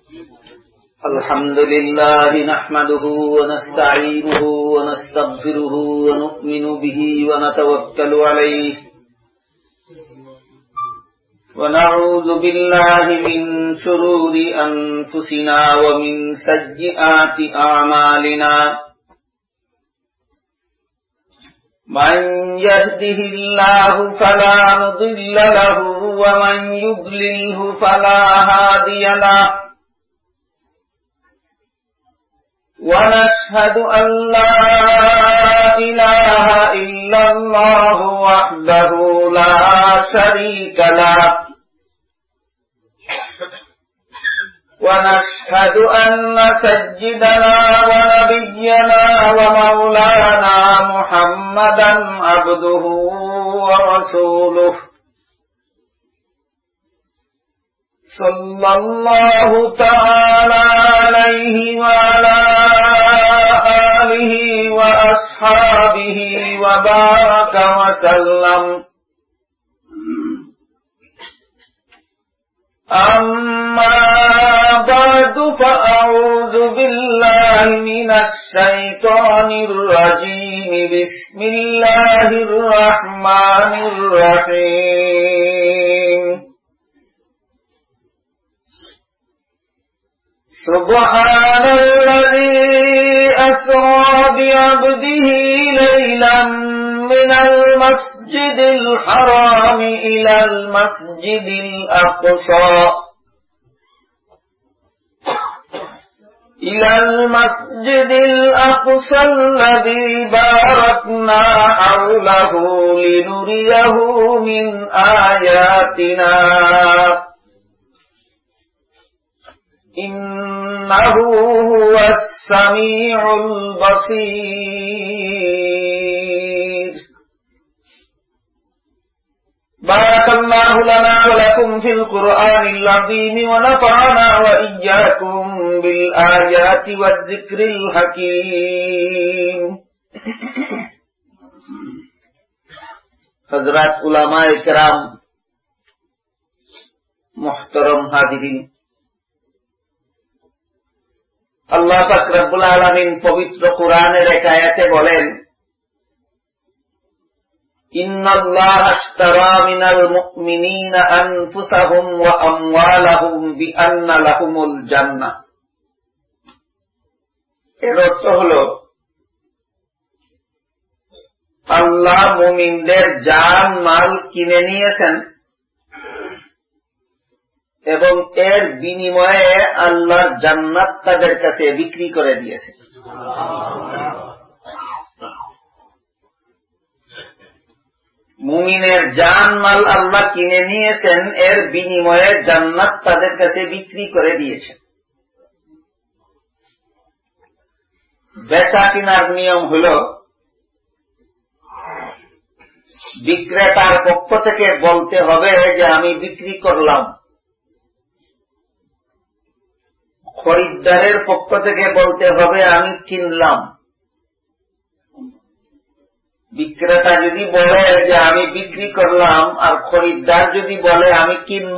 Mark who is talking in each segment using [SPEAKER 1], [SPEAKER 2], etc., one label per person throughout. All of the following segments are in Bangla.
[SPEAKER 1] الحمد لله نحمده ونستعينه ونستغفره ونؤمن به ونتوكل عليه ونعوذ بالله من شرور أنفسنا ومن سيئات أعمالنا من يهده الله فلا مضل له ومن يضلله فلا هادي له ونشهد أن لا إله إلا الله وحده لا شريك له ونشهد أن سيدنا ونبينا ومولانا محمدا عبده ورسوله صلى الله تعالى عليه وعلى آله وأصحابه وبارك وسلم أما بعد فأعوذ بالله من الشيطان الرجيم بسم الله الرحمن الرحيم سبحان الذي أسرى بعبده ليلا من المسجد الحرام إلى المسجد الأقصى الذي باركنا حوله لنريه من آياتنا إنه هو السميع البصير بارك الله لنا ولكم في القرآن العظيم ونفعنا وإياكم بالآيات والذكر الحكيم حضرات علماء کرام محترم حاضرین আল্লাহ পাক রব্বুল আলামিন পবিত্র কোরআনের এক আয়াতে বলেন ইন্নাল্লাহা আশতারা মিনাল মুমিনিনা আনফুসাহুম ওয়া আমওয়ালাহুম বিআন্না লাহুমুল জান্নাহ। এর অর্থ হলো আল্লাহ মুমিনদের জান মাল কিনে নিয়েছেন এবং এর বিনিময়ে আল্লাহর জান্নাত তাদের কাছে বিক্রি করে দিয়েছে। মুমিনের জান মাল আল্লাহ কিনে নিয়েছেন, এর বিনিময়ে জান্নাত তাদের কাছে বিক্রি করে দিয়েছেন। বেচা কিনার নিয়ম হল বিক্রেতার পক্ষ থেকে বলতে হবে যে আমি বিক্রি করলাম, খরিদ্দারের পক্ষ থেকে বলতে হবে আমি কিনলাম। বিক্রেতা যদি বলে যে আমি বিক্রি করলাম আর খরিদ্দার যদি বলে আমি কিনব,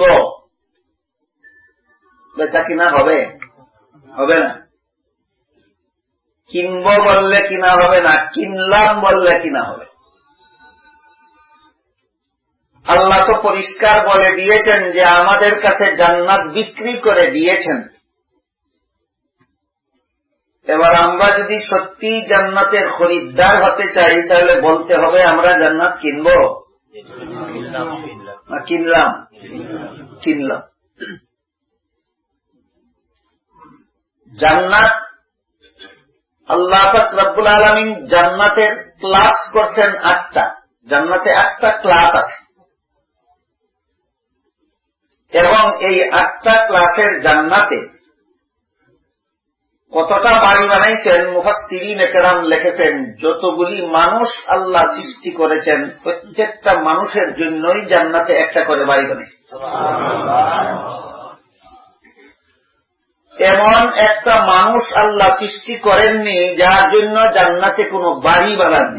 [SPEAKER 1] বেচা কিনা হবে? হবে না। কিনব বললে কিনা হবে না, কিনলাম বললে কিনা হবে। আল্লাহ তো পরিষ্কার বলে দিয়েছেন যে আমাদের কাছে জান্নাত বিক্রি করে দিয়েছেন। এবার আমরা যদি সত্যি জান্নাতের খরিদ্দার হতে চাই তাহলে বলতে হবে আমরা জান্নাত কিনব না কিনলাম? কিনলাম। জান্নাত আল্লাহ পাক রব্বুল আলামিন জান্নাতের ক্লাস করছেন 8টা। জান্নাতে 8টা ক্লাস আছে এবং এই 8টা ক্লাসের জান্নাতে কতটা বাড়ি বানাইছেন মুফাসসিরিন একরাম লিখেছেন যতগুলি মানুষ আল্লাহ সৃষ্টি করেছেন প্রত্যেকটা মানুষের জন্যই জান্নাতে একটা করে বাড়ি বানাইছেন। এমন একটা মানুষ আল্লাহ সৃষ্টি করেননি যার জন্য জান্নাতে কোনো বাড়ি বানাননি।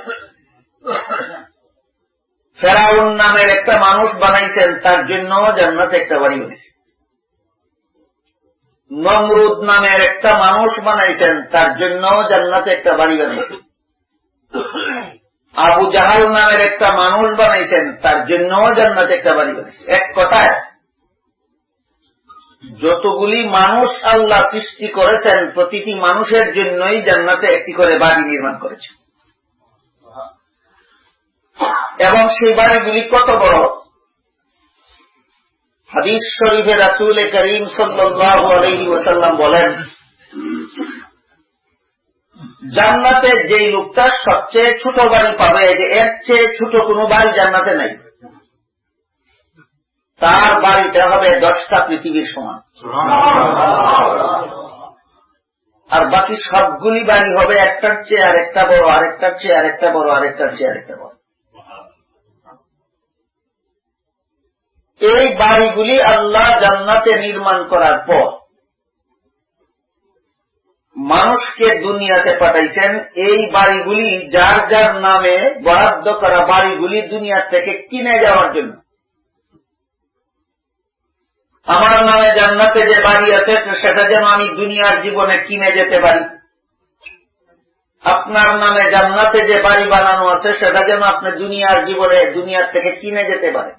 [SPEAKER 1] ফেরাউন নামের একটা মানুষ বানাইছেন, তার জন্য জান্নাতে একটা বাড়ি বানিয়েছে। নমরুদ নামের একটা মানুষ বানাইছেন, তার জন্য জান্নাতে একটা বাড়ি বানাইছেন। আবু জাহাল নামের একটা মানুষ বানাইছেন, তার জন্য জান্নাতে একটা বাড়ি বানাইছেন। এক কথায় যতগুলি মানুষ আল্লাহ সৃষ্টি করেছেন, প্রতিটি মানুষের জন্যই জান্নাতে একটি করে বাড়ি নির্মাণ করেছেন। এবং সেই বাড়িগুলি কত বড়! হাদিস শরীফে রাসূল করিম সাল্লাল্লাহু আলাইহি ওয়াসাল্লাম বলেন, জান্নাতে যেই লোকটা সবচেয়ে ছোট বাড়ি পাবে, যে এর চেয়ে ছোট কোনো বাড়ি জান্নাতে নাই, তার বাড়িটা হবে 10টা পৃথিবীর সমান। আর বাকি সবগুলি বাড়ি হবে একটার চেয়ে আরেকটা বড়, আরেকটার চেয়ে আরেকটা বড়, আরেকটার চেয়ে আরেকটা বড়। এই বাড়িগুলি আল্লাহ জান্নাতে নির্মাণ করার পর মানুষকে দুনিয়াতে পাঠাইছেন। এই বাড়িগুলি যার যার নামে বরাদ্দ করা বাড়িগুলি দুনিয়া থেকে কিনে যাওয়ার জন্য। আমার নামে জান্নাতে যে বাড়ি আছে সেটা যেন আমি দুনিয়ার জীবনে কিনে যেতে পারি, আপনার নামে জান্নাতে যে বাড়ি বানানো আছে সেটা যেন আপনি দুনিয়ার জীবনে দুনিয়ার থেকে কিনে যেতে পারেন।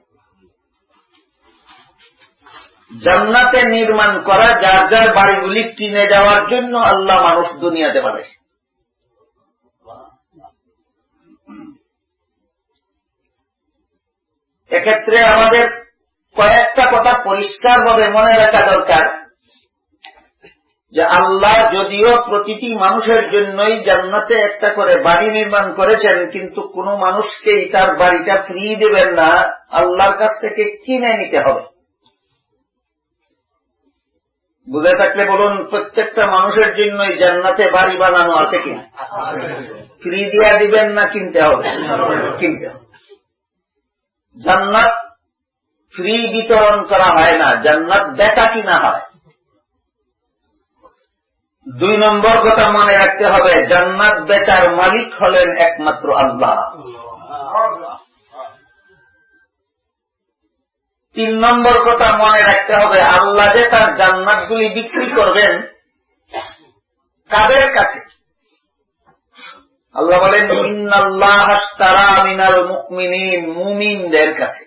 [SPEAKER 1] জান্নাতে নির্মাণ করা যার যার বাড়িগুলি কিনে যাওয়ার জন্য আল্লাহ মানুষ দুনিয়াতে পাঠাইছে। এক্ষেত্রে আমাদের কয়েকটা কথা পরিষ্কারভাবে মনে রাখা দরকার, যে আল্লাহ যদিও প্রতিটি মানুষের জন্যই জান্নাতে একটা করে বাড়ি নির্মাণ করেছেন, কিন্তু কোন মানুষকেই তার বাড়িটা ফ্রি দেবেন না, আল্লাহর কাছ থেকে কিনে নিতে হবে। বুঝে থাকলে বলুন, প্রত্যেকটা মানুষের জন্যই জান্নাতে বাড়ি বানানো আছে কিনা? ফ্রি দিয়া দিবেন না কিনতে হবে? কিনতে হবে। জান্নাত ফ্রি বিতরণ করা হয় না, জান্নাত বেচা কিনা হয়। 2 নম্বর কথা মনে রাখতে হবে, জান্নাত বেচার মালিক হলেন একমাত্র আল্লাহ। 3 নম্বর কথা মনে রাখতে হবে, আল্লাহ যে তার জান্নাতগুলি বিক্রি করবেন কাদের কাছে? আল্লাহ বলেন, ইন্নাল্লাহা আশতারা মিনাল মুমিনিন, মুমিনদের কাছে।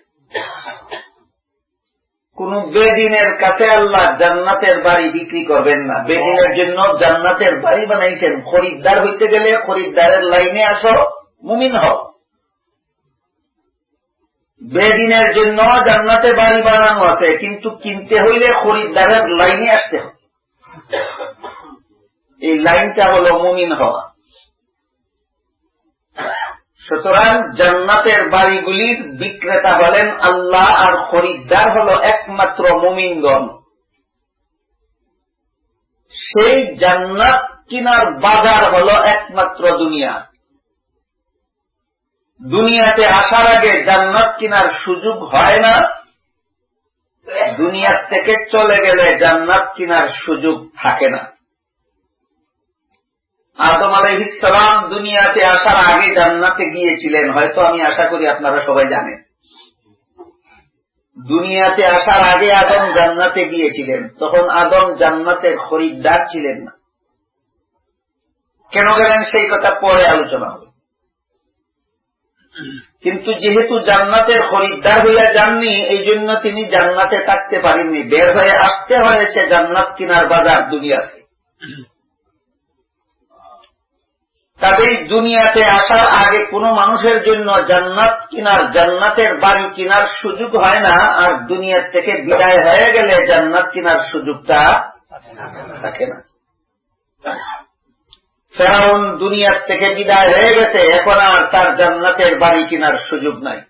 [SPEAKER 1] কোন বেদিনের কাছে আল্লাহ জান্নাতের বাড়ি বিক্রি করবেন না। বেদিনের জন্য জান্নাতের বাড়ি বানাইছেন। খরিদ্দার হইতে গেলে খরিদ্দারের লাইনে আসো, মুমিন হও। বেদিনের জন্য জান্নাতে বাড়ি বানানো আছে, কিন্তু কিনতে হইলে খরিদ্দারের লাইনে আসতে হবে। এই লাইনটা হলো মুমিন হওয়া। সুতরাং জান্নাতের বাড়িগুলির বিক্রেতা হলেন আল্লাহ, আর খরিদ্দার হল একমাত্র মুমিনগণ। সেই জান্নাত কিনার বাজার হল একমাত্র দুনিয়া। দুনিয়াতে আসার আগে জান্নাত কিনার সুযোগ হয় না, দুনিয়ার থেকে চলে গেলে জান্নাত কিনার সুযোগ থাকে না। আদম আলাইহিস সালাম দুনিয়াতে আসার আগে জান্নাতে গিয়েছিলেন, হয়তো আমি আশা করি আপনারা সবাই জানেন। দুনিয়াতে আসার আগে আদম জান্নাতে গিয়েছিলেন, তখন আদম জান্নাতের খরিদ্দার ছিলেন না। কেন গেলেন সেই কথা পরে আলোচনা হবে। কিন্তু যেহেতু জান্নাতের খরিদ্দার হইয়া যাননি, এই জন্য তিনি জান্নাতে থাকতে পারেননি, বের হয়ে আসতে হয়েছে জান্নাত কিনার বাজার দুনিয়াতে। কাজেই দুনিয়াতে আসার আগে কোন মানুষের জন্য জান্নাত কিনার, জান্নাতের বাড়ি কিনার সুযোগ হয় না, আর দুনিয়ার থেকে বিদায় হয়ে গেলে জান্নাত কিনার সুযোগটা থাকে না। ফেরাউন দুনিয়ার থেকে বিদায় হয়ে গেছে, এখন আর তার জান্নাতের বাড়ি কিনার সুযোগ নাই।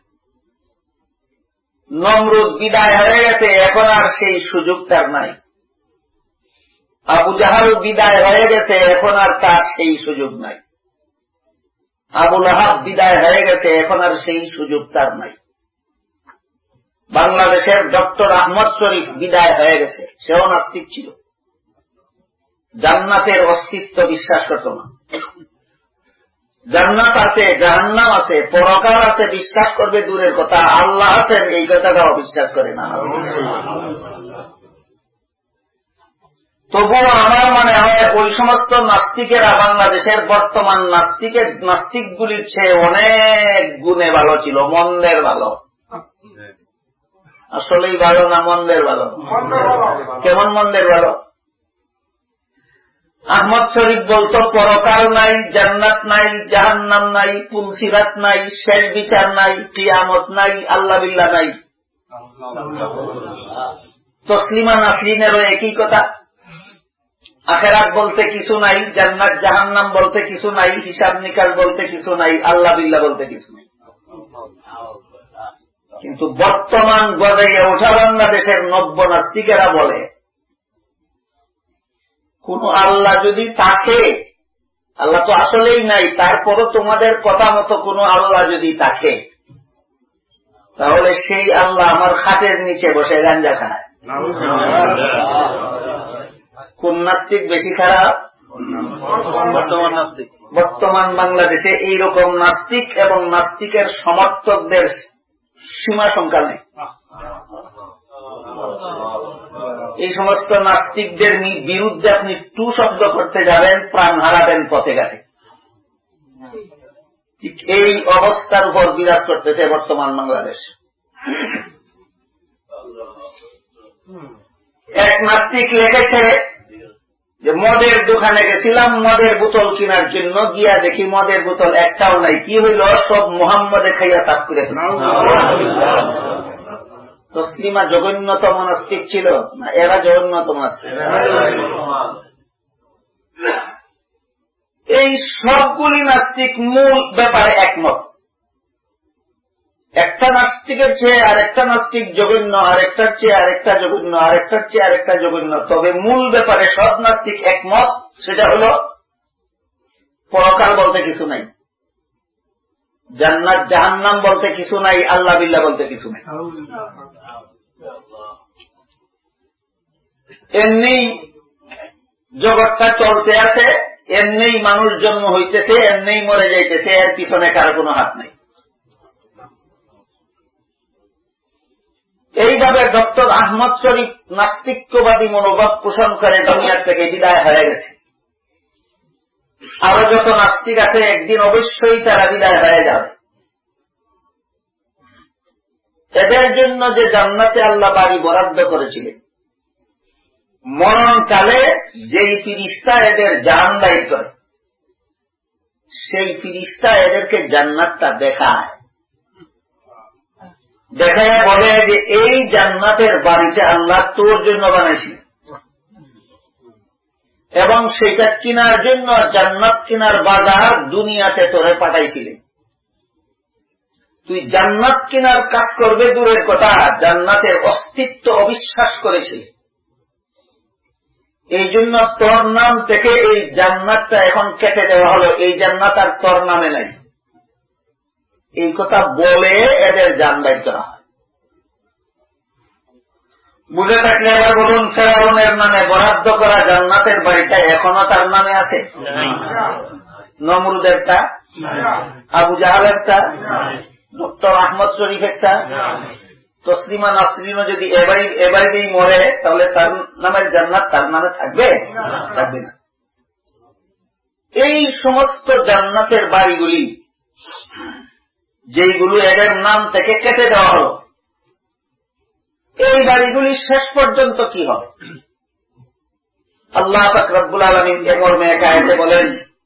[SPEAKER 1] নমরুদ বিদায় হয়ে গেছে, এখন আর সেই সুযোগ তার নাই। আবু জাহাল বিদায় হয়ে গেছে, এখন আর তার সেই সুযোগ নাই। আবু লাহাব বিদায় হয়ে গেছে, এখন আর সেই সুযোগ তার নাই। বাংলাদেশের ডক্টর আহমদ শরীফ বিদায় হয়ে গেছে, সেও নাস্তিক ছিল, জান্নাতের অস্তিত্ব বিশ্বাস করত না। জান্নাত আছে, জাহান্নাম আছে, পরকাল আছে বিশ্বাস করবে দূরের কথা, আল্লাহ আছেন এই কথাটাও বিশ্বাস করে না। তবুও আমার মনে হয় ওই সমস্ত নাস্তিকেরা বাংলাদেশের বর্তমান নাস্তিকগুলির চেয়ে অনেক গুণে ভালো ছিল, মন্দের ভালো। আসলেই ভালো না মন্দের ভালো? কেমন মন্দের ভালো? আহমদ শরীফ বলতো পরকাল নাই, জান্নাত নাই, জাহান্নাম নাই, পুলসিরাত নাই, শেষ বিচার নাই, কিয়ামত নাই, আল্লাহ বিল্লাহ নাই। তসলিমা নাসরিনেরও একই কথা। আখেরাত বলতে কিছু নাই, জান্নাত জাহান্নাম বলতে কিছু নাই, হিসাব নিকাশ বলতে কিছু নাই, আল্লাহ বিল্লাহ বলতে কিছু নাই। কিন্তু বর্তমান গজাইয়া ওঠা বাংলাদেশের নব্য নাস্তিকেরা বলে কোন আল্লাহ যদি থাকে, আল্লাহ তো আসলেই নাই, তারপরও তোমাদের কথা মতো কোন আল্লাহ যদি থাকে, তাহলে সেই আল্লাহ আমার খাটের নিচে বসে গাঞ্জা খায়। কোন নাস্তিক বেশি খারাপ? বর্তমান নাস্তিক। বর্তমান বাংলাদেশে এইরকম নাস্তিক এবং নাস্তিকের সমর্থকদের সীমা সংখ্যা নেই। এই সমস্ত নাস্তিকদের বিরুদ্ধে আপনি টু শব্দ করতে যাবেন, প্রাণ হারাবেন পথে ঘাটে। ঠিক এই অবস্থার উপর বিরাজ করতেছে বর্তমান বাংলাদেশ। এক নাস্তিক লিখেছে যে মদের দোকানে গেছিলাম মদের বোতল কেনার জন্য, গিয়া দেখি মদের বোতল একটাও নাই। কি হইল? সব মুহাম্মদে খাইয়া তাপ করে। তসলিমা জঘন্যতম নাস্তিক ছিল না এরা জঘন্যতম নাস্তিক? এই সবগুলি নাস্তিক মূল ব্যাপারে একমত। একটা নাস্তিকের চেয়ে আরেকটা নাস্তিক জঘন্য, আরেকটার চেয়ে আরেকটা জঘন্য, আরেকটার চেয়ে আরেকটা জঘন্য। তবে মূল ব্যাপারে সব নাস্তিক একমত, সেটা হল পরকাল বলতে কিছু নাই, জান্নাত জাহান্নাম বলতে কিছু নাই, আল্লাহ বিল্লাহ বলতে কিছু নাই। এমনি জগৎটা চলতে আছে, এমনি মানুষ জন্ম হইতেছে, এমনি মরে যাইতেছে, এর পিছনে কারো কোনো হাত নেই। এইভাবে ডক্টর আহমদ শরীফ নাস্তিক্যবাদী মনোভাব পোষণ করে দুনিয়ার থেকে বিদায় হয়ে গেছে। আরো যত নাস্তিক আছে একদিন অবশ্যই তারা বিদায় হয়ে যাবে। এদের জন্য যে জান্নাতে আল্লাহ বাড়ি বরাদ্দ করেছিলেন, মরণকালে যেই ফিরিস্তা এদের জান দায়ী করে, সেই ফিরিস্তা এদেরকে জান্নাতটা দেখায়, দেখায় বলে যে এই জান্নাতের বাড়িটা আল্লাহ তোর জন্য বানাইছি, এবং সেটা কেনার জন্য জান্নাত কেনার বাজার দুনিয়াতে তোরে পাঠাইছিলেন। তুই জান্নাত কেনার কাজ করবে দূরের কথা, জান্নাতের অস্তিত্ব অবিশ্বাস করেছিলি। এই জন্য তোর নাম থেকে এই জান্নাতটা এখন কেটে দেওয়া হলো, এই জান্নাত আর তোর নামে নাই। এই কথা বলে এদের জান বাইর করা হয়। বুঝে থাকলে এবার বলুন, ফেরাউনের নামে বরাদ্দ করা জান্নাতের বাড়িটা এখনো তার নামে আছে? নমরুদেরটা, আবু জাহালেরটা, ডক্টর আহমদ শরীফেরটা, তসলিমা নাসরিনও যদি এবারেই মরে, তাহলে তার নামের জান্নাত তার নামে থাকবে? থাকবে না। এই সমস্ত জান্নাতের বাড়িগুলি যেইগুলো এদের নাম থেকে কেটে দেওয়া হল, এই বাড়িগুলি শেষ পর্যন্ত কি হবে? আল্লাহ পাক রব্বুল আলামিন এ মর্মে এক আয়াতে বলেন,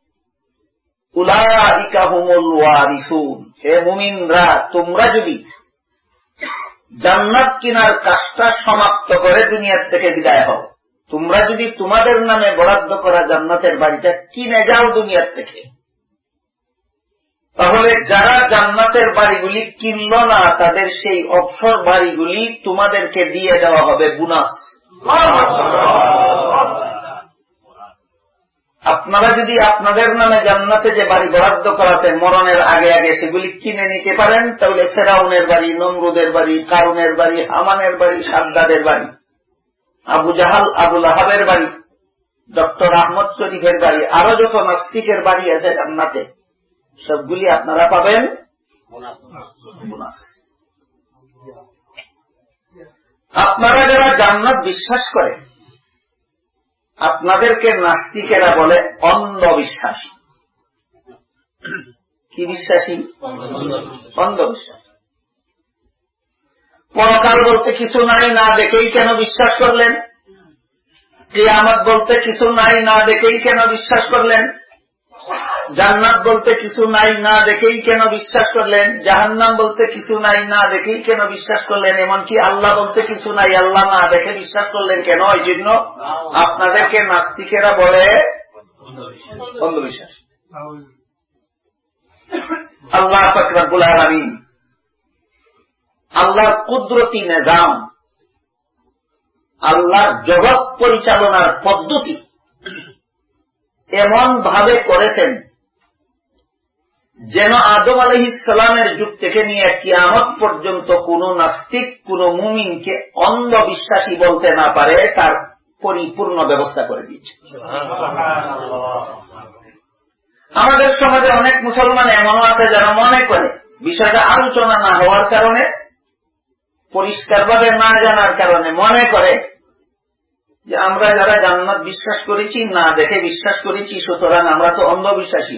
[SPEAKER 1] উলাইকা হুমুল ওয়ারিসুন, হে মুমিনরা, তোমরা যদি জান্নাত কিনার কাজটা সমাপ্ত করে দুনিয়ার থেকে বিদায় হও, তোমরা যদি তোমাদের নামে বরাদ্দ করা জান্নাতের বাড়িটা কিনে যাও দুনিয়ার থেকে, তাহলে যারা জান্নাতের বাড়িগুলি কিনল না, তাদের সেই অবসর বাড়িগুলি তোমাদেরকে দিয়ে দেওয়া হবে বোনাস। আপনারা যদি আপনাদের নামে জান্নাতে যে বাড়ি বরাদ্দ করা আছে মরণের আগে আগে সেগুলি কিনে নিতে পারেন, তাহলে ফেরাউনের বাড়ি, নমরুদের বাড়ি, কারুনের বাড়ি, হামানের বাড়ি, সাদ্দাদের বাড়ি, আবু জাহাল আবু লাহাবের বাড়ি, ডক্টর আহমদ শরীফের বাড়ি, আরো যত নাস্তিকের বাড়ি আছে জান্নাতে, সবগুলি আপনারা পাবেন বোনাস। আপনারা যারা জান্নাত বিশ্বাস করেন, আপনাদেরকে নাস্তিকেরা বলে অন্ধবিশ্বাসী। কি বিশ্বাসী? অন্ধবিশ্বাসী। পরকাল বলতে কিছু নাই, না দেখেই কেন বিশ্বাস করলেন? কিয়ামত বলতে কিছু নাই, না দেখেই কেন বিশ্বাস করলেন? জান্নাত বলতে কিছু নাই, না দেখেই কেন বিশ্বাস করলেন? জাহান্নাম বলতে কিছু নাই, না দেখেই কেন বিশ্বাস করলেন? এমনকি আল্লাহ বলতে কিছু নাই, আল্লাহ না দেখে বিশ্বাস করলেন কেন? এই জন্য আপনাদেরকে নাস্তিকেরা বলে অন্ধবিশ্বাস। আল্লাহ পাক রব্বুল আলামিন আল্লাহর কুদরতি নিজাম, আল্লাহর জগৎ পরিচালনার পদ্ধতি এমন ভাবে করেছেন যেন আদম আলাইহিস সালামের যুগ থেকে নিয়ে কিয়ামত পর্যন্ত কোন নাস্তিক কোন মুমিনকে অন্ধবিশ্বাসী বলতে না পারে, তার পরিপূর্ণ ব্যবস্থা করে দিয়েছে। আমাদের সমাজে অনেক মুসলমান এমনও আছে যারা মনে করে বিষয়টা আলোচনা না হওয়ার কারণে, পরিষ্কারভাবে না জানার কারণে মনে করে যে আমরা যারা জান্নাত বিশ্বাস করেছি না দেখে বিশ্বাস করেছি, সুতরাং আমরা তো অন্ধবিশ্বাসী।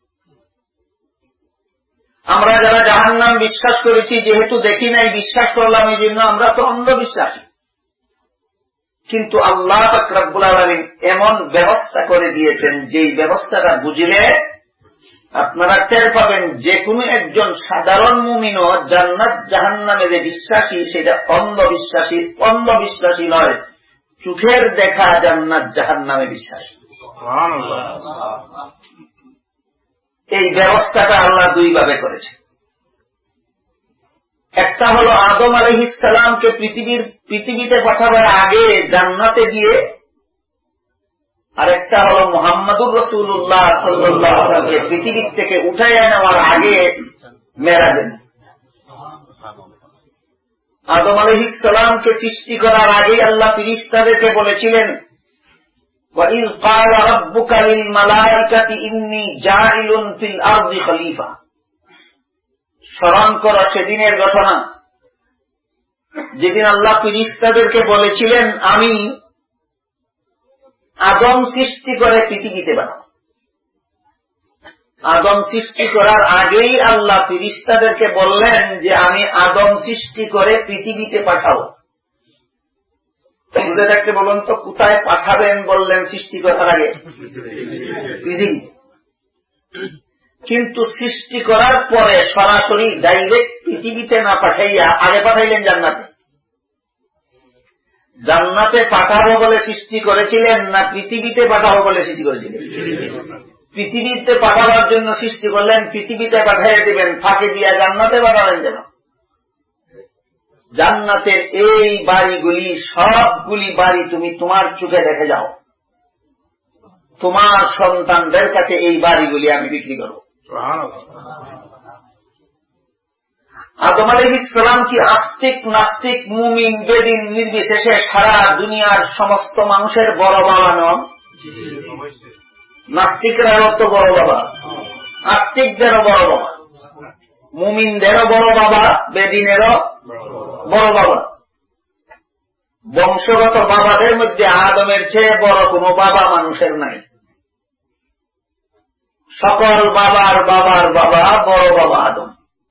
[SPEAKER 1] আমরা যারা জাহান্নাম বিশ্বাস করেছি যেহেতু দেখি নাই বিশ্বাস করলাম, এই জন্য আমরা তো অন্ধবিশ্বাসী। কিন্তু আল্লাহ পাক রব্বুল আলামিন এমন ব্যবস্থা করে দিয়েছেন, যেই ব্যবস্থাটা বুঝলে আপনারা টের পাবেন যে কোনো একজন সাধারণ মুমিনও জান্নাত জাহান্নামে বিশ্বাসী, সেটা অন্ধবিশ্বাসী নয়, চোখের দেখা জান্নাত জাহান্নামে বিশ্বাসী। এই ব্যবস্থাটা আল্লাহ দুই ভাবে করেছে। একটা হলো আদম আলাইহিস সালামকে পৃথিবীতে পাঠাবার আগে জান্নাতে দিয়ে, আরেকটা হলো মুহাম্মদুর রাসূলুল্লাহ সাল্লাল্লাহু আলাইহি ওয়াসাল্লামকে পৃথিবী থেকে উঠাইয়া নেওয়ার আগে মেরাজে। আদম আলাইহিস সালামকে সৃষ্টি করার আগেই আল্লাহ ফেরেশতাদেরকে বলেছিলেন, وَإِذْ قَالَ رَبُّكَ لِلْمَلَائِكَةِ إِنِّي جَاعِلٌ فِي الْأَرْضِ خَلِيفَةً। স্মরণ করো সেদিনের ঘটনা, যেদিন আল্লাহ ফেরেশতাদেরকে বলেছিলেন আমি আদম সৃষ্টি করে পৃথিবীতে বানাবো। আদম সৃষ্টি করার আগেই আল্লাহ ফেরেশতাদেরকে বললেন যে আমি আদম সৃষ্টি করে পৃথিবীতে পাঠাবো। বুঝে থাকতে বলুন তো, কোথায় পাঠাবেন বললেন সৃষ্টি করার আগে? পৃথিবী। কিন্তু সৃষ্টি করার পরে সরাসরি ডাইরেক্ট পৃথিবীতে না পাঠাইয়া আগে পাঠাইলেন জান্নাতে। জান্নাতে পাঠাবো বলে সৃষ্টি করেছিলেন না পৃথিবীতে পাঠাবো বলে সৃষ্টি করেছিলেন? পৃথিবীতে পাঠাবার জন্য সৃষ্টি করলেন, পৃথিবীতে পাঠাইয়া দিবেন, ফাঁকে দিয়া জান্নাতে পাঠাবেন কেন? জান্নাতের এই বাড়িগুলি, সবগুলি বাড়ি তুমি তোমার চোখে দেখে যাও, তোমার সন্তানদের কাছে এই বাড়িগুলি আমি বিক্রি করব। আদম আলাইহিস সালাম কি আস্তিক নাস্তিক মুমিন বেদিন নির্বিশেষে সারা দুনিয়ার সমস্ত মানুষের বড় বাবা নন? নাস্তিকরাও তো বড় বাবা, আস্তিকদেরও বড় বাবা, মুমিনদেরও বড় বাবা, বেদিনেরও বড় বাবা। বংশগত বাবাদের মধ্যে আদমের চেয়ে বড় কোনো বাবা মানুষের নাই। সকল বাবার বাবার বাবা বড় বাবা আদম।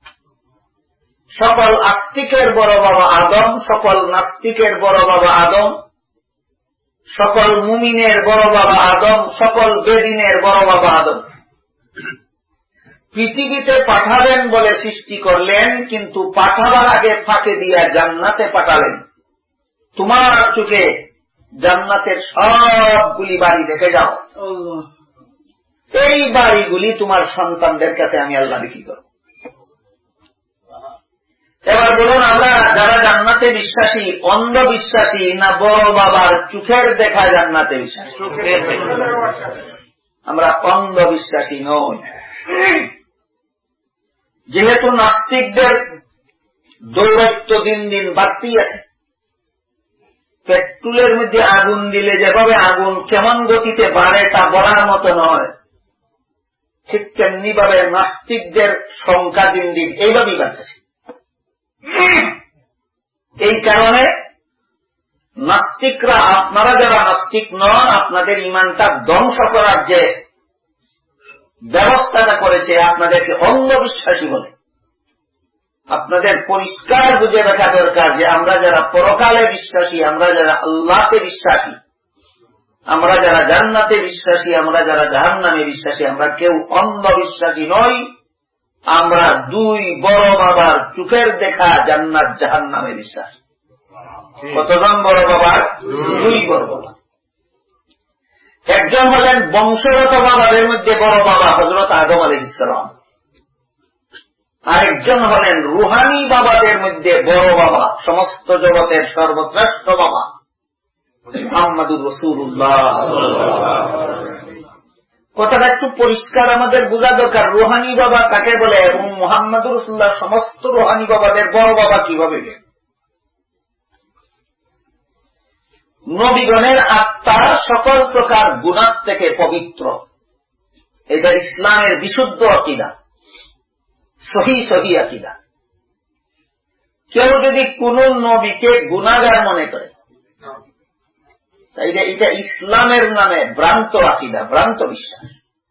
[SPEAKER 1] সকল আস্তিকের বড় বাবা আদম, সকল নাস্তিকের বড় বাবা আদম, সকল মুমিনের বড় বাবা আদম, সকল বেদিনের বড় বাবা আদম। পৃথিবীতে পাঠাবেন বলে সৃষ্টি করলেন, কিন্তু পাঠাবার আগে ফাঁকে দিয়া জান্নাতে পাঠালেন। তোমার চোখে জান্নাতের সবগুলি বাড়ি দেখে যাও, এই বাড়িগুলি তোমার সন্তানদের কাছে আমি আল্লাহ বিক্রি করব। এবার বলুন, আমরা যারা জান্নাতে বিশ্বাসী অন্ধবিশ্বাসী না বড় বাবার চোখের দেখা জান্নাতে বিশ্বাসী? আমরা অন্ধবিশ্বাসী নই। যেহেতু নাস্তিকদের দৌরাত্ম্য দিন দিন বাড়তি আছে, পেট্রোলের মধ্যে আগুন দিলে যেভাবে আগুন কেমন গতিতে বাড়ে তা বলার মতো নয়, ঠিক তেমনি ভাবে নাস্তিকদের সংখ্যা দিন দিন এইভাবেই বাড়তেছে। এই কারণে নাস্তিকরা, আপনারা যারা নাস্তিক নন, আপনাদের ইমানটা ধ্বংস করার যে ব্যবস্থাটা করেছে, আপনাদেরকে অন্ধবিশ্বাসী বলে। আপনাদের পরিষ্কার বুঝে রাখা দরকার যে আমরা যারা পরকালে বিশ্বাসী, আমরা যারা আল্লাহকে বিশ্বাসী, আমরা যারা জান্নাতে বিশ্বাসী, আমরা যারা জাহান্নামে বিশ্বাসী, আমরা কেউ অন্ধবিশ্বাসী নই। আমরা দুই বড় বাবার চোখের দেখা জান্নাত জাহান্নামে বিশ্বাসী। কতজন বড় বাবা? দুই বড় বাবা। একজন হলেন বংশগত বাবাদের মধ্যে বড় বাবা হযরত আদম আলাইহিস সালাম, আরেকজন হলেন রুহানি বাবাদের মধ্যে বড় বাবা, সমস্ত জগতের সর্বশ্রেষ্ঠ বাবা মুহাম্মদুর রাসূলুল্লাহ। কথাটা একটু পরিষ্কার আমাদের বোঝা দরকার। রুহানি বাবা কাকে বলে এবং মুহাম্মদুর রাসূলুল্লাহ সমস্ত রুহানি বাবাদের বড় বাবা কিভাবে? নবীগণের আত্মা সকল প্রকার গুনাহ থেকে পবিত্র। এটা ইসলামের বিশুদ্ধ আকীদা, সহি আকীদা। কেউ যদি কোন নবীকে গুনাহগার মনে করে, তাইলে এটা ইসলামের নামে ভ্রান্ত আকীদা, ভ্রান্ত বিশ্বাস।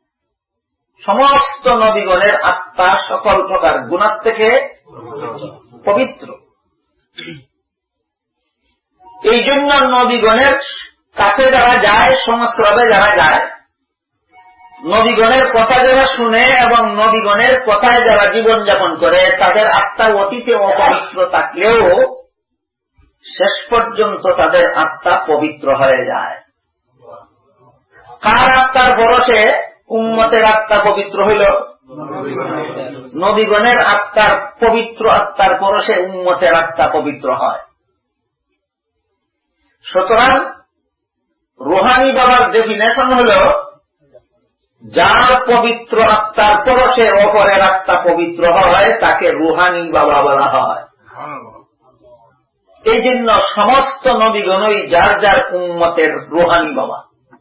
[SPEAKER 1] সমস্ত নবীগণের আত্মা সকল প্রকার গুনাহ থেকে পবিত্র। এই জন্য নবীগণের কাছে যারা যায়, সংস্রবে যারা যায়, নবীগণের কথা যারা শুনে এবং নবীগণের কথায় যারা জীবনযাপন করে, তাদের আত্মা অতীতে অপবিত্র থাকলেও শেষ পর্যন্ত তাদের আত্মা পবিত্র হয়ে যায়। কার আত্মার ভরসে উম্মতের আত্মা পবিত্র হইল? নবীগণের আত্মার পবিত্র আত্মার ভরসে উম্মতের আত্মা পবিত্র হয়। সুতরাং রুহানি বাবার ডেফিনেশন হল, যার পবিত্র আত্মার পরশে অপরের আত্মা পবিত্র হয় তাকে রুহানি বাবা বলা হয়। এই জন্য সমস্ত নবীগণই যার যার উম্মতের রুহানি বাবা।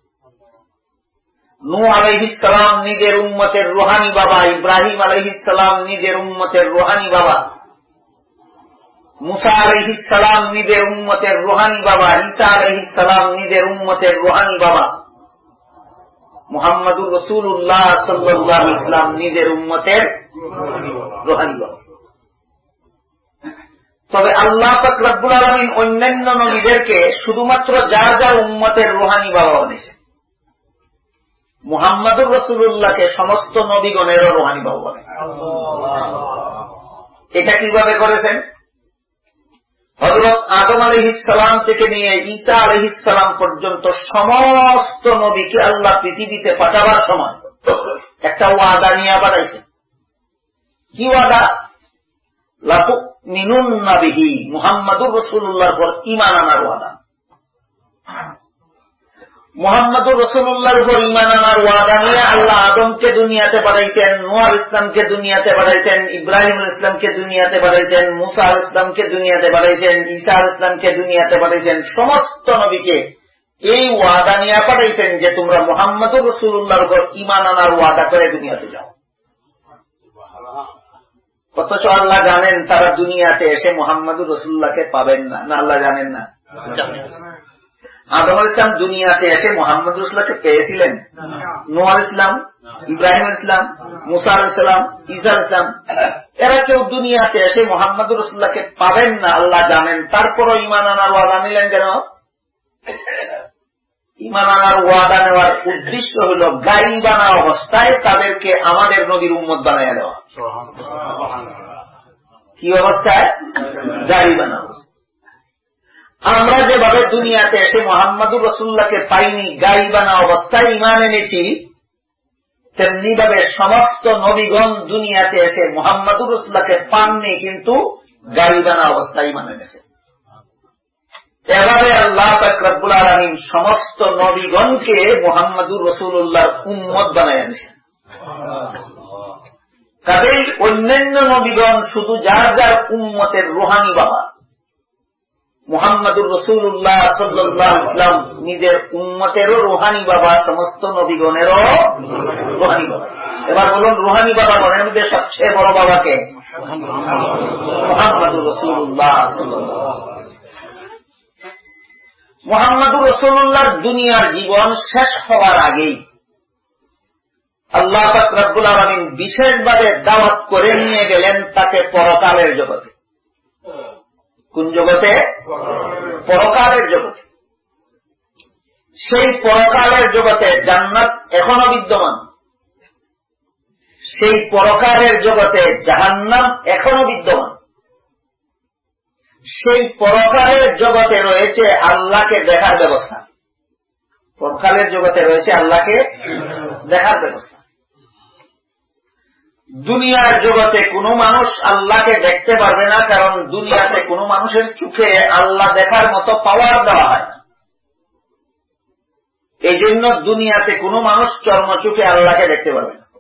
[SPEAKER 1] নূহ আলাইহিস সালাম নিজের উম্মতের রুহানি বাবা, ইব্রাহিম আলাইহিস সালাম নিজের উম্মতের রুহানি বাবা, মুসা আলাইহিস সালাম নিজের উম্মতের রুহানি বাবা, ঈসা আলাইহিস সালাম নিজের উম্মতের রুহানি বাবা, মুহাম্মদুর রাসূলুল্লাহ সাল্লাল্লাহু আলাইহি ওয়াসাল্লাম নিজের উম্মতের রুহানি বাবা। তবে আল্লাহ পাক রব্বুল আলামিন অন্যান্য নবীদেরকে শুধুমাত্র যার যার উম্মতের রুহানি বাবা বলেছেন। মুহাম্মদুর রাসূলুল্লাহকে সমস্ত নবীগণেরও রুহানি বাবা বলেন। এটা কিভাবে করেছেন? হযরত আদম আলাইহিস সালাম থেকে নিয়ে ঈসা আলাইহিস সালাম পর্যন্ত সমস্ত নবীকে আল্লাহ পৃথিবীতে পাঠাবার সময় একটা ওয়াদা নিয়ে পাঠাইছেন। কি ওয়াদা? লাতুমিনুন্না বিহি, মুহাম্মদুর রাসূলুল্লাহর উপর ঈমান আনার ওয়াদা। মুহাম্মদুর রাসূলুল্লাহর উপর ঈমান আনার ওয়াদা নিয়ে আল্লাহ আদমকে দুনিয়াতে পাঠাইছেন, নূহ আলাইহিস সালামকে দুনিয়াতে পাঠাইছেন, ইব্রাহিম আলাইহিস সালামকে দুনিয়াতে পাঠাইছেন, মুসা আলাইহিস সালামকে দুনিয়াতে পাঠাইছেন, ঈসা আলাইহিস সালামকে দুনিয়াতে পাঠাইছেন। সমস্ত নবীকে এই ওয়াদা নিয়ে পাঠাইছেন যে তোমরা মুহাম্মদুর রাসূলুল্লাহর উপর ঈমান আনার ওয়াদা করে দুনিয়াতে যাও। অথচ আল্লাহ জানেন তারা দুনিয়াতে এসে মুহাম্মদুর রাসূলুল্লাহকে পাবেন না। না, আল্লাহ জানেন না? আদম আলাইহিস সালাম দুনিয়াতে এসে মুহাম্মদুর রাসূলুল্লাহকে পেয়েছিলেন? নূহ আলাইহিস সালাম, ইব্রাহিম আলাইহিস সালাম, মুসা আলাইহিস সালাম, ঈসা আলাইহিস সালাম, এরা কেউ দুনিয়াতে এসে মুহাম্মদুর রাসূলুল্লাহকে পাবেন না, আল্লাহ জানেন। তারপরও ঈমান আনার ওয়াদা নিলেন কেন? ঈমান আনার ওয়াদা নেওয়ার উদ্দেশ্য হল গায়বানা অবস্থায় তাদেরকে আমাদের নবীর উম্মত বানাইয়া দেওয়া। কি অবস্থায়? গায়বানা অবস্থায়। আমরা যেভাবে দুনিয়াতে এসে মুহাম্মদুর রাসূলুল্লাহকে পাইনি, গায়বানা অবস্থায় ঈমান এনেছি, তেমনি ভাবে সমস্ত নবীগণ দুনিয়াতে এসে মুহাম্মদুর রাসূলুল্লাহকে পাননি, কিন্তু গায়বানা অবস্থায় ঈমান এনেছে। এভাবে আল্লাহ পাক রব্বুল আলামিন সমস্ত নবীগণকে মুহাম্মদুর রাসূলুল্লাহর উম্মত বানায় এনেছেন। কাজেই অন্যান্য নবীগণ শুধু যার যার উম্মতের রুহানি বাবা, মুহাম্মদুর রাসূলুল্লাহ সাল্লাল্লাহু আলাইহি ওয়াসাল্লাম নিজের উম্মতেরও রুহানি বাবা, সমস্ত নবীগণেরও রুহানি বাবা। এবার বলুন, রুহানি বাবা গণের মধ্যে সবচেয়ে বড় বাবাকে? মুহাম্মদুর রাসূলুল্লাহ সাল্লাল্লাহু আলাইহি ওয়াসাল্লাম। মুহাম্মদুর রাসূলুল্লাহর দুনিয়ার জীবন শেষ হওয়ার আগেই আল্লাহ পাক রব্বুল আলামিন বিশেষভাবে দাওয়াত করে নিয়ে গেলেন তাকে পরকালের জগতে। কোন জগতে? পরকালের জগতে। সেই পরকালের জগতে জান্নাত এখনো বিদ্যমান, সেই পরকালের জগতে জাহান্নাম এখনো বিদ্যমান। সেই পরকালের জগতে রয়েছে আল্লাহকে দেখার ব্যবস্থা, পরকালের জগতে রয়েছে আল্লাহকে দেখার ব্যবস্থা। দুনিয়ার জগতে কোনো মানুষ আল্লাহকে দেখতে পারবে না, কারণ দুনিয়াতে কোনো মানুষের চোখে আল্লাহ দেখার মতো পাওয়ার দেওয়া হয় না। এই জন্য দুনিয়াতে কোনো মানুষ চর্মচোখে আল্লাহকে দেখতে পারবে না।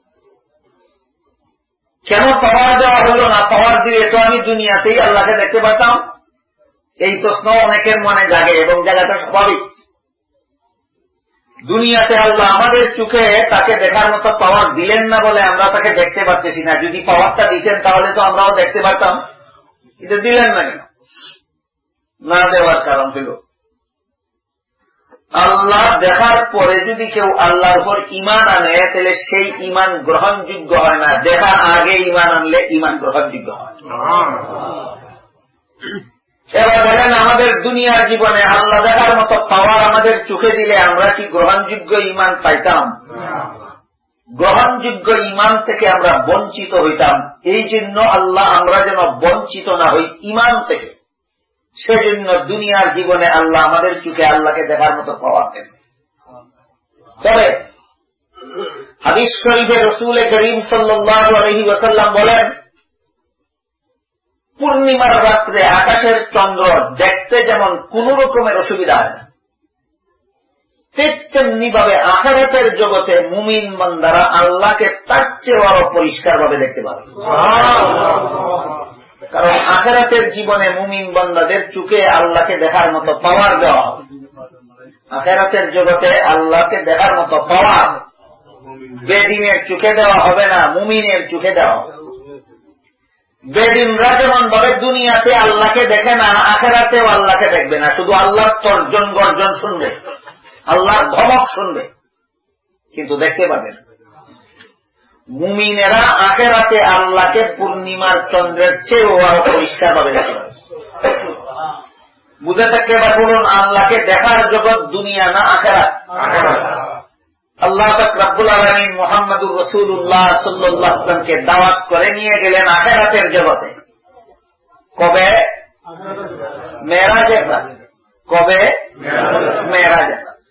[SPEAKER 1] কেন পাওয়ার দেওয়া হলো না? পাওয়ার দিলে তো আমি দুনিয়াতেই আল্লাহকে দেখতে পারতাম। এই প্রশ্ন অনেকের মনে জাগে এবং জায়গাটা স্বাভাবিক। দুনিয়াতে আল্লাহ আমাদের চোখে তাকে দেখার মতো পাওয়ার দিলেন না বলে আমরা তাকে দেখতে পারতেছি না। যদি পাওয়ারটা দিতেন তাহলে তো আমরাও দেখতে পারতাম, এটা দিলেন না কেন? না দেওয়ার কারণ হল আল্লাহ দেখার পরে যদি কেউ আল্লাহর উপর ঈমান আনে তাহলে সেই ঈমান গ্রহণযোগ্য হয় না, দেখার আগে ঈমান আনলে ঈমান গ্রহণযোগ্য হয়। এবার বলেন, আমাদের দুনিয়ার জীবনে আল্লাহ দেখার মতো পাওয়ার আমাদের চোখে দিলে আমরা কি গ্রহণযোগ্য ঈমান পাইতাম? গ্রহণযোগ্য ঈমান থেকে আমরা বঞ্চিত হইতাম। এই জন্য আল্লাহ আমরা যেন বঞ্চিত না হই ঈমান থেকে, সেজন্য দুনিয়ার জীবনে আল্লাহ আমাদের চোখে আল্লাহকে দেখার মতো পাওয়ার দেন। তবে হাদিস শরীফে রাসূল করিম সাল্লাল্লাহু আলাইহি ওয়াসাল্লাম বলেন, পূর্ণিমার রাত্রে আকাশের চন্দ্র দেখতে যেমন কোন রকমের অসুবিধা হয় না, ঠিক তেমনি ভাবে আখিরাতের জগতে মুমিন বান্দারা আল্লাহকে তার চেয়ে আরো পরিষ্কার ভাবে দেখতে পাবে। কারণ আখিরাতের জীবনে মুমিন বান্দাদের চোখে আল্লাহকে দেখার মতো পাওয়ার দেওয়া হবে। আখিরাতের জগতে আল্লাহকে দেখার মতো পাওয়ার বেদিনের চোখে দেওয়া হবে না, মুমিনের চোখে দেওয়া হবে। বেদিনরা যেমন ভাবে দুনিয়াতে আল্লাহকে দেখে না, আখিরাতেও আল্লাহকে দেখবে না, শুধু আল্লাহর তর্জন গর্জন শুনবে, আল্লাহর ধমক শুনবে, কিন্তু দেখতে পাবে না। মুমিনেরা আখিরাতে আল্লাহকে পূর্ণিমার চন্দ্রের চেয়েও আরো পরিষ্কার ভাবে দেখতে পাবে। বুঝে থাকলে বা বলুন, আল্লাহকে দেখার জগৎ দুনিয়া না আখিরাত? আল্লাহ পাক রব্বুল আলামিন মুহাম্মদুর রাসূলুল্লাহ সাল্লাল্লাহু আলাইহি ওয়াসাল্লামকে দাওয়াত করে নিয়ে গেলেন আখিরাতের জগতে। কবে? মেরাজের রাতে। কবে? মেরাজের রাতে।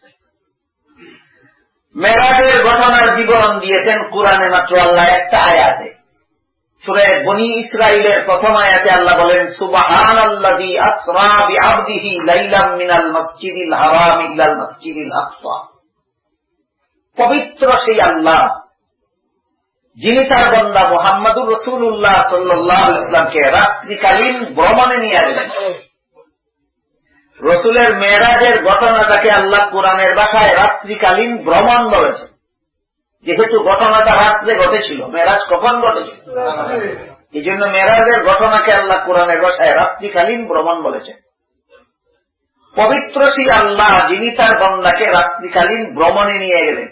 [SPEAKER 1] মেরাজের ঘটনার বিবরণ দিয়েছেন কুরআনে মাত্র আল্লাহ একটা আয়াতে। সূরা বনী ইসরাঈলের প্রথম আয়াতে আল্লাহ বলেন, সুবহানাল্লাযী আসরা বিআবদিহি লাইলাম মিনাল মাসজিদিল হারাম ইলাল মাসজিদিল আকসা। পবিত্র সেই আল্লাহ যিনি তার বান্দা মুহাম্মদুর রাসূলুল্লাহ সাল্লাল্লাহু আলাইহি ওয়াসাল্লামকে রাত্রিকালীন ভ্রমণে নিয়ে গেলেন। রাসূলের মেরাজের ঘটনাটাকে আল্লাহ কোরআনের ভাষায় রাত্রিকালীন ভ্রমণ বলেছেন, যেহেতু ঘটনাটা রাত্রে ঘটেছিল। মেরাজ কখন ঘটেছিল? এই জন্য মেরাজের ঘটনাকে আল্লাহ কোরআনের ভাষায় রাত্রিকালীন ভ্রমণ বলেছেন। পবিত্র সেই আল্লাহ যিনি তার বান্দাকে রাত্রিকালীন ভ্রমণে নিয়ে গেলেন।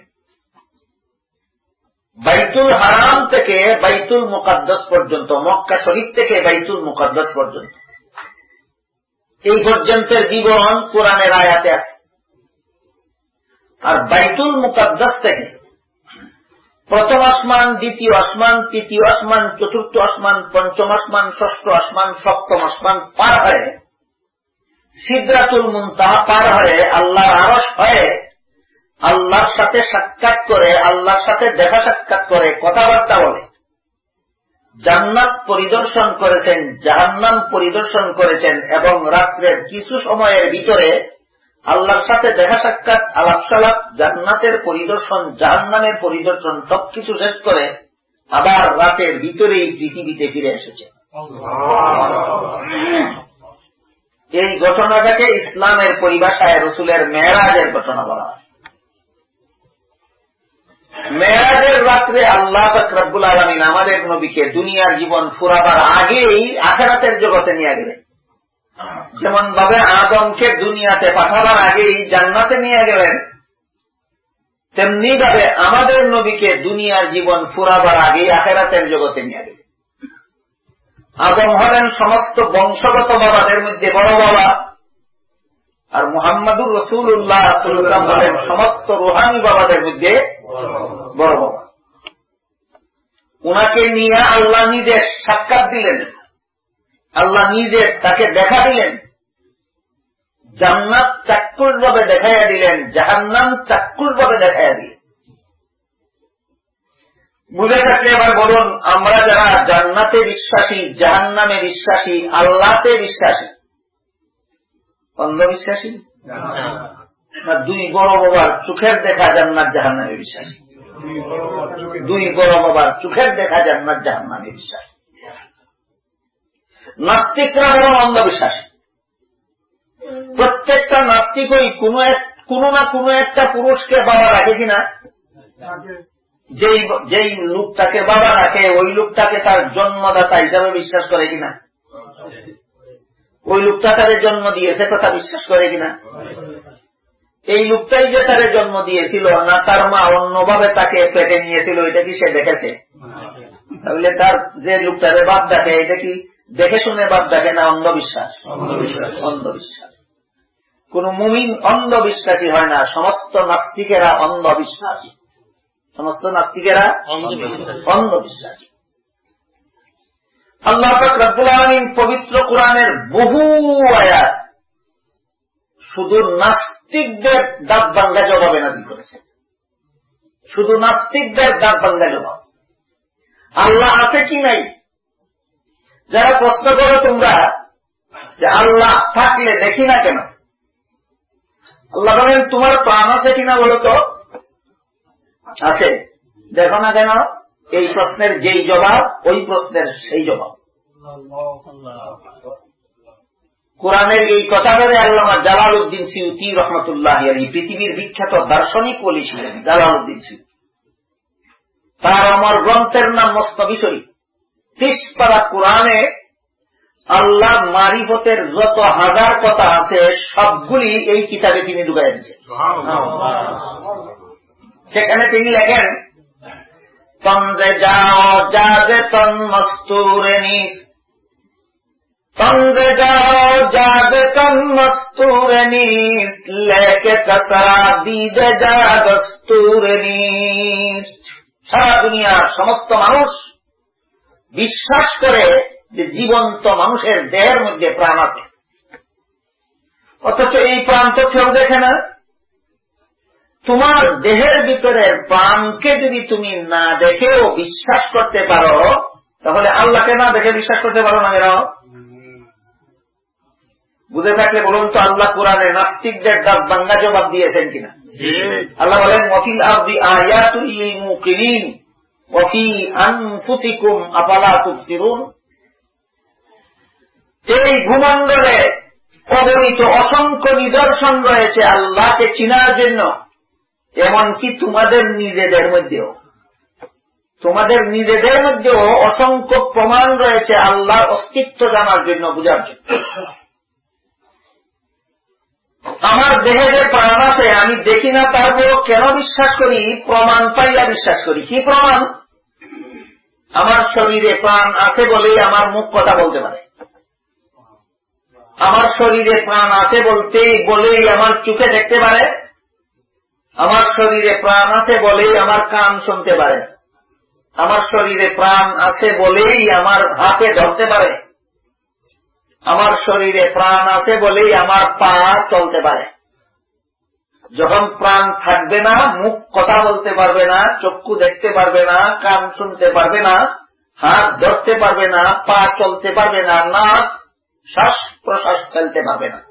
[SPEAKER 1] বাইতুল হারাম থেকে বাইতুল মুকাদ্দাস পর্যন্ত, মক্কা শরীফ থেকে বাইতুল মুকাদ্দাস পর্যন্ত, এই পর্যন্তের বিবরণ কোরআনের আয়াতে আছে। আর বাইতুল মুকাদ্দাস থেকে প্রথম আসমান, দ্বিতীয় আসমান, তৃতীয় আসমান, চতুর্থ আসমান, পঞ্চম আসমান, ষষ্ঠ আসমান, সপ্তম আসমান পার হয়ে সিদরাতুল মুনতাহা পার হয়ে আল্লাহর আরশ হয়ে আল্লাহর সাথে সাক্ষাৎ করে, আল্লাহর সাথে দেখা সাক্ষাৎ করে, কথাবার্তা বলে, জান্নাত পরিদর্শন করেছেন, জাহান্নাম পরিদর্শন করেছেন, এবং রাত্রের কিছু সময়ের ভিতরে আল্লাহর সাথে দেখা সাক্ষাৎ, আলাপ সালাপ, জান্নাতের পরিদর্শন, জাহান্নামের পরিদর্শন সবকিছু শেষ করে আবার রাতের ভিতরেই পৃথিবীতে ফিরে এসেছে। এই ঘটনাটাকে ইসলামের পরিভাষায় রাসূলের মেরাজের ঘটনা বলা হয়। মেরাজের রাত্রে আল্লাহ পাক রব্বুল আলামিন আমাদের নবীকে দুনিয়ার জীবন ফুরাবার আগেই আখিরাতের জগতে নিয়ে গেলেন। যেমন ভাবে আদমকে দুনিয়াতে পাঠাবার আগেই জান্নাতে নিয়ে গেলেন, তেমনি ভাবে আমাদের নবীকে দুনিয়ার জীবন ফুরাবার আগেই আখিরাতের জগতে নিয়ে গেলেন। আদম হলেন সমস্ত বংশগত বাবাদের মধ্যে বড় বাবা, আর মুহাম্মাদুর রাসূলুল্লাহ সাল্লাল্লাহু আলাইহি ওয়াসাল্লাম হলেন সমস্ত রুহানি বাবাদের মধ্যে বড় বাবা। উনাকে নিয়ে আল্লাহ নিজে সাক্ষাৎ দিলেন, আল্লাহ নিজে তাকে দেখা দিলেন, জান্নাত চাক্ষুষভাবে দেখাইয়া দিলেন, জাহান্নাম চাক্ষুষভাবে দেখাইয়া দিলেন। বুঝে থাকলে এবার বলুন, আমরা যারা জান্নাতে বিশ্বাসী, জাহান্নামে বিশ্বাসী, আল্লাহতে বিশ্বাসী, অন্ধবিশ্বাসী না দুই বড় বাবার চোখের দেখা জান্নাত জাহান্নামে বিশ্বাসী? দুই বড় বাবার চোখের দেখা জান্নাত জাহান্নামে বিশ্বাসী। নাস্তিকরা বরং অন্ধবিশ্বাসী। প্রত্যেকটা নাস্তিকই কোনো না কোনো একটা পুরুষকে বাবা রাখে কিনা, যেই লোকটাকে বাবা রাখে ওই লোকটাকে তার জন্মদাতা হিসাবে বিশ্বাস করে কিনা, ওই লোকটা তাদের জন্ম দিয়েছে কথা বিশ্বাস করে কিনা, এই লোকটাই যে তারে জন্ম দিয়েছিল না তার মা অন্যভাবে তাকে পেটে নিয়েছিল এটা কি সে দেখেছে? তাহলে তার যে লোকটারে বাপ দেখে এটা কি দেখে শুনে বাপ দেখে না অন্ধবিশ্বাস? অন্ধবিশ্বাস। কোন মুমিন অন্ধবিশ্বাসী হয় না, সমস্ত নাস্তিকেরা অন্ধবিশ্বাসী, সমস্ত নাস্তিকেরা অন্ধবিশ্বাসী। আল্লাহ পাক রব্বুল আলামিন পবিত্র কোরআনের বহু আয়াত শুধু নাস্তিকদের দাঁত ভাঙ্গা জবাবে নাযিল করেছেন, শুধু নাস্তিকদের দাঁত ভাঙ্গা জবাব। আল্লাহ আছে কি নাই? যারা প্রশ্ন করো তোমরা যে আল্লাহ থাকলে দেখি না কেন, আল্লাহ বলেন তোমার প্রাণ আছে কিনা বলো তো? আছে, দেখো না কেন? এই প্রশ্নের যেই জবাব ওই প্রশ্নের সেই জবাব। কোরআনের এই কথা বলে আল্লামা জালালউদ্দিন সিউতি রহমতুল্লাহ আলাইহি, পৃথিবীর বিখ্যাত দার্শনিক ওলি ছিলেন জালালউদ্দিন সিউতি। তার অমর গ্রন্থের নাম মসনবী শরীফ। 30 পারা কোরআনে আল্লাহর মারিফতের যত হাজার কথা আছে সবগুলি এই কিতাবে তিনি ঢুকাই দিয়েছেন। সেখানে তিনি লেখেন, তন্দ্রে যাও জাগে তন মস্তুরে নিস, তন্দ্রে যাও জাগে তন মস্তুরে নিস, লেকে কসরা দিদে জাগস্তুরে নিস। সারা দুনিয়ার সমস্ত মানুষ বিশ্বাস করে যে জীবন্ত মানুষের দেহের মধ্যে প্রাণ আছে, অথচ এই প্রাণ তো কেউ দেখে না। তোমার দেহের ভিতরের প্রাণকে যদি তুমি না দেখেও বিশ্বাস করতে পারো, তাহলে আল্লাহকে না দেখে বিশ্বাস করতে পারো না কেন? বুঝে থাকলে বলুন তো, আল্লাহ কোরআনে নাস্তিকদের দাঁত ভাঙ্গা জবাব দিয়েছেন কিনা? আল্লাহ বলেন, ওয়াফিল আরদি আয়াতুল লিল মুকিনিন ওয়াফি আনফুসিকুম আফালা তুবসিরুন। এই ভূমণ্ডলে অগণিত অসংখ্য নিদর্শন রয়েছে আল্লাহকে চিনার জন্য, এমনকি তোমাদের নিজেদের মধ্যেও অসংখ্য প্রমাণ রয়েছে আল্লাহর অস্তিত্ব জানার জন্য, বুঝার জন্য। আমার দেহে যে প্রাণ আছে আমি দেখি না, তারপরেও কেন বিশ্বাস করি? প্রমাণ পাইয়া বিশ্বাস করি। কি প্রমাণ? আমার শরীরে প্রাণ আছে বলেই আমার মুখ কথা বলতে পারে, আমার শরীরে প্রাণ আছে বলেই আমার চোখে দেখতে পারে, আমার শরীরে প্রাণ আছে বলেই আমার কান শুনতে পারে, আমার শরীরে প্রাণ আছে বলেই আমার হাতে ধরতে পারে, আমার শরীরে প্রাণ আছে বলেই আমার পা চলতে পারে। যখন প্রাণ থাকবে না, মুখ কথা বলতে পারবে না, চক্ষু দেখতে পারবে না, কান শুনতে পারবে না, হাত ধরতে পারবে না, পা চলতে পারবে না, নাক শ্বাস প্রশ্বাস ফেলতে পারবে না।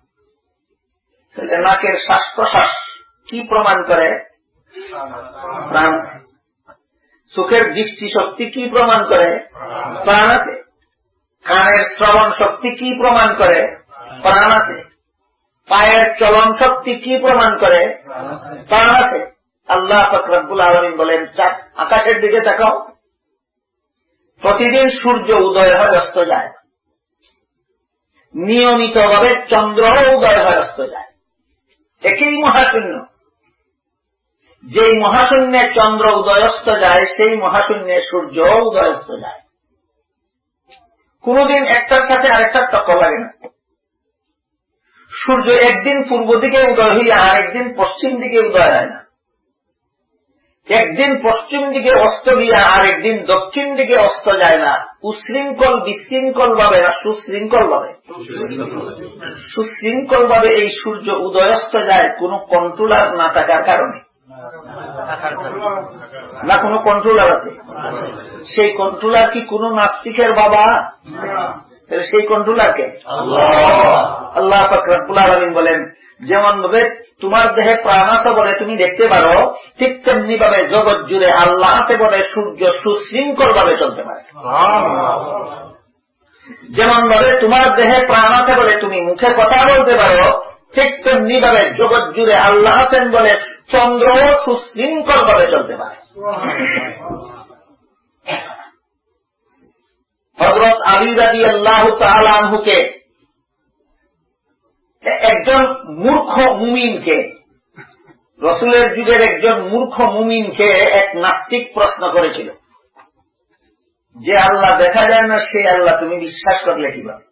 [SPEAKER 1] নাকের শ্বাস প্রশ্বাস কি প্রমাণ করে? প্রাণ। চোখের দৃষ্টি শক্তি কি প্রমাণ করে? প্রাণ আছে। কানের শ্রবণ শক্তি কি প্রমাণ করে? প্রাণ আছে। পায়ের চলন শক্তি কি প্রমাণ করে? প্রাণ আছে। আল্লাহ পাক রব্বুল আলামিন বলেন, আকাশের দিকে তাকাও, প্রতিদিন সূর্য উদয় হয় অস্ত যায়, নিয়মিতভাবে চন্দ্র উদয় হয় অস্ত যায়। একই মহাশূন্য, যেই মহাশূন্যে চন্দ্র উদয়স্ত যায় সেই মহাশূন্যে সূর্য উদয়স্ত যায়। কোনদিন একটার সাথে আরেকটার টক্কর লাগে না। সূর্য একদিন পূর্ব দিকে উদয় হইয়া আর একদিন পশ্চিম দিকে উদয় হয় না। একদিন পশ্চিম দিকে অস্ত গিয়া আর একদিন দক্ষিণ দিকে অস্ত যায় না। উশৃঙ্খল বিশৃঙ্খল ভাবে না, সুশৃঙ্খল ভাবে। সুশৃঙ্খল ভাবে এই সূর্য উদয়স্ত যায় কোন কন্ট্রোলার না থাকার কারণে। না কোনো কন্ট্রোলার আছে? সেই কন্ট্রোলার কি কোন নাস্তিকের বাবা? সেই কন্ট্রোলারকে আল্লাহ পাক রব্বুল আলামিন বলেন, যেমন ভাবে তোমার দেহে প্রাণ আছে বলে তুমি দেখতে পারো, ঠিক তেমনি ভাবে জগৎ জুড়ে আল্লাহ আছে বলে সূর্য সুশৃঙ্খল ভাবে চলতে পারে। যেমন ভাবে তোমার দেহে প্রাণ আছে বলে তুমি মুখে কথা বলতে পারো, ঠিক তেমনি ভাবে জগৎ জুড়ে আল্লাহ আছেন বলে চন্দ্র সুশৃঙ্খল ভাবে চলতে পারে। হযরত আলী রাদিয়াল্লাহু তাআলা আনহুকে একজন মূর্খ মুমিনকে, রাসূলের যুগের একজন মূর্খ মুমিনকে এক নাস্তিক প্রশ্ন করেছিল যে আল্লাহ দেখা যায় না, সেই আল্লাহ তুমি বিশ্বাস করলে কিভাবে?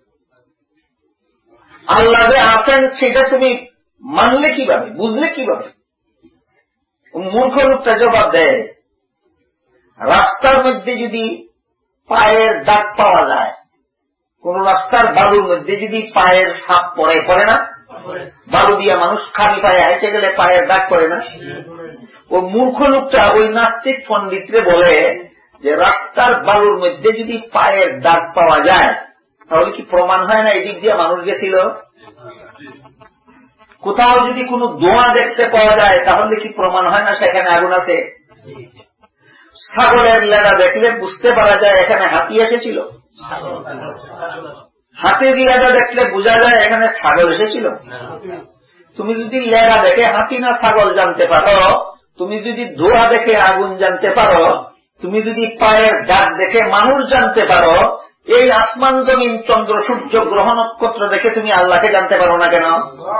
[SPEAKER 1] আল্লাহ যে আছেন সেটা তুমি মানলে কিভাবে, বুঝলে কিভাবে? মূর্খ লোকটা জবাব দেয়, রাস্তার মধ্যে যদি পায়ের দাগ পাওয়া যায়, কোন রাস্তার বালুর মধ্যে যদি পায়ের ছাপ পড়ে না, বালু দিয়া মানুষ খালি পায়ে হাইটে গেলে পায়ের দাগ পড়ে না, ও মূর্খ লোকটা ওই নাস্তিক পণ্ডিতরে বলে যে রাস্তার বালুর মধ্যে যদি পায়ের দাগ পাওয়া যায় তাহলে কি প্রমাণ হয় না এদিক দিয়ে মানুষ গেছিল? কোথাও যদি কোনো ধোঁয়া দেখতে পাওয়া যায় তাহলে কি প্রমাণ হয় না সেখানে আগুন আছে? ছাগলের লেদা দেখলে বুঝতে পারা যায় এখানে হাতি এসেছিল। হাতির লেদা দেখলে বোঝা যায় এখানে ছাগল এসেছিল। তুমি যদি লেদা দেখে হাতি না ছাগল জানতে পারো, তুমি যদি ধোঁয়া দেখে আগুন জানতে পারো, তুমি যদি পায়ের দাগ দেখে মানুষ জানতে পারো, এই আসমান জমিন চন্দ্র সূর্য গ্রহ নক্ষত্র দেখে তুমি আল্লাহকে জানতে পারো না কেন?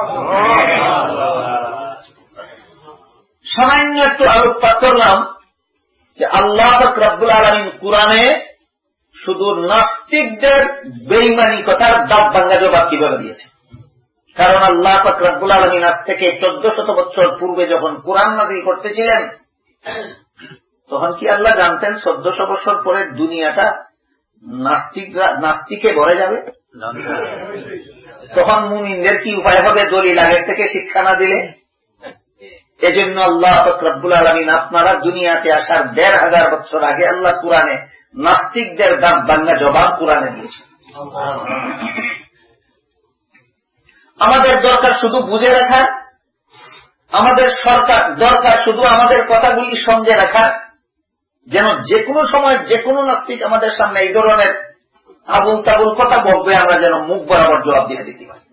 [SPEAKER 1] সামান্য একটু আলোকপাত করলাম যে আল্লাহ পাক রব্বুল আলামিন কুরআনে শুধু নাস্তিকদের বেঈমানি কথার দাঁত ভাঙা জবাব কিভাবে দিয়েছে। কারণ আল্লাহ পাক রব্বুল আলামিন আজ থেকে 1400 বছর পূর্বে যখন কুরআন নাযিল করতেছিলেন তখন কি আল্লাহ জানতেন 1400 বছর পরে দুনিয়াটা নাস্তিকে ভরে যাবে? তখন মুমিনদের কি উপায় হবে দলিল আগের থেকে শিক্ষা না দিলে? এজন্য আল্লাহ পাক রব্বুল আলামিন আপনারা দুনিয়াতে আসার 1500 বছর আগে আল্লাহ কুরআনে নাস্তিকদের দাঁত ভাঙা জবাব কুরআনে দিয়েছেন। আমাদের দরকার শুধু বুঝে রাখা, আমাদের সরকার দরকার শুধু আমাদের কথাগুলি সঙ্গে রাখা, যেন যে কোনো সময় যে কোনো নাস্তিক আমাদের সামনে এই ধরনের আবুল তাবুল কথা বলবে আমরা যেন মুখ বরাবর জবাব দিয়ে দিতে পারি।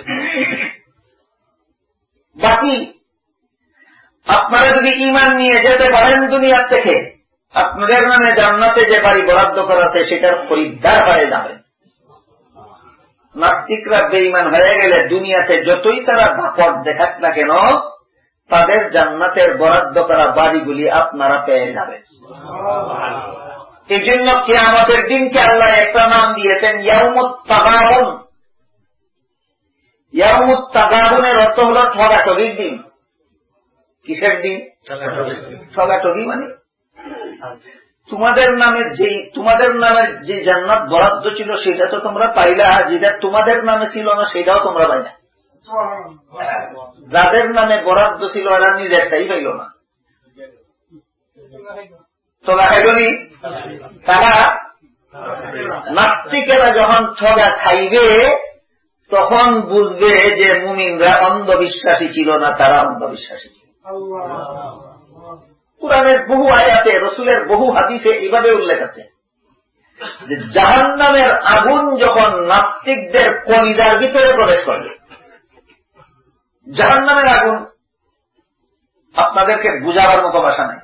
[SPEAKER 1] বাকি আপনারা যদি ঈমান নিয়ে যেতে পারেন দুনিয়া থেকে, আপনাদের নামে জান্নাতে যে বাড়ি বরাদ্দ করা আছে সেটার খরিদ্দার হয়ে যাবেন। নাস্তিকরা বেঈমান হয়ে গেলে দুনিয়াতে যতই তারা দাপট দেখাক না কেন তাদের জান্নাতের বরাদ্দ করা বাড়িগুলি আপনারা পেয়ে যাবেন। এই জন্য কিয়ামতের দিনকে আল্লাহ একটা নাম দিয়েছেন ইয়াউমুত তাগাবুন। ইয়াউমুত তাগাবুনের অর্থ হল ঠগাঠগির দিন। কিসের দিন? ঠগাঠগি মানে তোমাদের নামের যে জান্নাত বরাদ্দ ছিল সেটা তো তোমরা পাইলা, যেটা তোমাদের নামে ছিল না সেটাও তোমরা পাইলা। যাদের নামে বরাদ্দ ছিল এরা নিজেরটাই পাইল না, তোলা খাইলি। তারা নাস্তিকেরা যখন ঠগা খাইবে তখন বুঝবে যে মুমিনরা অন্ধবিশ্বাসী ছিল না, তারা অন্ধবিশ্বাসী ছিল। কুরআনের বহু আয়াতে রাসূলের বহু হাদিসে এইভাবে উল্লেখ আছে যে জাহান্নামের আগুন যখন নাস্তিকদের কলিজার ভিতরে প্রবেশ করবে, জাহান্নামের আগুন আপনাদেরকে বুঝাবার মতো ভাষা নাই।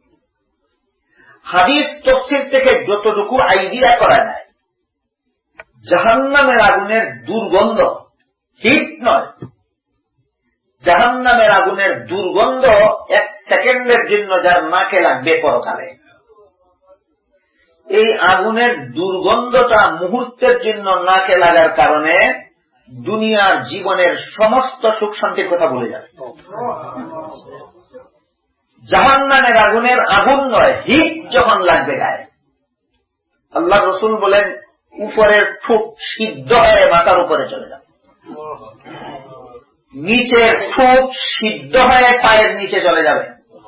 [SPEAKER 1] হাদিস তাফসীর থেকে যতটুকু আইডিয়া করা যায় জাহান্নামের আগুনের দুর্গন্ধ, হিট নয়, জাহান্নামের আগুনের দুর্গন্ধ 1 সেকেন্ডের জন্য যার নাকে লাগবে পরকালে, এই আগুনের দুর্গন্ধটা মুহূর্তের জন্য নাকে লাগার কারণে দুনিয়ার জীবনের সমস্ত সুখ শান্তির কথা ভুলে যাবে। জাহান্নামের আগুনের আগুন নয়, হিট যখন লাগবে গায়ে, আল্লাহ রসুল বলেন উপরের ঠোঁট সিদ্ধ হয়ে মাথার উপরে চলে যাবে, নিচের ঠোঁট সিদ্ধ হয়ে পায়ের নিচে চলে যাবে।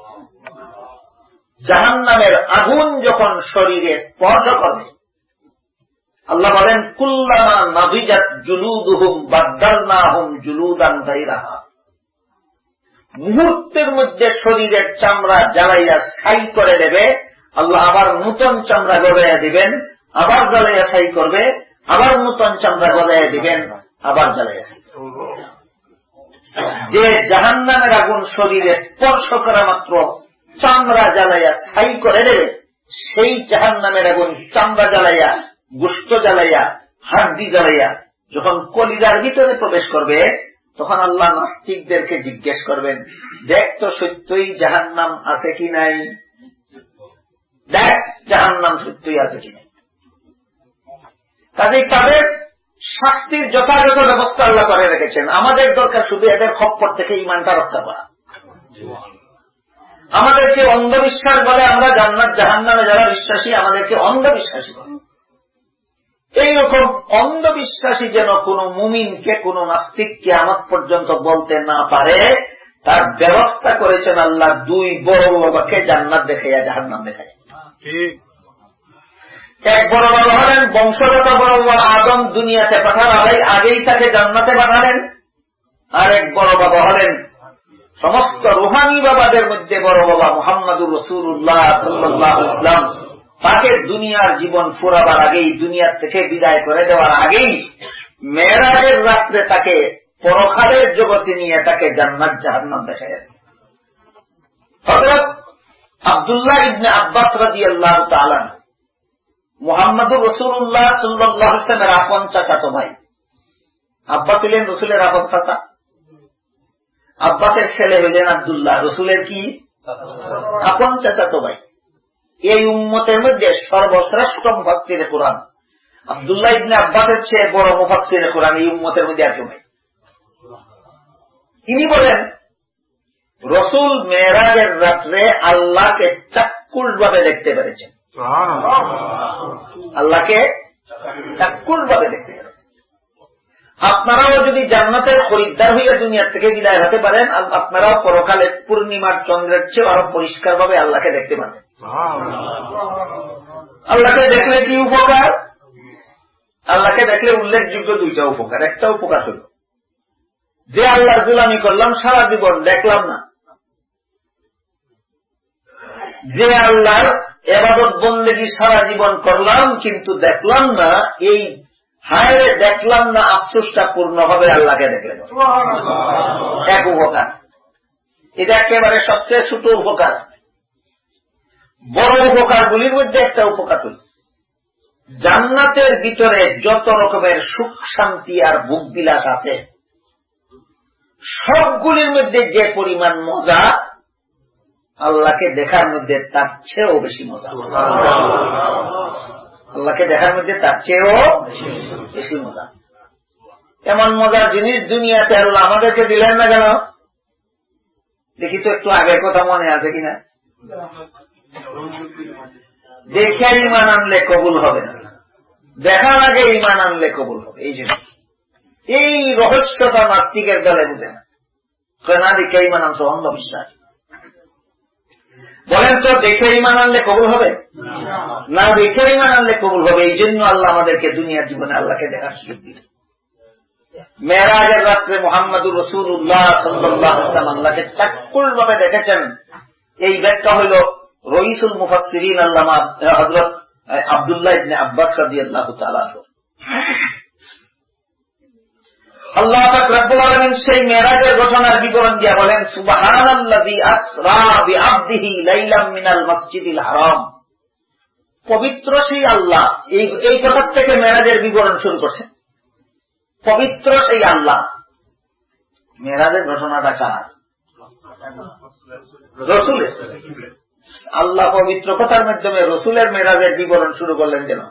[SPEAKER 1] জাহান্নামের আগুন যখন শরীরে স্পর্শ করবে, আল্লাহ বলেন কুল্লামা নাবিজাত জুলুদুহুম বাদদালনাহুম জুলুদান গায়রাহা, মুহূর্তের মধ্যে শরীরের চামড়া জ্বালাইয়া ছাই করে দেবে, আল্লাহ আবার নূতন চামড়া গলাইয়া দিবেন, আবার জ্বালাইয়া ছাই করবে, আবার নূতন চামড়া গলাইয়া দিবেন, আবার জ্বালাইয়া ছাই করবে। যে জাহান্নামের আগুন শরীরে স্পর্শ করা মাত্র চামড়া জ্বালাইয়া ছাই করে দেবে, সেই জাহান্নামের আগুন চামড়া জ্বালাইয়া, গোশত জ্বালাইয়া, হাড্ডি জ্বালাইয়া যখন কলিজার ভিতরে প্রবেশ করবে, তখন আল্লাহ নাস্তিকদেরকে জিজ্ঞেস করবেন, দেখ তো সত্যই জাহান্নাম আছে কি নাই, দেখ জাহান্নাম সত্যই আছে কি নাই। কাজেই তাদের শাস্তির যথাযথ ব্যবস্থা আল্লাহ করে রেখেছেন। আমাদের দরকার শুধু এদের খপ্পর থেকে ইমানটা রক্ষা করা। আমাদেরকে অন্ধবিশ্বাস বলে, আমরা জান্নাত জাহান্নামে যারা বিশ্বাসী, আমাদেরকে অন্ধবিশ্বাসী বলে। এইরকম অন্ধবিশ্বাসী যেন কোন মুমিনকে, কোন নাস্তিককে কিয়ামত পর্যন্ত বলতে না পারে, তার ব্যবস্থা করেছেন আল্লাহ 2 বড় বাবাকে জান্নাত দেখাইয়া জাহান্নাম দেখাইয়া। এক বড় বাবা হলেন বংশগত বড় বাবা আদম, দুনিয়াতে পাঠার আগেই তাকে জান্নাতে পাঠালেন। আর এক বড় বাবা হলেন সমস্ত রুহানি বাবাদের মধ্যে বড় বাবা মুহাম্মদুর রাসূলুল্লাহ সাল্লাল্লাহু আলাইহি ওয়াসাল্লাম, তাকে দুনিয়ার জীবন ফুরাবার আগেই, দুনিয়ার থেকে বিদায় করে দেওয়ার আগেই মেরাজের রাত্রে তাকে পরকালের জগতে নিয়ে তাকে জান্নাত জাহান্নাম দেখায়। হযরত আব্দুল্লাহ ইবনে আব্বাস রাদিয়াল্লাহু তাআলা মুহাম্মদুর রাসূলুল্লাহ সাল্লাল্লাহু আলাইহি ওয়াসাল্লামের আপন চাচাতো ভাই। আব্বাস ছিলেন রাসূলের আপন চাচা, আব্বাসের ছেলে হইলেন আব্দুল্লাহ, রাসূলের কি আপন চাচাতো ভাই। এই উম্মতের মধ্যে সর্বশ্রেষ্ঠ মুফাসসিরে কুরআন আব্দুল্লাহ ইবনে আব্বাসের চেয়ে বড় মুফাসসিরে কুরআন এই উম্মতের মধ্যে আর কেউ নেই। তিনি বলেন রাসূল মেরাজের রাত্রে আল্লাহকে চাক্ষুষভাবে দেখতে পেরেছেন, আল্লাহকে চাক্ষুষভাবে দেখতে পেরেছেন। আপনারাও যদি জান্নাতের খরিদ্দার হইয়া দুনিয়ার থেকে বিদায় হতে পারেন, আপনারাও পরকালে পূর্ণিমার চন্দ্রের চেয়ে আরো পরিষ্কার ভাবে আল্লাহকে দেখতে পারেন। আল্লাহকে দেখলে কি উপকার? আল্লাহকে দেখলে উল্লেখযোগ্য 2টা উপকার। একটা উপকার হল যে আল্লাহর গোলামি করলাম সারা জীবন, দেখলাম না, যে আল্লাহর ইবাদত বন্দেগী সারা জীবন করলাম কিন্তু দেখলাম না, এই হায় দেখলাম না আফসোসটা পূর্ণ হবে আল্লাহকে দেখলে। এক উপকার, এটা একেবারে সবচেয়ে ছোট উপকার। বড় উপকারগুলির মধ্যে একটা উপকার হল জান্নাতের ভিতরে যত রকমের সুখ শান্তি আর ভোগ বিলাস আছে, সবগুলির মধ্যে যে পরিমাণ মজা আল্লাহকে দেখার মধ্যে তার চেয়েও বেশি মজা। আল্লাহকে দেখার মধ্যে তার চেয়েও বেশি মজা। এমন মজার জিনিস দুনিয়াতে আল্লাহ আমাদেরকে দিলেন না কেন? দেখি তো একটু আগের কথা মনে আছে কিনা। দেখে ঈমান আনলে কবুল হবে না, দেখার আগে ঈমান আনলে কবুল হবে। এই জন্য এই রহস্যটা নাস্তিকের দলে বুঝে না, না দেখে ঈমান আনছো অন্ধবিশ্বাস। বলেন তো দেখে ঈমান আনলে কবুল হবে না, দেখে ঈমান আনলে কবুল হবে। এই জন্য আল্লাহ আমাদেরকে দুনিয়ার জীবনে আল্লাহকে দেখার সুযোগ দিলেন। মেরাজের রাত্রে মুহাম্মদুর রাসূলুল্লাহ সাল্লাল্লাহু আলাইহি ওয়াসাল্লাম আল্লাহকে চাক্ষুষভাবে দেখেছেন। এই ব্যাখ্যা হইল রইসুল মুফাসসিরিন আল্লামা হযরত আব্দুল্লাহ ইবনে আব্বাস রাদিয়াল্লাহু তাআলা। আল্লাহ পাক রব্বুল আলামিন সেই মেরাজের ঘটনার বিবরণ দিয়া বলেন, সুবহানাল্লাযী আসরা বিআবদিহি লাইলাম মিনাল মাসজিদিল হারাম পবিত্র সেই আল্লাহ, এই কথার থেকে মেরাজের বিবরণ শুরু করছে। পবিত্র সেই আল্লাহ। মেরাজের ঘটনাটা কার? রসুলের। আল্লাহ পবিত্র কথার মাধ্যমে রসুলের মেরাজের বিবরণ শুরু করলেন কেন?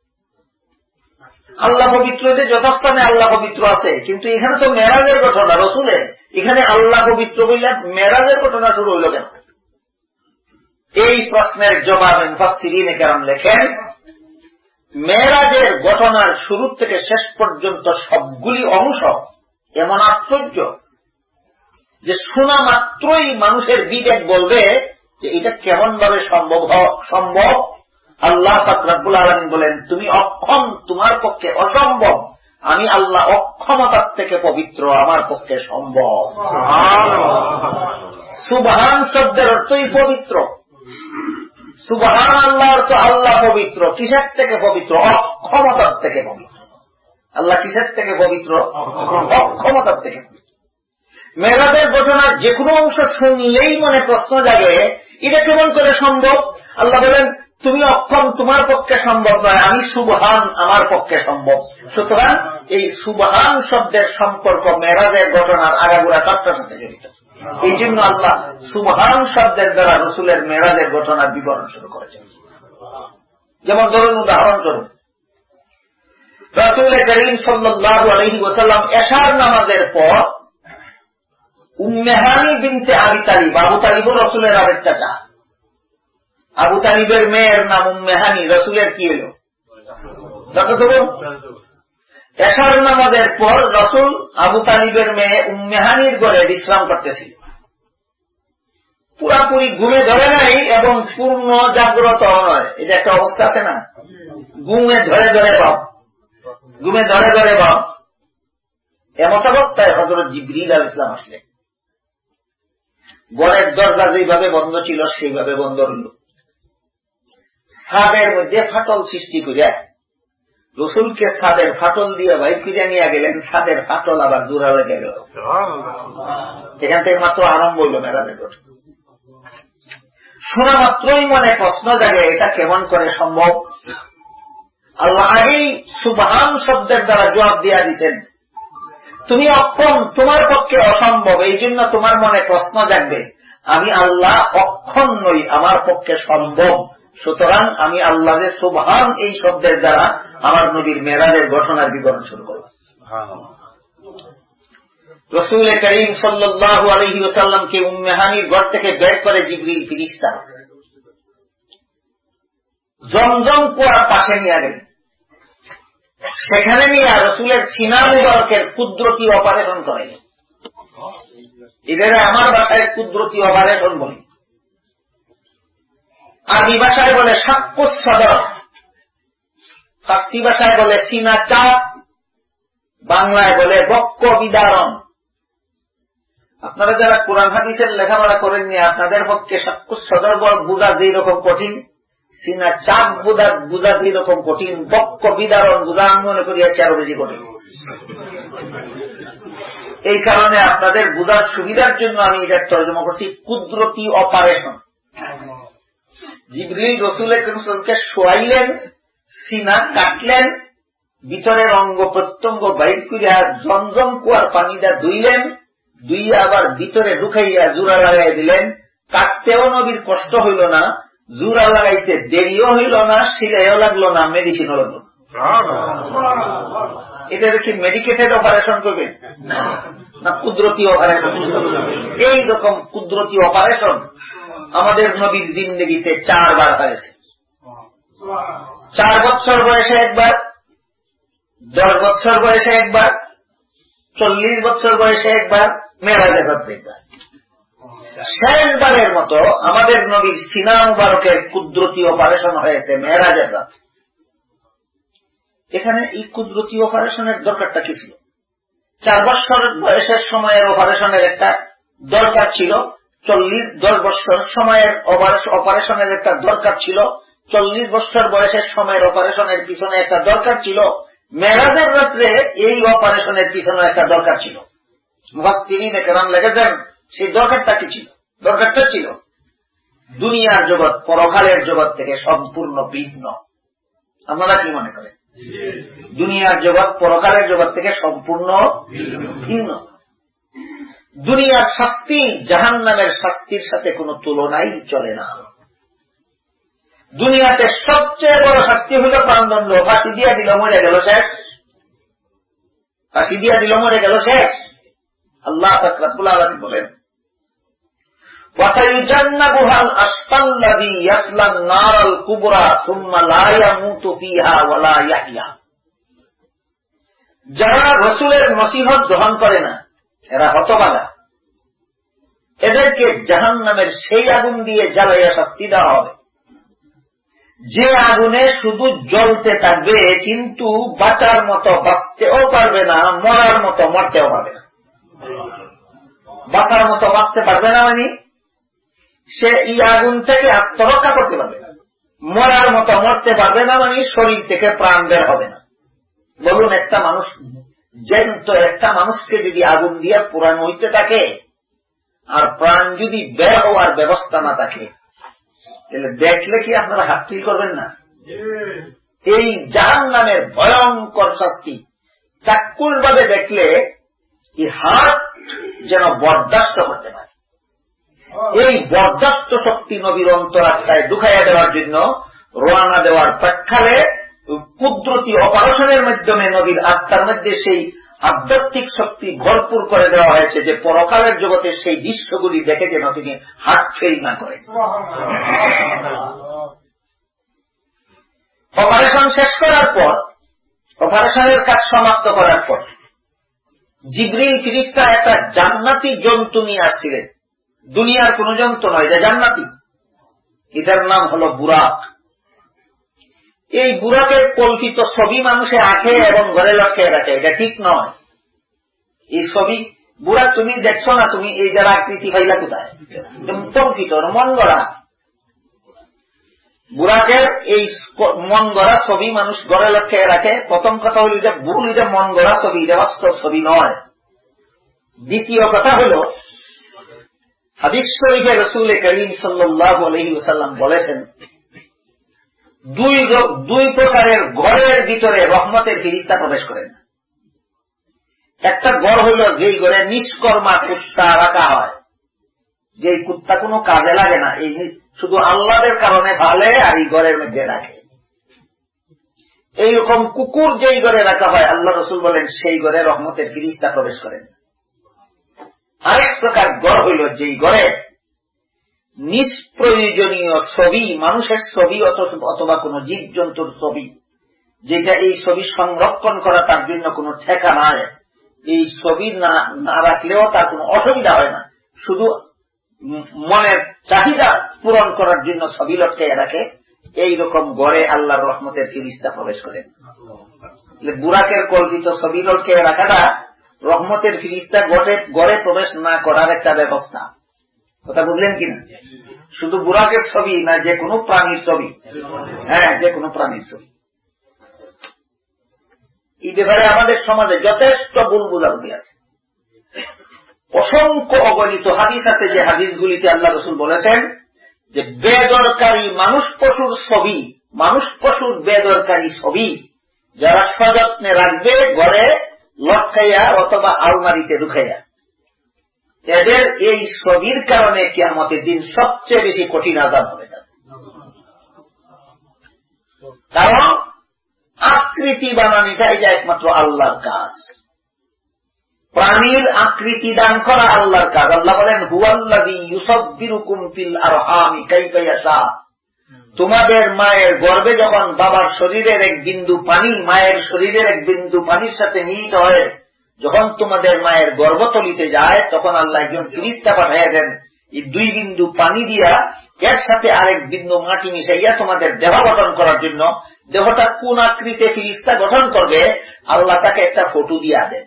[SPEAKER 1] আল্লাহ পবিত্র, যে যথাস্থানে আল্লাহ পবিত্র আছে, কিন্তু এখানে তো মেরাজের ঘটনা রসুলের, এখানে আল্লাহ পবিত্র বললে মেরাজের ঘটনা শুরু হইল কেন? এই প্রশ্নের জবাবে মুফাসসিরিনে কেরাম লেখেন, মেরাজের ঘটনার শুরু থেকে শেষ পর্যন্ত সবগুলি অংশ এমন আশ্চর্য যে শোনা মাত্রই মানুষের বিবেক বলবে যে এটা কেমন ভাবে সম্ভব। আল্লাহ পাক রব্বুল আলামিন বলেন, তুমি অক্ষম, তোমার পক্ষে অসম্ভব, আমি আল্লাহ অক্ষমতার থেকে পবিত্র, আমার পক্ষে সম্ভব। সুবহান শব্দের অর্থই পবিত্র। সুবহান আল্লাহ অর্থ আল্লাহ পবিত্র। কিসের থেকে পবিত্র? অক্ষমতার থেকে পবিত্র। আল্লাহ কিসের থেকে পবিত্র? অক্ষমতার থেকে পবিত্র। মেরাজের ঘটনার যে কোনো অংশ শুনলেই মনে প্রশ্ন জাগে, এটা কেমন করে সম্ভব? আল্লাহ বলেন, তুমি অক্ষম, তোমার পক্ষে সম্ভব নয়, আমি সুবহান, আমার পক্ষে সম্ভব। সুতরাং এই সুবহান শব্দের সম্পর্ক মেরাজের ঘটনার আগাগোড়া তত্ত্বের সাথে জড়িত। এই জন্য আল্লাহ সুবহান শব্দের দ্বারা রসুলের মেরাজের ঘটনার বিবরণ শুরু করেছেন। যেমন ধরুন, উদাহরণস্বরূপ, রাসূল করিম সাল্লাল্লাহু আলাইহি ওয়াসাল্লাম এশার নামাজের পর উম্মে হানি বিনতে আবি তালিব, আবু তালিব রসুলের আরেক চাচা, আবু তালিবের মেয়ের নাম উম্মে হানি, রসুলের কি হল? এশার নামাজের পর রসুল আবু তালিবের মেয়ে উম্মে হানির ঘরে বিশ্রাম করতেছিল। পুরাপুরি ঘুমে ধরে নাই এবং পূর্ণ জাগ্রত নয়, এটা একটা অবস্থা আছে না, ঘুমে ধরে ধরে ভাব, ঘুমে ধরে ধরে ভাব। এমত অবস্থায় হযরত জিবরিল আলাইহিস সালাম আসলেন। ঘরের দরজা যেভাবে বন্ধ ছিল সেইভাবে বন্ধ রইল। ছাদের মধ্যে ফাটল সৃষ্টি করিয়া রসুলকে ছাদের ফাটল দিয়ে বাইর করিয়া নিয়ে গেলেন। ছাদের ফাটল আবার জোড়া লেগে গেল। এখান থেকে মাত্র আরম্ভ হইল মেরাজের ঘটনা। শোনা মাত্রই মনে প্রশ্ন জাগে, এটা কেমন করে সম্ভব? আল্লাহ আগেই সুবহান শব্দের দ্বারা জবাব দিয়া দিচ্ছেন, তুমি অক্ষম, তোমার পক্ষে অসম্ভব, এই জন্য তোমার মনে প্রশ্ন জাগবে। আমি আল্লাহ অক্ষম নই, আমার পক্ষে সম্ভব। সুতরাং আমি আল্লাহ যে সুবহান এই শব্দের দ্বারা আমার নবীর মেরাজের ঘটনার বিবরণ শুরু করলাম। রাসূল করিম সাল্লাল্লাহু আলাইহি ওয়াসাল্লামকে উম্মে হানির ঘর থেকে বের করে জিবরিল ফেরেশতা জমজম কুয়ার পাশে নিয়ে গেলেন। সেখানে নিয়ে রাসূলের সিনা মুবারকের কুদরতি অপারেশন করাইলেন। এটারে আমার ভাষায় কুদরতি অপারেশন বলি, আরবি ভাষায় বলে শাক্কুস সদর, ফার্সি ভাষায় বলে সিনা চাপ, বাংলায় বলে বক্ষ বিদারণ। আপনারা যারা কোরআন হাদিসের লেখাপড়া করেননি, আপনাদের পক্ষে শাক্কুস সদর বোঝা যেই রকম কঠিন, সিনা চাপ বোঝা যেই রকম কঠিন, বক্ষ বিদারণ বোঝা আমি মনে করি আরো বেশি কঠিন। এই কারণে আপনাদের বোঝার সুবিধার জন্য আমি এটা তর্জমা করছি কুদরতি অপারেশন। জিবরিল রাসূল করিমকে শোয়াইলেন, সিনা কাটলেন, ভিতরের অঙ্গ প্রত্যঙ্গ বাইর করিয়া জমজম কুয়ার পানিটা ধুইলেন, ধুইয়া আবার ভিতরে ঢুকাইয়া জোড়া লাগাই দিলেন। কাটতেও নবীর কষ্ট হইল না, জোড়া লাগাইতে দেরিও হইল না, সিলাইও লাগলো না, মেডিসিনও লাগলো না। এটা কি মেডিকেটেড অপারেশন করবেন না কুদরতি অপারেশন? এইরকম কুদরতি অপারেশন আমাদের নবীর জিন্দগিতে 4 বার হয়েছে। 4 বছর বয়সে একবার, 10 বছর বয়সে একবার, 40 বছর বয়সে একবার, মেরাজের রাতে একবার। শেষবারের মতো আমাদের নবীর সিনা মুবারকের কুদরতি অপারেশন হয়েছে মেরাজের রাতে। এখানে এই কুদরতি অপারেশনের দরকারটা কি ছিল? 4 বছর বয়সের সময়ের অপারেশনের একটা দরকার ছিল, 10 বছর সময়ের অপারেশনের একটা দরকার ছিল, 40 বছর বয়সের সময়ের অপারেশনের পিছনে একটা দরকার ছিল, মেরাজের রাত্রে এই অপারেশনের পিছনে একটা দরকার ছিল। মুফাসসিরিনে কেরাম লিখেছেন সেই দরকারটা কি ছিল? দরকারটা ছিল দুনিয়ার জগৎ পরকালের জগৎ থেকে সম্পূর্ণ ভিন্ন। আপনারা কি মনে করেন? দুনিয়ার জগৎ পরকালের জগৎ থেকে সম্পূর্ণ ভিন্ন। দুনিয়ার শাস্তি জাহান্নামের শাস্তির সাথে কোনো তুলনাই চলে না। দুনিয়াতে সবচেয়ে বড় শাস্তি হল প্রাণদণ্ড। ফাঁসি দিয়া দিল, মরে গেল, শেষ। ফাঁসি দিয়া দিল, মরে গেল, শেষ। আল্লাহ পাক রব্বুল আলামিন বলেন, وَسَيُجَنَّبُهَا الْأَشْقَى الَّذِي يَصْلَى النَّارَ الْكُبْرَى ثُمَّ لَا يَمُوتُ فِيهَا وَلَا يَحْيَا। যারা রাসূলের নসিহত গ্রহণ করে না, এরা হতভাগা। এদেরকে জাহান্নামের সেই আগুন দিয়ে জ্বালাইয়া শাস্তি দেওয়া হবে, যে আগুনে শুধু জ্বলতে থাকবে, কিন্তু বাঁচার মতো বাঁচতেও পারবে না, মরার মতো মরতেও পারবে না। বাঁচার মতো বাঁচতে পারবে না মানে সে এই আগুন থেকে আত্মরক্ষা করতে পারবে না, মরার মতো মরতে পারবে না মানে শরীর থেকে প্রাণ বের হবে না। বলুন, একটা মানুষ জ্যান্ত একটা মানুষকে যদি আগুন দিয়ে পোড়ানো হইতে থাকে আর প্রাণ যদি বের হওয়ার ব্যবস্থা না থাকে, তাহলে দেখলে কি আপনারা হাত ফিল করবেন না? এই জাহান্নামের ভয়ঙ্কর শাস্তি চাক্ষুষ ভাবে দেখলে এই হাত যেন বরদাস্ত করতে পারে। এই বরদাস্ত শক্তি নবীর অন্তরাত্মায় ঢুকাইয়া দেওয়ার জন্য রওনা দেওয়ার প্রেক্ষালে কুদরতি অপারেশনের মাধ্যমে নবীর আত্মার মধ্যে সেই আধ্যাত্মিক শক্তি ভরপুর করে দেওয়া হয়েছে, যে পরকালের জগতের সেই দৃশ্যগুলি দেখে যেন তিনি হাত ফেল না করেন। অপারেশন শেষ করার পর, অপারেশনের কাজ সমাপ্ত করার পর জিবরিল ফেরেশতা একটা জান্নাতি জন্তু নিয়ে আসছিলেন। দুনিয়ার কোন জন্তু নয়, এটা জান্নাতি। এটার নাম হলো বুরাক। এই বুরাকের কল্পিত ছবি মানুষে আঁকে এবং ঘরে লক্ষ্যে রাখে, এটা ঠিক নয়। এই ছবি বুরাক তুমি দেখছো না, তুমি এই যারা আকৃতি পাইলা কোথায়? কল্পিত, মন গড়া। বুরাকের এই মন গড়া ছবি মানুষ ঘরে লক্ষ্যে রাখে। প্রথম কথা হল এটা ভুল, এটা মন গড়া ছবি, এটা বাস্তব ছবি নয়। দ্বিতীয় কথা হল, হাদিস শরীফে রাসূল করিম সাল্লাল্লাহু আলাইহি ওয়াসাল্লাম বলেছেন, দুই প্রকারের ঘরের ভিতরে রহমতের ফেরেশতা প্রবেশ করেন। একটা ঘর হইল যেই ঘরে নিষ্কর্মা কুত্তা রাখা হয়, যেই কুত্তা কোনো কাজে লাগে না, এই শুধু আল্লাহর কারণে ভালে আর এই ঘরের মধ্যে রাখে। এইরকম কুকুর যেই ঘরে রাখা হয়, আল্লাহ রাসূল বলেন সেই ঘরে রহমতের ফেরেশতা প্রবেশ করেন। আরেক প্রকার ঘর হইল যেই ঘরে নিষ্প্রয়োজনীয় ছবি, মানুষের ছবি অথবা কোন জীব জন্তুর ছবি, যেটা এই ছবি সংরক্ষণ করা তার জন্য কোন ঠেকা নাই, এই ছবি না রাখলেও তার কোন অসুবিধা হয় না, শুধু মনের চাহিদা পূরণ করার জন্য ছবি লটকে রাখে। এইরকম ঘরে আল্লাহর রহমতের ফেরেশতা প্রবেশ করেন। বুরাকের কল্পিত ছবি লটকে রাখাটা রহমতের ফেরেশতা ঘরে প্রবেশ না করার একটা ব্যবস্থা। কথা বুঝলেন কিনা? শুধু বুরাকের ছবি না, যে কোনো প্রাণীর ছবি। হ্যাঁ, যে কোনো প্রাণীর ছবি। এই ব্যাপারে আমাদের সমাজে যথেষ্ট ভুল বোঝাবুঝি আছে। অসংখ্য অগণিত হাদিস আছে, যে হাদিসগুলিতে আল্লাহ রাসূল বলেছেন যে বেদরকারী মানুষ পশুর ছবি, মানুষ পশুর বেদরকারী ছবি যারা সযত্নে রাখবে ঘরে লটকাইয়া অথবা আলমারিতে ঢুকাইয়া, এদের এই ছবির কারণে কিয়ামতের দিন সবচেয়ে বেশি কঠিন আযাব হবে। কারণ আকৃতি বানানিটা এটা একমাত্র আল্লাহর কাজ। প্রাণীর আকৃতি দান করা আল্লাহর কাজ। আল্লাহ বলেন, হুয়াল্লাযী ইউসাব্বিরুকুম ফিল আরহামি কাইফা ইয়াশা। তোমাদের মায়ের গর্ভে যখন বাবার শরীরের এক বিন্দু পানি মায়ের শরীরের এক বিন্দু পানির সাথে মিলিত হয়, যখন তোমাদের মায়ের গর্ভতলিতে যায়, তখন আল্লাহ একজন ফেরেশতা পাঠাইয়া দেন, এই দুই বিন্দু পানি দিয়া এর সাথে আরেক বিন্দু মাটি মিশাইয়া তোমাদের দেহ গঠন করার জন্য। দেহটা কোন আকৃতিতে ফেরেশতা গঠন করবে, আল্লাহ তাকে একটা ফটো দিয়া দেন।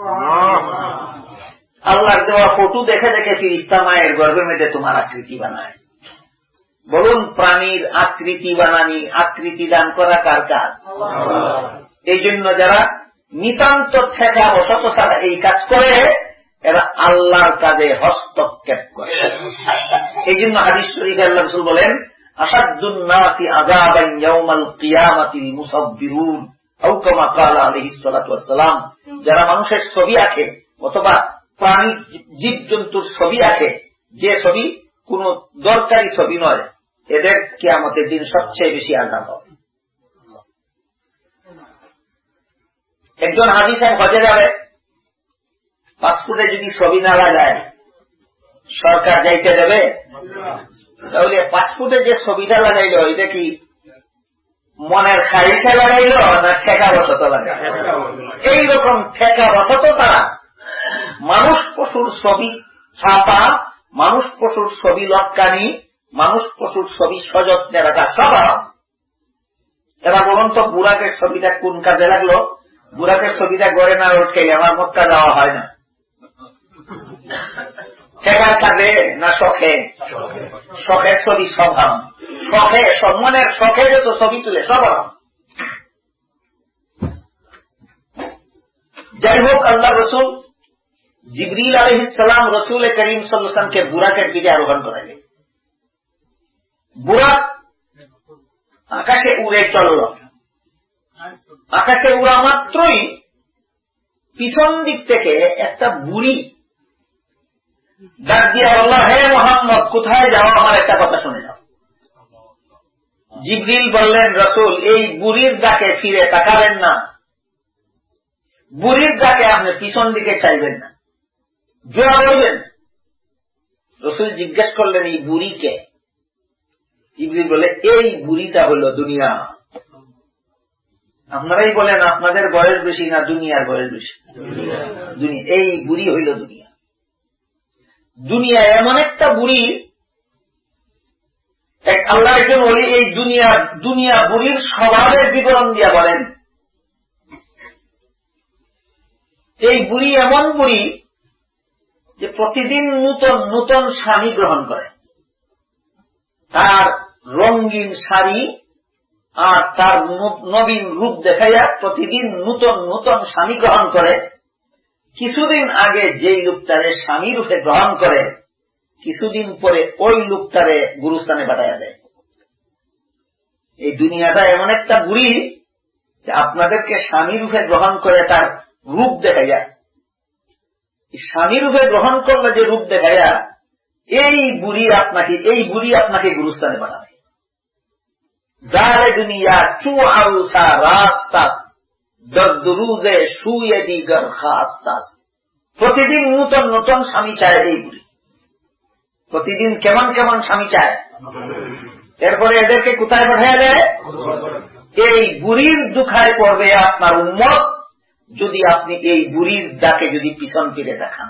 [SPEAKER 1] আল্লাহর দেওয়া ফটো দেখে দেখে ফেরেশতা মায়ের গর্ভের মধ্যে তোমার আকৃতি বানায়। বলুন, প্রাণীর আকৃতি বানানি, আকৃতি দান করা কার কাজ? এই জন্য যারা নিতান্ত ঠেকা বশত ছাড়া এই কাজ করে, এরা আল্লাহর কাজে হস্তক্ষেপ করে। এই জন্য হাদিস শরীফে আল্লাহ রাসূল বলেন, আসাদুন নাসি আযাবান ইয়াউমাল কিয়ামাতিল মুসাব্বিরুন, আও কামা ক্বালা আলাইহিস সালাতু ওয়াস সালাম। যারা মানুষের ছবি আঁকে অথবা প্রাণী জীবজন্তুর ছবি আঁকে, যে ছবি কোন দরকারি ছবি নয়, এদের কিয়ামতের দিন সবচেয়ে বেশি আযাব হবে। একজন হাজী সাহেব হজে যাবে, পাসপোর্টে যদি ছবি না লাগায় সরকার যাইতে দেবে? তাহলে পাসপোর্টে যে ছবিটা লাগাইল, এটা কি মনের খারিশে লাগাইল না ঠেকা বসত লাগাইল? এইরকম ঠেকা বসত তারা মানুষ পশুর ছবি ছাপা, মানুষ পশুর ছবি লটকানি, মানুষ পশুর ছবি সযত্নে রাখা সব। এবার বলুন তো, বুরাকের ছবিটা কোন কাজে লাগলো? বুরাকের ছবিটা গড়ে না ওঠে, আমার মক্কা যাওয়া হয় না। ঠেকার কাজে না শখে? শখের ছবি সব হারাম। শখে, সম্মানের শখে যত ছবি তুলে সব হারাম। যাই হোক, আল্লাহ রসুল জিবরিল আলাইহিস সালাম রসুল করিম সাল্লাল্লাহু আলাইহি ওয়াসাল্লামকে বুরাকের পিঠে আরোহণ করাইলেন। বুরাক আকাশে উড়ে চলল। আকাশে উড়া মাত্রই পিছন দিক থেকে একটা বুড়ি ডাক দিয়ে বলল, হে মুহাম্মদ, কোথায় যাও? আমার একটা কথা শুনে যাও। জিবরিল বললেন, রসুল, এই বুড়ির ডাকে ফিরে তাকাবেন না, বুড়ির ডাকে আপনি পিছন দিকে চাইবেন না, জোয়া বলবেন। রসুল জিজ্ঞেস করলেন, এই বুড়িকে? জিবরিল বলে, এই বুড়িটা হলো দুনিয়া। আপনারাই বলেন, আপনাদের বয়স বেশি না দুনিয়ার বয়স বেশি? এই বুড়ি হইল দুনিয়া। দুনিয়া এমন একটা বুড়ি, এক আল্লাহ একজন ওলি এই দুনিয়া বুড়ির স্বভাবের বিবরণ দিয়া বলেন, এই বুড়ি এমন বুড়ি যে প্রতিদিন নূতন নূতন স্বামী গ্রহণ করে। তার রঙিন শাড়ি আর তার নবীন রূপ দেখাইয়া প্রতিদিন নূতন নূতন স্বামী গ্রহণ করে। কিছুদিন আগে যেই লোকটারে স্বামী রূপে গ্রহণ করে, কিছুদিন পরে ওই লোকটারে গুরুস্থানে পাঠাইয়া দেয়। এই দুনিয়াটা এমন একটা বুড়ি যে আপনাদেরকে স্বামী রূপে গ্রহণ করে তার রূপ দেখাইয়া, স্বামী রূপে গ্রহণ করলে যে রূপ দেখাইয়া, এই বুড়ি আপনাকে গুরুস্থানে পাঠাবে। জালে দুনিয়া চু আলসা রাস্তাস দরদরুজে শুয়ে দিগর খাস্তাস। প্রতিদিন নূতন নূতন স্বামী চায় এই বুড়ি, প্রতিদিন কেমন কেমন স্বামী চায়। এরপরে এদেরকে কোথায় পাঠাইয়া দেয়? এই বুড়ির দুঃখায় পড়বে আপনার উম্মত, যদি আপনি এই বুড়ির ডাকে যদি পিছন ফিরে দেখান।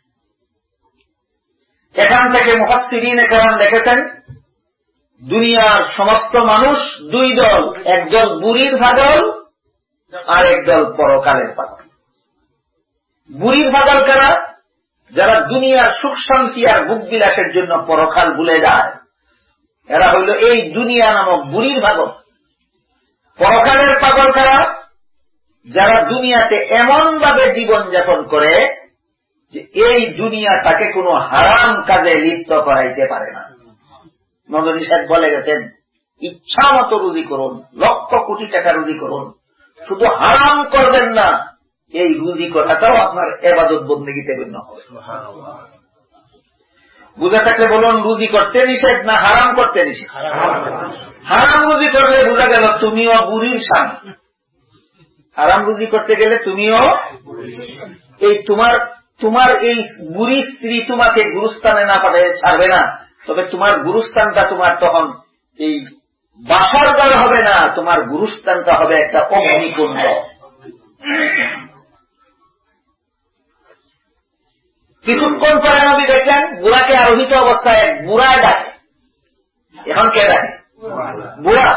[SPEAKER 1] এখান থেকে মুফাসসিরিনে কেরাম লিখেছেন, দুনিয়ার সমস্ত মানুষ দুই দল, একদল বুড়ির পাগল আর একদল পরকালের পাগল। বুড়ির পাগল কারা? যারা দুনিয়ার সুখ শান্তি আর ভোগ বিলাসের জন্য পরকাল ভুলে যায়, এরা হইল এই দুনিয়া নামক বুড়ির পাগল। পরকালের পাগল কারা? যারা দুনিয়াতে এমন ভাবে জীবন যাপন করে যে এই দুনিয়া তাকে কোনো হারাম কাজে লিপ্ত করাইতে পারে না। মদনী সাহেব বলে গেছেন, ইচ্ছা মতো রুজি করুন, লক্ষ কোটি টাকা রুজি করুন, শুধু হারাম করবেন না। এই রুজি করাটাও আপনার ইবাদত বন্দেগীতে গণ্য হবে। বুঝে থাকলে বলুন, রুজি করতে নিষেধ না হারাম করতে নিষেধ? হারাম রুজি করলে বোঝা গেল তুমিও বুড়ির স্বামী। হারাম রুজি করতে গেলে তুমিও এই তোমার এই বুড়ি স্ত্রী তোমাকে গুরুস্থানে না পাঠিয়ে ছাড়বে না। তবে তোমার গুরুস্থানটা তোমার তখন এই বাসার ঘর হবে না, তোমার গুরুস্থানটা হবে একটা অগ্নিকুণ্ড। কিছুক্ষণ পরে নবী দেখলেন বুড়াকে আরোহিত অবস্থায় বুড়া ডাকে। এখন কে ডাকে? বুড়া।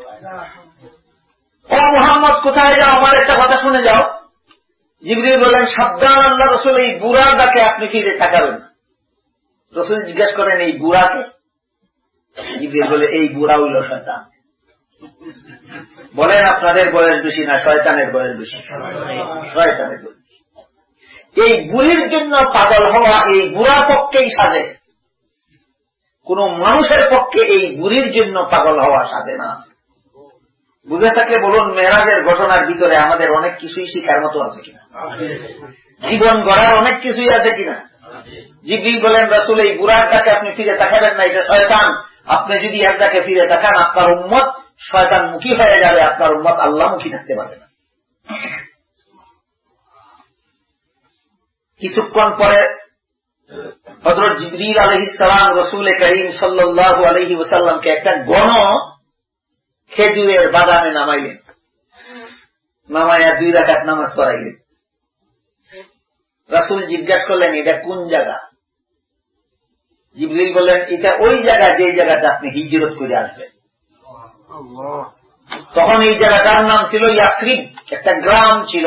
[SPEAKER 1] ও মুহাম্মদ, কোথায় যাও? আমার একটা কথা শুনে যাও। জিবরিল বললেন, সাবধান, আল্লাহ রসুল এই বুড়া ডাকে আপনি ফিরে তাকাবেন না। রসুল জিজ্ঞেস করেন, এই বুড়াকে? জিবরিল বলে, এই বুড়া হইল শয়তান। বলেন, আপনাদের বয়স বেশি না শয়তানের বয়স বেশি? শয়তানের বয়স। এই বুড়ির জন্য পাগল হওয়া এই বুড়ার পক্ষেই সাজে, কোন মানুষের পক্ষে এই বুড়ির জন্য পাগল হওয়া সাজে না। বুঝে থাকলে বলুন, মেরাজের ঘটনার ভিতরে আমাদের অনেক কিছুই শিখার মতো আছে কিনা, জীবন গড়ার অনেক কিছুই আছে কিনা। জিবরিল বলেন, রাসূল এই বুড়ারটাকে আপনি ফিরে তাকাবেন না, এটা শয়তান। আপনি যদি একটাকে ফিরে তাকান, আপনার উম্মত শয়তান মুখী হয়ে যাবে, আপনার উম্মত আল্লাহ মুখী থাকতে পারবে না। কিছুক্ষণ পরে হযরত জিবরিল আলাইহিস সালাম রাসূল করিম সাল্লাল্লাহু আলাইহি ওয়াসাল্লামকে একটা ঘন খেজুরের বাগানে নামাইলেন, নামাইয়া 2 রাকাত নামাজ পড়াইলেন। রাসূল জিজ্ঞাসা করলেন, এটা কোন জায়গা? জিবরিল বললেন, এটা ওই জায়গা যে জায়গাটা আপনি হিজরত করে আসবেন। তখন এই জায়গাটার নাম ছিল ইয়াসরিব, একটা গ্রাম ছিল।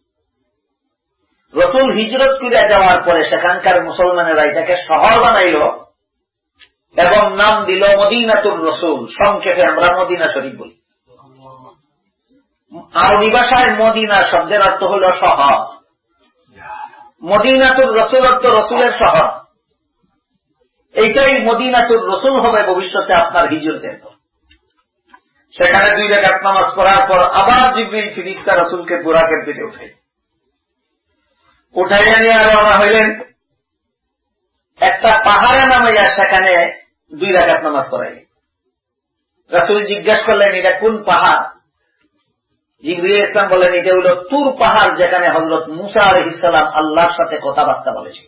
[SPEAKER 1] রাসূল হিজরত করে যাওয়ার পরে সেখানকার মুসলমানেরা এটাকে শহর বানাইল এবং নাম দিল মদিনাতুর রাসূল, সংক্ষেপে আমরা মদিনা শরীফ বলি। আরবি ভাষায় মদিনা শব্দের অর্থ হল শহর, মদিনাতুর রাসূল অর্থ রাসূলের শহর। এইটাই মদিনাতুর রাসূল হবে ভবিষ্যতে আপনার হিজরতের পর। সেখানে 2 রাকাত নামাজ পড়ার পর আবার জিবরিল ফেরেশতা রাসূলকে বুরাকের পিঠে উঠাইয়া নিয়ে রওনা হইলেন। একটা পাহাড়ে নামাইয়া সেখানে 2 রাকাত নামাজ পড়াইলেন। রাসূল জিজ্ঞাসা করলেন, এটা কোন পাহাড়? জিবরিল ইসলাম বলেন, এটা হল তুর পাহাড়, যেখানে হযরত মূসা আলাইহিস সালাম আল্লাহর সাথে কথাবার্তা বলেছেন।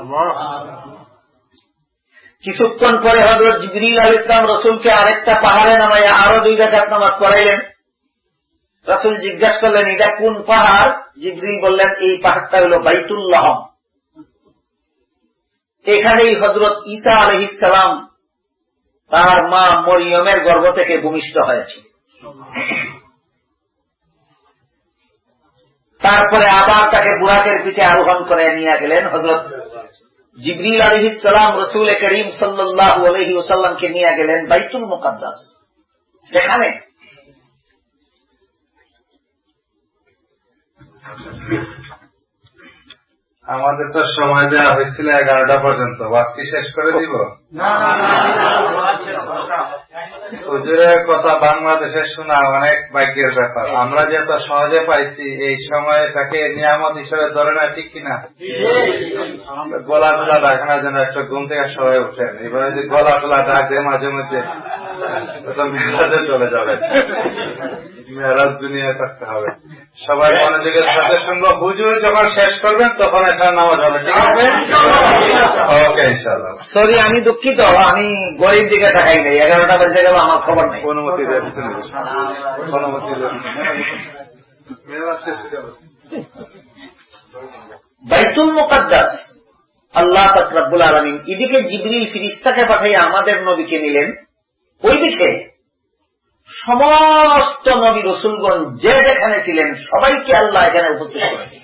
[SPEAKER 1] কিছুক্ষণ পরে হযরত জিবরিল আলাইহিস সালাম রাসূলকে আরেকটা পাহাড়ে নামাইয়া আরো 2 রাকাত নামাজ পড়াইলেন। রাসূল জিজ্ঞাসা করলেন, এটা কোন পাহাড়? জিবরিল বললেন, এই পাহাড়টা হল বাইতুল্লাহ। এখানেই হযরত ঈসা আলাইহিস সালাম তার মা মরিয়মের গর্ভ থেকে ভূমিষ্ঠ হয়েছে। তারপরে আবার তাকে বুরাকের পিঠে আরোহণ করে নিয়ে গেলেন। হযরত জিবরিল আলাইহিস সালাম রাসূল করিম সাল্লাল্লাহু আলাইহি ওয়াসাল্লামকে নিয়ে গেলেন বাইতুল মুকাদ্দাস। সেখানে
[SPEAKER 2] আমাদের তো সময় দেওয়া হয়েছিল 11টা পর্যন্ত, বাকি শেষ করে দিব। হুজুরের কথা বাংলাদেশে শোনা অনেক ভাগ্যের ব্যাপার। আমরা যে এত সহজে পাইছি, এই সময়ে তাকে নিয়ামত হিসেবে ধরে না, ঠিক কিনা? গলা টোলা ডাকানোর জন্য একটা ঘুম থেকে সবাই উঠেন, এবার যদি গলা টোলা ডাক দেয় মাঝে মধ্যে মেরাজে চলে যাবে, মেরাজ দুনিয়ায় থাকতে হবে। সবাই মনোযোগের সাথে শুনবো। হুজুর যখন শেষ করবেন তখন এসে নামাজ হবে, ঠিক আছে? ওকে, ইনশাআল্লাহ।
[SPEAKER 1] সরি, আমি দুঃখিত, আমি গরিব দিকে তাকাই নাই। 11টা বাজে গেল, আমার খবর নেই।
[SPEAKER 2] অনুমতি
[SPEAKER 1] বাইতুল মুকাদ্দাস আল্লাহ পাক রব্বুল আলামিন এদিকে জিবরিল ফেরেশতাকে পাঠিয়ে আমাদের নবীকে নিলেন, ওইদিকে সমস্ত নবী রাসূলগণ যে যেখানে ছিলেন সবাইকে আল্লাহ এখানে উপস্থিত করেছেন।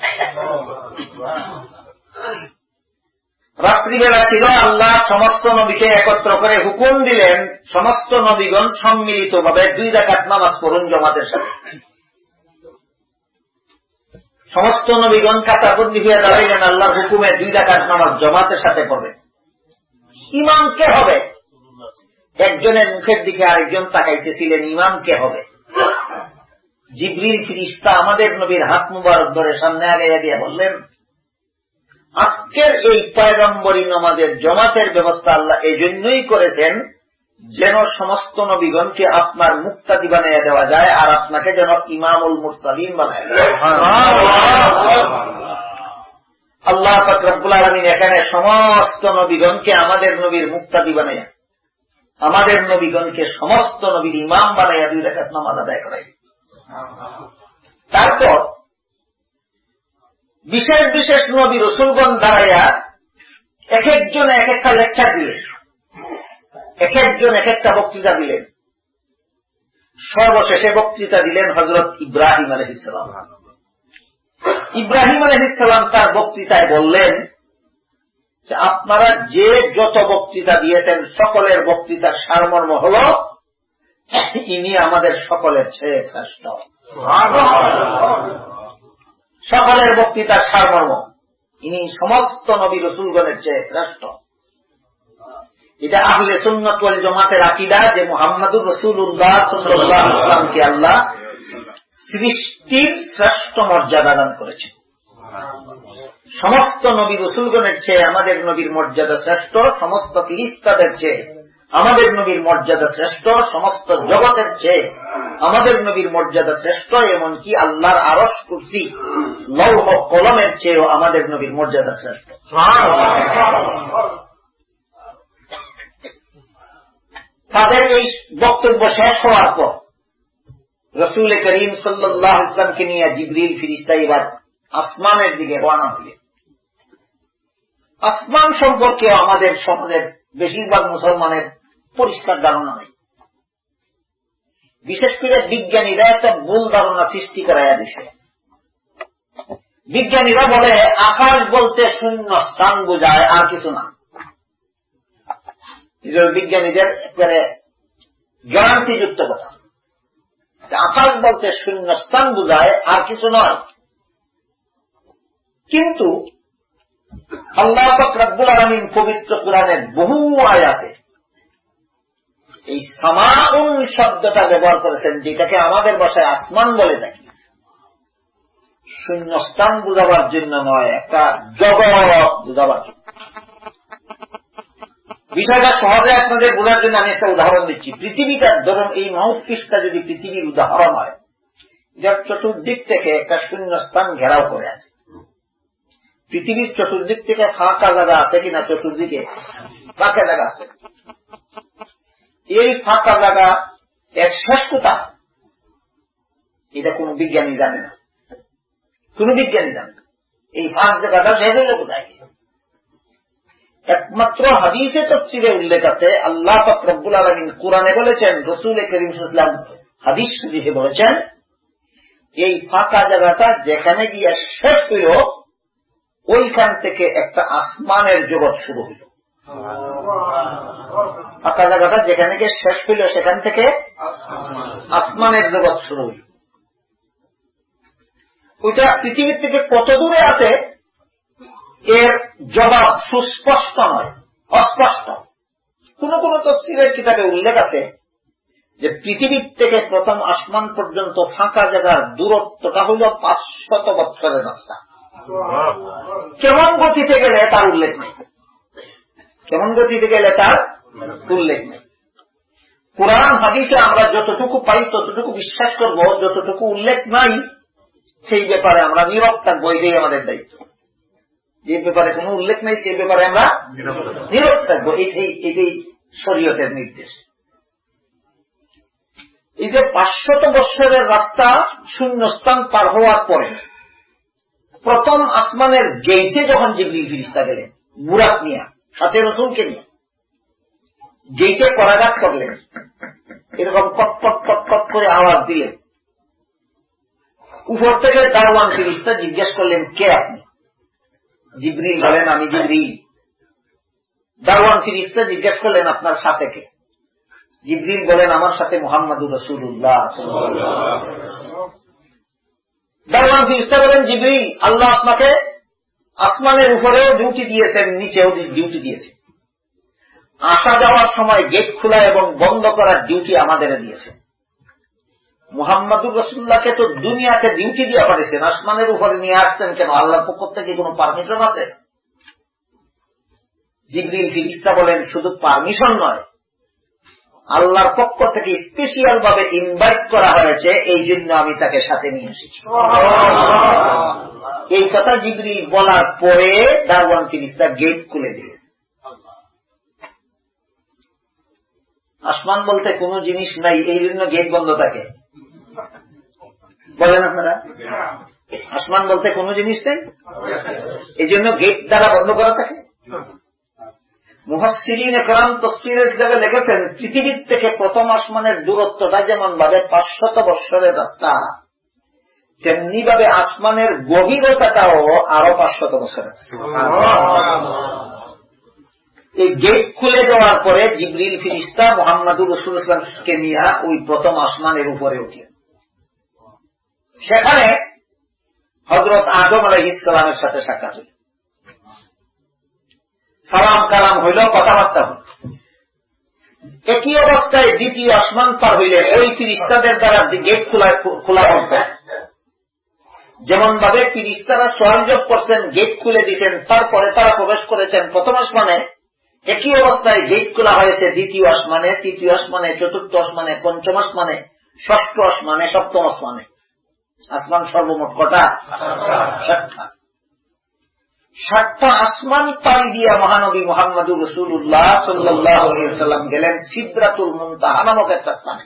[SPEAKER 1] রাত্রিবেলা ছিল, আল্লাহ সমস্ত নবীকে একত্র করে হুকুম দিলেন, সমস্ত নবীগণ সম্মিলিতভাবে 2 রাকাত নামাজ পড়ুন জমাতের সাথে। সমস্ত নবীগণ কাতারবন্দি হয়ে দাঁড়াইলেন, আল্লাহর হুকুমে 2 রাকাত নামাজ জমাতের সাথে পড়বে। ইমাম কে হবে? একজনের মুখের দিকে আরেকজন তাকাইতেছিলেন, ইমাম কে হবে? জিবরিল ফেরেশতা আমাদের নবীর হাত মুবারক ধরে সামনে আগাইয়া দিয়ে বললেন, আজকের এই পয়গম্বরী নামাজের জমাতের ব্যবস্থা আল্লাহ এই জন্যই করেছেন যেন সমস্ত নবীগণকে আপনার মুক্তাদি বানিয়ে দেওয়া যায়, আর আপনাকে যেন ইমামুল মুরসালিন বানায় দেওয়া যায়। আল্লাহ পাক রব্বুল আলামিন এখানে সমস্ত নবীগণকে আমাদের নবীর মুক্তাদি বানাইয়া, আমাদের নবীগণকে সমস্ত নবীর ইমাম বানাইয়া 2 রাকাত নামাজ আদায় করাই। তারপর বিশেষ বিশেষ নবী রাসূলগণ দাঁড়াইয়া এক একজন এক একটা লেকচার দিলেন, এক একজন এক একটা বক্তৃতা দিলেন। সর্বশেষে বক্তৃতা দিলেন হযরত ইব্রাহিম আলাইহিস সালাম। ইব্রাহিম আলাইহিস সালাম তার বক্তৃতায় বললেন যে আপনারা যে যত বক্তৃতা দিয়েছেন সকলের বক্তৃতার সারমর্ম হল ইনি আমাদের সকলের চেয়ে শ্রেষ্ঠ। সকলের বক্তৃতার সারমর্ম ইনি সমস্ত নবী রাসূলগণের চেয়ে শ্রেষ্ঠ। এটা আহলে সুন্নাত ওয়াল জামাতের আকীদা যে মুহাম্মদুর রাসূলুল্লাহ সাল্লাল্লাহু আলাইহি ওয়াসাল্লামকে আল্লাহ সৃষ্টির শ্রেষ্ঠ মর্যাদা দান করেছেন। সমস্ত নবী রাসূলগণের চেয়ে আমাদের নবীর মর্যাদা শ্রেষ্ঠ, সমস্ত ফেরেশতাদের চেয়ে আমাদের নবীর মর্যাদা শ্রেষ্ঠ, সমস্ত জগতের চেয়ে আমাদের নবীর মর্যাদা শ্রেষ্ঠ, এমনকি আল্লাহর আরশ কুরসি লৌহ কলমের চেয়েও আমাদের নবীর মর্যাদা শ্রেষ্ঠ। তাদের এই বক্তব্য শেষ হওয়ার পর রাসূল করিম সাল্লাল্লাহু আলাইহি ওয়াসাল্লামকে নিয়ে জিবরিল ফেরেশতা এবার আসমানের দিকে রওনা হলেন। আসমান সম্পর্কে আমাদের সমাজের বেশিরভাগ মুসলমানের পরিষ্কার ধারণা নেই। বিশেষ করে বিজ্ঞানীরা একটা ভুল ধারণা সৃষ্টি করাইয়া দিছে। বিজ্ঞানীরা বলে আকাশ বলতে শূন্য স্থান বোঝায়, আর কিছু না। বিজ্ঞানীদের একবারে গ্যারান্টিযুক্ত কথা, আকাশ বলতে শূন্য স্থান বোঝায়, আর কিছু নয়। কিন্তু আল্লাহ পাক রব্বুল আলামিন পবিত্র কুরআনের বহু আয়াতে এই সামাউন শব্দটা ব্যবহার করেছেন, যেটাকে আমাদের ভাষায় আসমান বলে থাকি। শূন্যস্থান বুঝাবার জন্য নয়, একটা জগৎ বুঝাবার জন্য। বিষয়টা সহজে আপনাদের বোঝার জন্য আমি একটা উদাহরণ দিচ্ছি। পৃথিবীটা ধরুন এই মাউথপিসটা যদি পৃথিবীর উদাহরণ হয়, যার চতুর্দিক থেকে একটা শূন্যস্থান ঘেরাও করে আছে। পৃথিবীর চতুর্দিক থেকে ফাঁকা জায়গা আছে কিনা? চতুর্দিকে ফাঁকা জায়গা আছে। এই ফাঁকা জায়গা এর শেষ কোথায় এটা কোন বিজ্ঞানী জানে না, কোন বিজ্ঞানী জানে না। এই ফাঁক জায়গাটা শেষ হইল কোথায়? একমাত্র হাদিসে তাফসীরে উল্লেখ আছে, আল্লাহ পাক রব্বুল আলামিন কুরআনে বলেছেন, রাসূল করিম সাল্লাল্লাহু আলাইহি ওয়াসাল্লাম হাদিস শরীফে বলেছেন, এই ফাঁকা জায়গাটা যেখানে গিয়ে শেষ হইল ওইখান থেকে একটা আসমানের জগৎ শুরু হইল। ফাঁকা জায়গাটা যেখানে গিয়ে শেষ হইল সেখান থেকে আসমানের জগৎ শুরু হইল। ওইটা পৃথিবীর থেকে কত দূরে আছে এর জবাব সুস্পষ্ট নয়, অস্পষ্ট। কোন কোন তাফসীরের কিতাবে উল্লেখ আছে যে পৃথিবীর থেকে প্রথম আসমান পর্যন্ত ফাঁকা জায়গার দূরত্বটা হইল 500 বছরের রাস্তা। কেমন গতিতে গেলে তার উল্লেখ নেই, কেমন গতিতে গেলে তার উল্লেখ নেই। কুরআন হাদিসে আমরা যতটুকু পাই ততটুকু বিশ্বাস করব, যতটুকু উল্লেখ নাই সেই ব্যাপারে আমরা নীরব থাকবো। এটাই আমাদের দায়িত্ব। যে ব্যাপারে কোন উল্লেখ নেই সেই ব্যাপারে আমরা নীরব থাকবো। এটাই শরীয়তের নির্দেশ। এই যে 500 বছরের রাস্তা শূন্যস্থান পার হওয়ার পরে প্রথম আসমানের গেইটে যখন জিবরিল ফেরেশতা গেলেন বুরাক নিয়ে, সাথে রাসূলকে নিয়ে, গেইটে করাঘাত করলেন, এরকম কটকট কটকট করে আওয়াজ দিলেন। উপর থেকে দারওয়ান ফেরেশতা জিজ্ঞেস করলেন, কে আপনি? জিবরিল বলেন, আমি জিবরিল। দারওয়ান ফেরেশতা জিজ্ঞেস করলেন, আপনার সাথে কে? জিবরিল বলেন, আমার সাথে মুহাম্মদুর রাসূলুল্লাহ সাল্লাল্লাহু আলাইহি ওয়াসাল্লাম। দারওয়ান ফেরেশতা বলেন, জিবরিল, আল্লাহ আপনাকে আসমানের উপরেও ডিউটি দিয়েছেন, নিচেও ডিউটি দিয়েছেন। আসা যাওয়ার সময় গেট খোলা এবং বন্ধ করার ডিউটি আমাদের দিয়েছেন। মুহাম্মদুর রাসূলুল্লাহকে তো দুনিয়াতে ডিউটি দিয়ে পাঠিয়েছেন, আসমানের উপরে নিয়ে আসছেন কেন? আল্লাহর পক্ষ থেকে কোনো পারমিশন আছে? জিবরিল ফেরেশতা বলেন, শুধু পারমিশন নয়, আল্লাহর পক্ষ থেকে স্পেশাল ভাবে ইনভাইট করা হয়েছে, এই জন্য আমি তাকে সাথে নিয়ে এসেছি। এই কথা জিবরিল বলার পরে দারওয়ান ফেরেশতা গেট খুলে দিলেন। আসমান বলতে কোনো জিনিস নাই, এই জন্য গেট বন্ধ থাকে, বলেন আপনারা? আসমান বলতে কোনো জিনিস নেই, এই জন্য গেট দ্বারা বন্ধ করা থাকে। মুফাসসিরিন কেরাম তাফসীরের কিতাবে লিখেছেন, পৃথিবীর থেকে প্রথম আসমানের দূরত্বটা যেমন ভাবে 500 বছরের রাস্তা, তেমনি ভাবে আসমানের গভীরতাটাও আরো 500 বছরের। এই গেট খুলে দেওয়ার পরে জিবরিল ফেরেশতা মুহাম্মদুর রাসূলুল্লাহকে নিয়ে ওই প্রথম আসমানের উপরে উঠলেন। সেখানে হযরত আদম আলাইহিস সালামের সাথে সাক্ষাৎ হল। সালাম কালাম হইল, কথাবার্তা হইল। একই অবস্থায় দ্বিতীয় আসমান পার হইলে ওই ফিরিস্তাদের দ্বারা গেট খোলা হবে। যেমন ভাবে ফিরিস্তারা সহযোগ করছেন, গেট খুলে দিয়েছেন, তারপরে তারা প্রবেশ করেছেন প্রথম আসমানে, একই অবস্থায় গেট খোলা হয়েছে দ্বিতীয় আসমানে, তৃতীয় আসমানে, চতুর্থ আসমানে, পঞ্চম আসমানে, ষষ্ঠ আসমানে, সপ্তম আসমানে। আসমান সর্বমোট কটা? 7টা। 7টা আসমান পাড়ি দিয়া মহানবী মুহাম্মদুর রাসূলুল্লাহ সাল্লাল্লাহু আলাইহি ওয়াসাল্লাম গেলেন সিদরাতুল মুনতাহা নামক একটা স্থানে।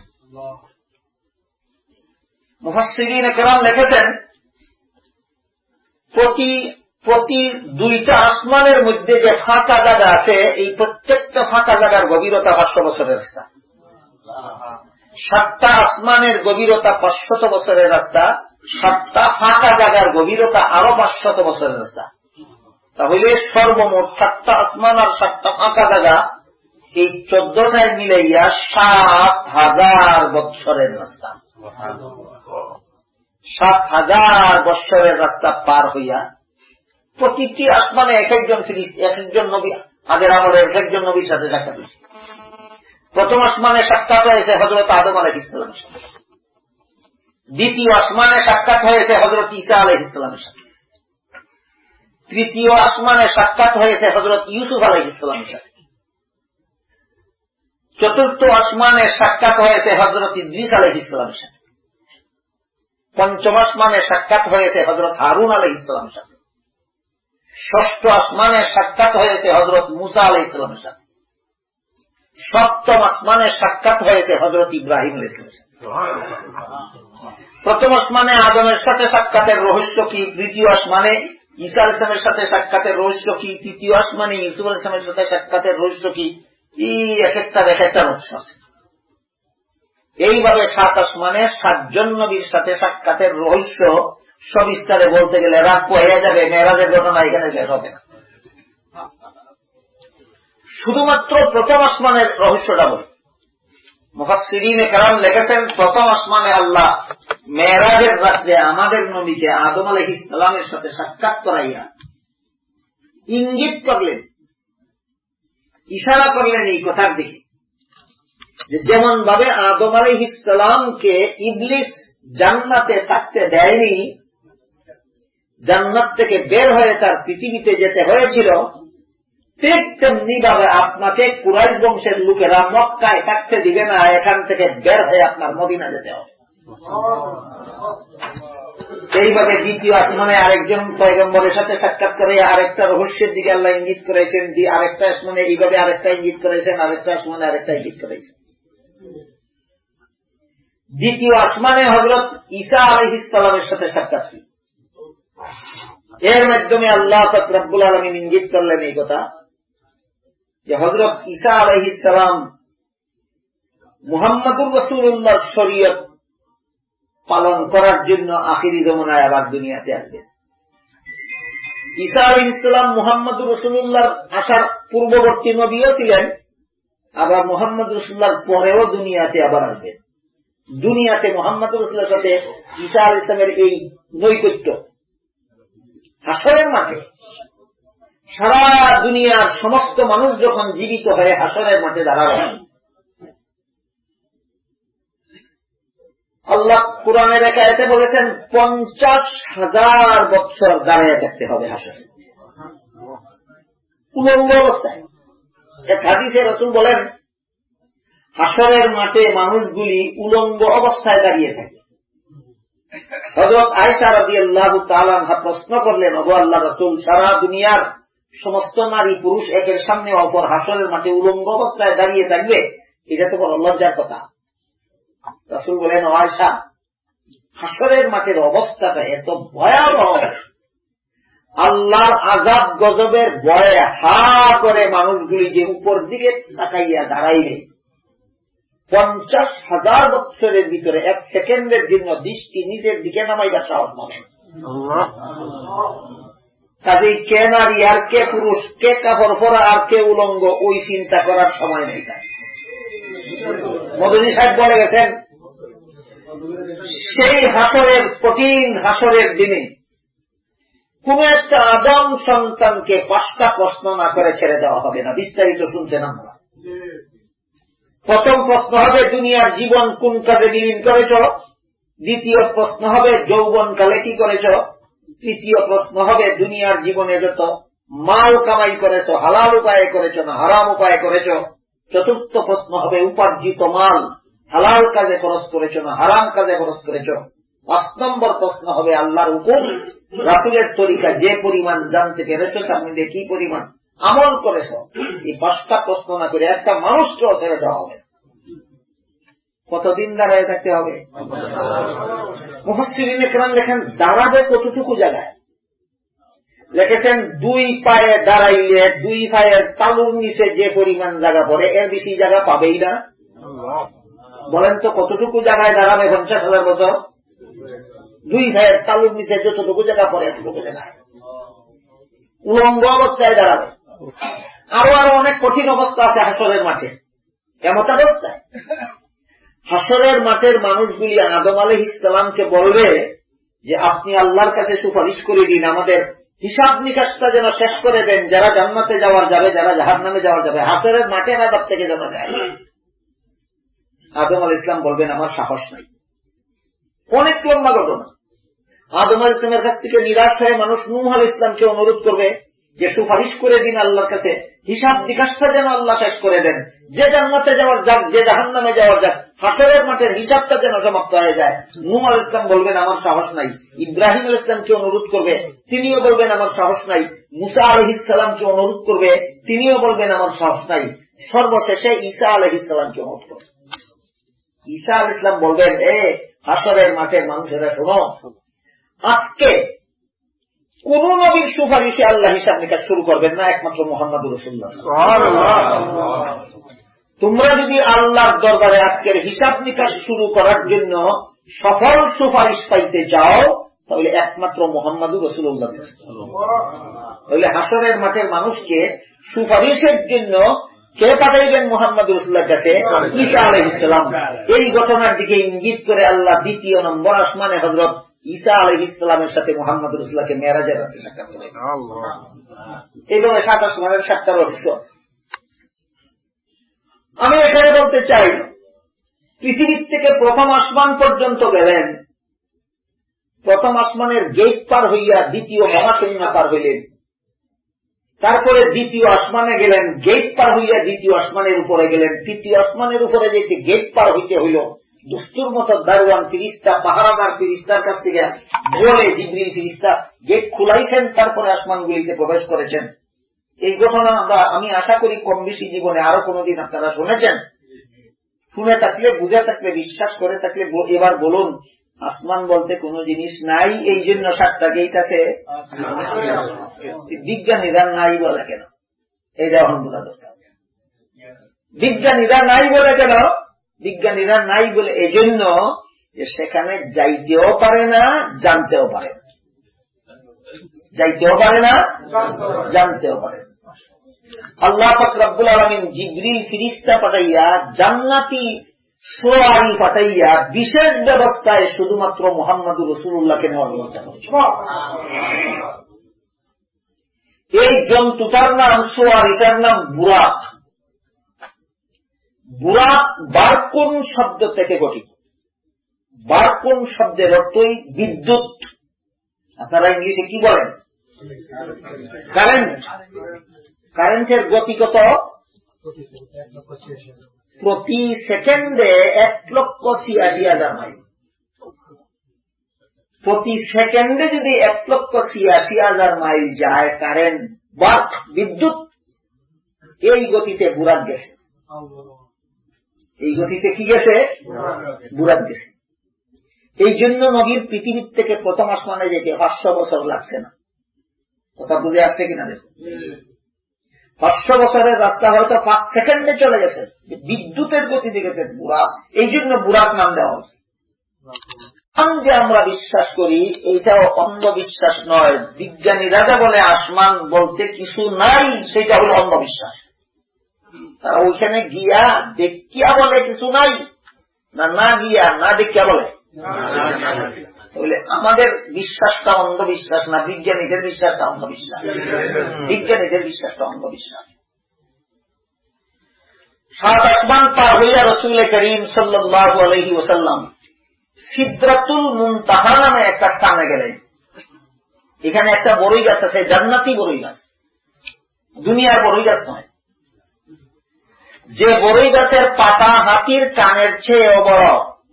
[SPEAKER 1] মুফাসসিরিনে কেরাম লিখেছেন, প্রতি 2টা আসমানের মধ্যে যে ফাঁকা জায়গা আছে, এই প্রত্যেকটা ফাঁকা জায়গার গভীরতা 500 বছরের রাস্তা। 7টা আসমানের গভীরতা 500 বছরের রাস্তা, 7টা ফাঁকা জায়গার গভীরতা আরো 500 বছরের রাস্তা। তাহলে সর্বমোট 7টা আসমান আর 7টা ফাঁকা জায়গা, এই 14টায় মিলাইয়া 7,000 বছরের রাস্তা। 7,000 বছরের রাস্তা পার হইয়া প্রতিটি আসমানে এক একজন নবী, আগের আমলের এক একজন নবীর সাথে সাক্ষাৎ হয়েছে। প্রথম আসমানে সাক্ষাৎ হয়েছে হযরত আদম আলাইহিস সালামের সাথে, দ্বিতীয় আসমানে সাক্ষাৎ হয়েছে হযরত ঈসা আলাইহিস সালামের সাথে, তৃতীয় আসমানে সাক্ষাৎ হয়েছে হযরত ইউসুফ আলাইহিস সালামের সাথে, চতুর্থ আসমানে সাক্ষাৎ হয়েছে হযরত ইদ্রিস আলাইহিস সালামের সাথে, পঞ্চম আসমানে সাক্ষাৎ হয়েছে হযরত হারুন আলাইহিস সালামের সাথে, ষষ্ঠ আসমানে সাক্ষাৎ হয়েছে হযরত মুসা আলাইহিস সালামের সাথে, সপ্তম আসমানে সাক্ষাৎ হয়েছে হযরত ইব্রাহিম আলাইহিস সালামের সাথে। প্রথম আসমানে আদমের সাথে সাক্ষাতের রহস্য কি, দ্বিতীয় আসমানে ঈসা আলাইহিস সালামের সাথে সাক্ষাতের রহস্য কি, তৃতীয় আসমানে ইউসুফ আলাইহিস সালামের সাথে সাক্ষাতের রহস্য কি, এই এক একটা রহস্য আছে। এইভাবে 7 আসমানে 7 জন নবীর সাথে সাক্ষাতের রহস্য সবিস্তারে বলতে গেলে রাত হয়ে যাবে, মেরাজের ঘটনা এখানে শেষ হবে না। শুধুমাত্র প্রথম আসমানের রহস্যটা বলি। মুফাসসিরিনে কেরাম লিখেছেন, প্রথম আসমানে আল্লাহ মেরাজের রাত্রে আমাদের নবীকে আদম আলাইহিস সালামের সাথে সাক্ষাৎ করাইয়া ইঙ্গিত করলেন, ইশারা করলেন এই কথার দিকে, যেমন ভাবে আদম আলাইহিস সালামকে ইবলিস জান্নাতে থাকতে দেয়নি, জান্নাত থেকে বের হয়ে তার পৃথিবীতে যেতে হয়েছিল, ঠিক তেমনি ভাবে আপনাকে কুরাইশ বংশের লোকেরা মক্কায় থাকতে দিবে না, এখান থেকে বের হয়ে আপনার মদিনা যেতে হবে। এইভাবে দ্বিতীয় আসমানে আরেকজন পয়গম্বরের সাথে সাক্ষাৎ করে আরেকটা রহস্যের দিকে আল্লাহ ইঙ্গিত করেছেন, আরেকটা আসমানে এইভাবে আরেকটা ইঙ্গিত করেছেন, আরেকটা আসমানে আরেকটা ইঙ্গিত করেছেন। দ্বিতীয় আসমানে হযরত ঈসা আলাইহিস সালামের সাথে সাক্ষাৎ হল। এর মাধ্যমে আল্লাহ পাক রব্বুল আলামিন ইঙ্গিত করলেন এই কথা যে হযরত ঈসা আলাইহিস সালাম মুহাম্মদুর রাসূলুল্লাহর শরীয়ত পালন করার জন্য আখিরি জমানায় আবার দুনিয়াতে আসবেন। ঈসা আলাইহিস সালাম মুহাম্মদুর রাসূলুল্লাহর আসার পূর্ববর্তী নবীও ছিলেন, আবার মুহাম্মদ রাসূলুল্লাহর পরেও দুনিয়াতে আবার আসবেন। দুনিয়াতে মুহাম্মদুর রাসূলের সাথে ঈসা আলাইহিস সালামের এই নৈকট্য, হাসরের মাঠে সারা দুনিয়ার সমস্ত মানুষ যখন জীবিত হয়ে হাসরের মাঠে দাঁড়াবেন, আল্লাহ কুরআনের এক আয়াতে বলেছেন 50,000 বছর দাঁড়িয়ে থাকতে হবে হাসরে, উলঙ্গ অবস্থায়। এক হাদিসে রাসূল বলেন, হাসরের মাঠে মানুষগুলি উলঙ্গ অবস্থায় দাঁড়িয়ে থাকে। হযরত আয়েশা রাদিয়াল্লাহু তাআলা আনহা প্রশ্ন করলেন, ওগো আল্লাহর রাসূল, সারা দুনিয়ার সমস্ত নারী পুরুষ একের সামনে অপর হাসরের মাঠে উলঙ্গ অবস্থায় দাঁড়িয়ে থাকবে, এটা তো বড় লজ্জার কথা। রাসূল বলেন, ও আয়েশা, হাসরের মাঠের অবস্থাটা এত ভয়াবহ, আল্লাহর আযাব গজবের ভয়ে হা করে মানুষগুলি যে উপর দিকে তাকাইয়া দাঁড়াইবে, 50,000 বছরের ভিতরে 1 সেকেন্ডের জন্য দৃষ্টি নিচের দিকে নামাইবার সাহস পাবে। কাজেই কে নারী আর কে পুরুষ, কে কাপড় পরা আর কে উলঙ্গ, ওই চিন্তা করার সময় নেই। মদনী সাহেব বলে গেছেন, সেই হাসরের কঠিন হাসরের দিনে কোন একটা আদম সন্তানকে 5টা প্রশ্ন না করে ছেড়ে দেওয়া হবে না। বিস্তারিত শুনছেন আমরা। প্রথম প্রশ্ন হবে দুনিয়ার জীবন কোন কাজে বিলীন করেছ। দ্বিতীয় প্রশ্ন হবে যৌবনকালে কি করেছ। তৃতীয় প্রশ্ন হবে দুনিয়ার জীবনে যত মাল কামাই করেছ হালাল উপায়ে করেছ না হারাম উপায়ে করেছ। চতুর্থ প্রশ্ন হবে উপার্জিত মাল হালাল কাজে খরচ করেছ না হারাম কাজে খরচ করেছ। 5 নম্বর প্রশ্ন হবে আল্লাহর হুকুম রাসূলের তরিকা যে পরিমাণ জানতে পেরেছ তার মধ্যে কি পরিমাণ আমল করেছ। এই 5টা প্রশ্ন না করে একটা মানুষকেও ছেড়ে দেওয়া হবে। কতদিন দাঁড়ায় থাকতে হবে? মুফাসসিরিনে কেরাম লেখেন দাঁড়াবে কতটুকু জায়গায়। লিখেছেন 2 পায়ে দাঁড়াইলে 2 পায়ের তালুর নিচে যে পরিমাণ জায়গা পড়ে এর বেশি জায়গা পাবেই না। বলেন তো কতটুকু জায়গায় দাঁড়াবে 50,000 বছর? 2 পায়ের তালুর নিচে যতটুকু জায়গা পড়ে এতটুকু জায়গায় উলঙ্গ অবস্থায় দাঁড়াবে। আরো অনেক কঠিন অবস্থা আছে হাসরের মাঠে। কেমন অবস্থায়? হাসরের মাঠের মানুষগুলি আদম আলাইহিস সালামকে বলবে যে আপনি আল্লাহর কাছে সুপারিশ করে দিন, আমাদের হিসাব নিকাশটা যেন শেষ করে দেন, যারা জান্নাতে যাওয়ার যাবে যারা জাহান্নামে যাওয়ার যাবে, হাসরের মাঠে আযাব থেকে যেন যায়। আদম আলাইহিস সালাম বলবেন আমার সাহস নাই। অনেক লম্বা ঘটনা। আদম আলাইহিস সালামের কাছ থেকে নিরাশ হয়ে মানুষ নূহ আলাইহিস সালামকে অনুরোধ করবে যে সুপারিশ করে দিন আল্লাহর কাছে, হিসাব নিকাশটা যেন আল্লাহ শেষ করে দেন, যে জান্নাতে যাওয়ার যাক যে জাহান্নামে যাওয়ার যাক, হাসরের মাঠের হিসাবটা যেন সমাপ্ত হয়ে যায়। নূহ আলাইহিস সালাম বলবেন আমার সাহস নাই। ইব্রাহিম আলাইহিস সালামকে অনুরোধ করবে, তিনিও বলবেন আমার সাহস নাই। মুসা আলাইহিস সালামকে অনুরোধ করবে, তিনিও বলবেন আমার সাহস নাই। সর্বশেষে ঈসা আলাইহিস সালামকে অনুরোধ করবে। ঈসা আলাইহিস সালাম বলবেন হাসরের মাঠের মানুষেরা শোনো, আজকে কোন নবীর সুপারিশে আল্লাহ হিসাব নিকাশ শুরু করবেন না, একমাত্র মুহাম্মদুর রাসূলুল্লাহ। তোমরা যদি আল্লাহর দরবারে আজকের হিসাব নিকাশ শুরু করার জন্য সফল সুপারিশ পাইতে চাও তাহলে একমাত্র মুহাম্মদুর রাসূলুল্লাহ। তাহলে হাসরের মাঠের মানুষকে সুপারিশের জন্য কে পাঠাইবেন? মুহাম্মদুর রাসূলুল্লাহর কাছে, ঈসা আলাইহিস সালাম। এই ঘটনার দিকে ইঙ্গিত করে আল্লাহ 2য় নম্বর আসমানে হযরত ঈসা আলাইহিস সালামের সাথে মুহাম্মদুর রাসূলুল্লাহকে মেরাজের রাতে সাক্ষাৎ করেছেন। এইভাবে 7 আসমানের 7টা রহস্য। আমি এখানে বলতে চাই, পৃথিবীর থেকে প্রথম আসমান পর্যন্ত গেলেন, প্রথম আসমানের গেট পার হইয়া 2য় মহাশূন্য পার হইলেন, তারপরে 2য় আসমানে গেলেন, গেট পার হইয়া 2য় আসমানের উপরে গেলেন, 3য় আসমানের উপরে যেতে গেট পার হইতে হইল দুস্তুর মতো দারওয়ান ফিরিস্তা পাহারাদার ফিরিস্তার কাছ থেকে বলে জিবরিল ফিরিস্তা গেট খুলাইছেন, তারপরে আসমানগুলিতে প্রবেশ করেছেন। এই ঘটনা আমি আশা করি কম বেশি জীবনে আরো কোনদিন আপনারা শুনেছেন। শুনে থাকলে বুঝে থাকলে বিশ্বাস করে থাকলে এবার বলুন আসমান বলতে কোনো জিনিস নাই, এই জন্য 7টা গেট আছে। বিজ্ঞানীরা নাই বলে কেন? এইটা এখন বোঝা দরকার। বিজ্ঞানীরা নাই বলে কেন? বিজ্ঞানীরা নাই বলে এই জন্য যে সেখানে যাইতেও পারে না, জানতেও পারে না। যাইতেও পারে না, জানতেও পারে না। আল্লাহ পাক রব্বুল আলামিন জিবরিল ফিরিস্তা পাঠাইয়া জান্নাতি সোয়ারি পাঠাইয়া বিশেষ ব্যবস্থায় শুধুমাত্র মুহাম্মদুর রাসূলুল্লাহকে নেওয়ার ব্যবস্থা করেছেন। এই জন্তুটার নাম সোয়ারিটার নাম বুরাক। বুরাক বারকুন শব্দ থেকে গঠিত। বারকুন শব্দের অর্থই বিদ্যুৎ। আপনারা ইংলিশে কি বলেন? কারেন্ট। কারেন্টের গতি কত? প্রতি সেকেন্ডে 1,86,000 মাইল। প্রতি সেকেন্ডে যদি 1,86,000 মাইল যায় কারেন্ট বা বিদ্যুৎ, এই গতিতে বুরাক গেছে। এই গতিতে কি গেছে? বুরাক গেছে। এই জন্য নবীর পৃথিবীর থেকে প্রথম আসমানে যেতে 500 বছর লাগছে না। কথা বুঝে আসছে কিনা দেখুন। 500 বছরের রাস্তা হয়তো 5 সেকেন্ডে চলে গেছে। বিদ্যুতের গতিতে গেছে বুরাক, এই জন্য বুরাক নাম দেওয়া হয়েছে। যে আমরা বিশ্বাস করি এইটাও অন্ধবিশ্বাস নয়। বিজ্ঞানীরা যা বলে আসমান বলতে কিছু নাই, সেটা হল অন্ধবিশ্বাস। তারা ওইখানে গিয়া দেখিয়া বলে কিছু নাই, না না গিয়া না দেখিয়া বলে। বলে আমাদের বিশ্বাসটা অন্ধবিশ্বাস না, বিজ্ঞানীদের বিশ্বাসটা অন্ধবিশ্বাস। বিজ্ঞানীদের বিশ্বাসটা অন্ধবিশ্বাস। 7 আসমান পার হইয়া রাসূল করিম সাল্লাল্লাহু আলাইহি ওয়াসাল্লাম সিদরাতুল মুনতাহা নামে একটা স্থানে গেলেন। এখানে একটা বড়ই গাছ আছে, জান্নাতি বড়ই গাছ, দুনিয়ার বড়ই গাছ নয়। যে বড়ই গাছের পাতা হাতির কানের চেয়েও বড়,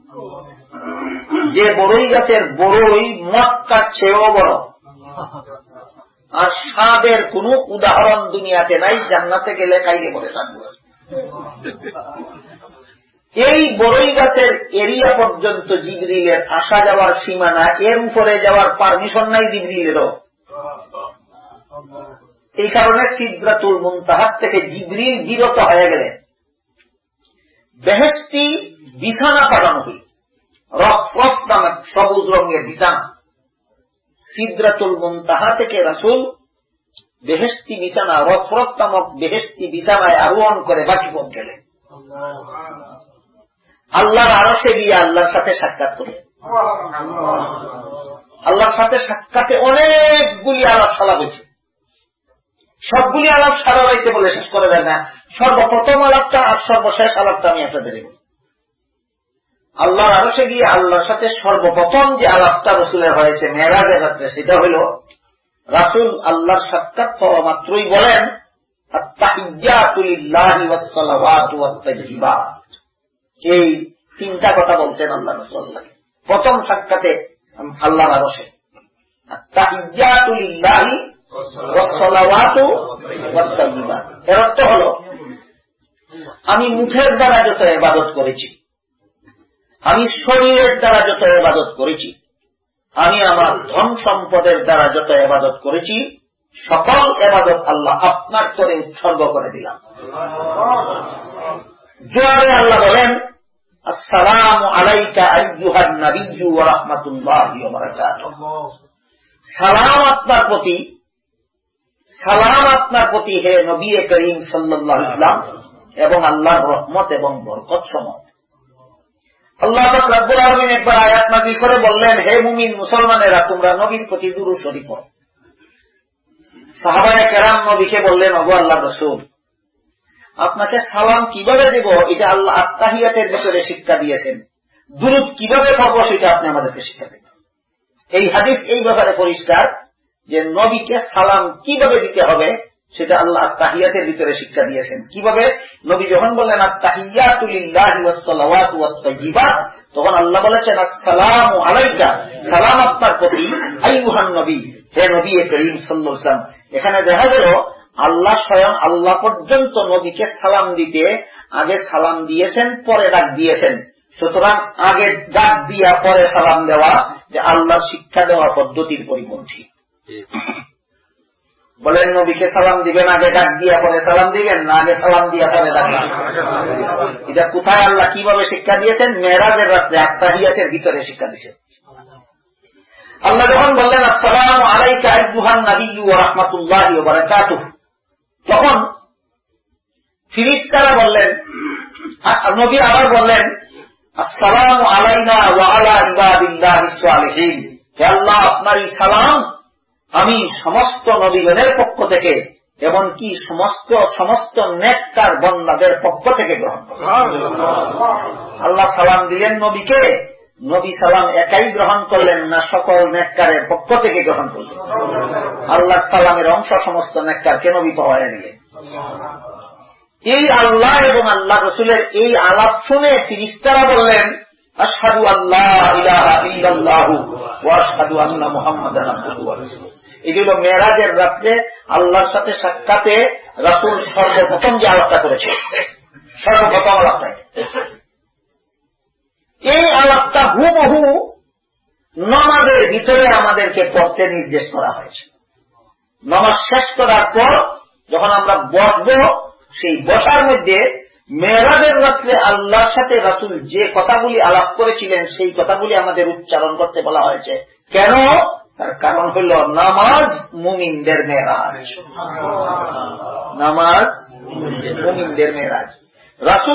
[SPEAKER 1] যে বড়ই গাছের বড়ই মক্কার চেয়েও বড়, আর স্বাদের কোন উদাহরণ দুনিয়াতে নাই। জান্নাতে গেলে খাইলে পরে থাকবে। এই বড়ই গাছের এরিয়া পর্যন্ত জিবরিলের আসা যাওয়ার সীমানা, এর উপরে যাওয়ার পারমিশন নাই জিবরিলেরও। এই কারণে সিদরাতুল মুনতাহা থেকে জিবরিল বিরত হয়ে গেলেন। বেহেশতি বিছানা পাঠানো হইল, রফরফ নামক সবুজ রঙের বিছানা। সিদরাতুল মুনতাহা থেকে রাসূল বেহেশতি বিছানা, রফরফ নামক বেহেশতি বিছানায় আরোহণ করে বাকি পথ গেলেন। আল্লাহর আরশে গিয়ে আল্লাহর সাথে সাক্ষাৎ করলেন। আল্লাহর সাথে সাক্ষাতে অনেকগুলি আলাপ সালাপ হয়েছে। সবগুলি আলাপ সারা রাইতে বলে শেষ করা যায় না। সর্বপ্রথম আলাপটা আর সর্বশেষ আলাপটা আমি আপনাদের বলি। আল্লাহর আরশে গিয়ে আল্লাহর সাথে সর্বপ্রথম যে আলাপটা রাসূলের হয়েছে মেরাজের রাত্রে, সেটা হইল রাসূল আল্লাহর সাক্ষাৎ পাওয়া মাত্রই বলেন, আত-তাহিয়্যাতু লিল্লাহি ওয়াস-সালাওয়াতু ওয়াত-তাইয়্যিবাত। এই 3টা কথা বলছেন আল্লাহ রাসূল প্রথম সাক্ষাতে আল্লাহর আরশে। আত-তাহিয়্যাতু লিল্লাহি ওয়াস-সালাওয়াতু ওয়াত-তাইয়্যিবাত। এর অর্থ হল, আমি মুখের দ্বারা যত ইবাদত করেছি, আমি শরীরের দ্বারা যত ইবাদত করেছি, আমি আমার ধন সম্পদের দ্বারা যত ইবাদত করেছি, সকল ইবাদত আল্লাহ আপনার তরে উৎসর্গ করে দিলাম। জোরে আল্লাহ বলেন, আসসালামু আলাইকা আইয়ুহান নাবিয়্যু ওয়া রাহমাতুল্লাহি ওয়া বারাকাতুহু। সালাম আপনার প্রতি, সালাম আপনার প্রতি হে নবী করিম সাল্লাল্লাহু আলাইহি ওয়াসাল্লাম, এবং আল্লাহর রহমত এবং বরকত সমূহ। আল্লাহ পাক রব্বুল আলামিন একবার আয়াত নাযিল করে বললেন, হে মুমিন মুসলমানেরা, তোমরা নবীর প্রতি দুরূদ শরীফ পড়ো। সাহাবায়ে কেরাম নবীকে বললেন, ওগো আল্লাহর রাসূল, আপনাকে সালাম কিভাবে দেব এটা আল্লাহ আত-তাহিয়াতের ভিতরে শিক্ষা দিয়েছেন, দুরূদ কিভাবে পড়ব সেটা আপনি আমাদেরকে শিক্ষা দেন। এই হাদিস এই ব্যাপারে পরিষ্কার যে নবীকে সালাম কিভাবে দিতে হবে সেটা আল্লাহ আত-তাহিয়াতের ভিতরে শিক্ষা দিয়েছেন। কিভাবে? নবী যখন বললেন আত-তাহিয়াতু লিল্লাহি ওয়াস-সালাওয়াতু ওয়াত-তাইয়্যিবাত, তখন আল্লাহ বলেছেন আসসালামু আলাইকা, সালাম আপনার প্রতি, আইয়ুহান নবী, হে নবী করিম সাল্লাল্লাহু আলাইহি ওয়াসাল্লাম। এখানে দেখা গেল আল্লাহ স্বয়ং আল্লাহ পর্যন্ত নবীকে সালাম দিতে আগে সালাম দিয়েছেন, পরে ডাক দিয়েছেন। সুতরাং আগে ডাক দিয়া পরে সালাম দেওয়া যে আল্লাহর শিক্ষা দেওয়া পদ্ধতির পরিপন্থী। বলেন, নবীকে সালাম দিবেন আগে ডাক দিয়া পরে সালাম দিবেন, না আগে সালাম দিয়া পরে ডাক দিবেন? এটা কোথায় আল্লাহ কিভাবে শিক্ষা দিয়েছেন? মেরাজের রাত্রে আত-তাহিয়াতের ভিতরে শিক্ষা দিয়েছেন। আল্লাহ যখন বললেন আসসালামু আলাইকা আইয়ুহান নাবিয়্যু ওয়া রাহমাতুল্লাহি ওয়া বারাকাতুহু, তখন ফেরেশতারা বললেন, নবী আবার বললেন আসসালামু আলাইনা ওয়া আলা ইবাদিল্লাহিস সালিহিন, হে আল্লাহ আপনার এই সালাম আমি সমস্ত নবীগণের পক্ষ থেকে এমনকি সমস্ত নেককার বান্দাদের পক্ষ থেকে গ্রহণ করি। আল্লাহ সালাম দিলেন নবীকে, নবী সালাম একাই গ্রহণ করলেন না, সকল নেককারের পক্ষ থেকে গ্রহণ করলেন। আল্লাহ সালামের অংশ সমস্ত নেককারকে নবী পাওয়ায় দিলেন। এই আল্লাহ এবং আল্লাহ রাসূলের এই আলাপ শুনে ফেরেশতারা বললেন আশহাদু আল্লা ইলাহা ইল্লাল্লাহু ওয়া আশহাদু আন্না মুহাম্মাদান আবদুহু ওয়া রাসূলুহু। এই হলো মেরাজের রাত্রে আল্লাহর সাথে সাক্ষাতে রাসূল সর্বপ্রথম যে আলাপটা করেছে, সর্বপ্রথম আলাপটা। এই আলাপটা হুবহু নামাজের ভিতরে আমাদেরকে পড়তে নির্দেশ করা হয়েছে। নামাজ শেষ করার পর যখন আমরা বসবো, সেই বসার মধ্যে মেরাজের রাত্রে আল্লাহর সাথে রাসূল যে কথাগুলি আলাপ করেছিলেন সেই কথাগুলি আমাদের উচ্চারণ করতে বলা হয়েছে। কেন? তার কারণ হল নামাজ মুমিনদের মেরাজ। নামাজ মুমিনদের মেরাজ। রাসূল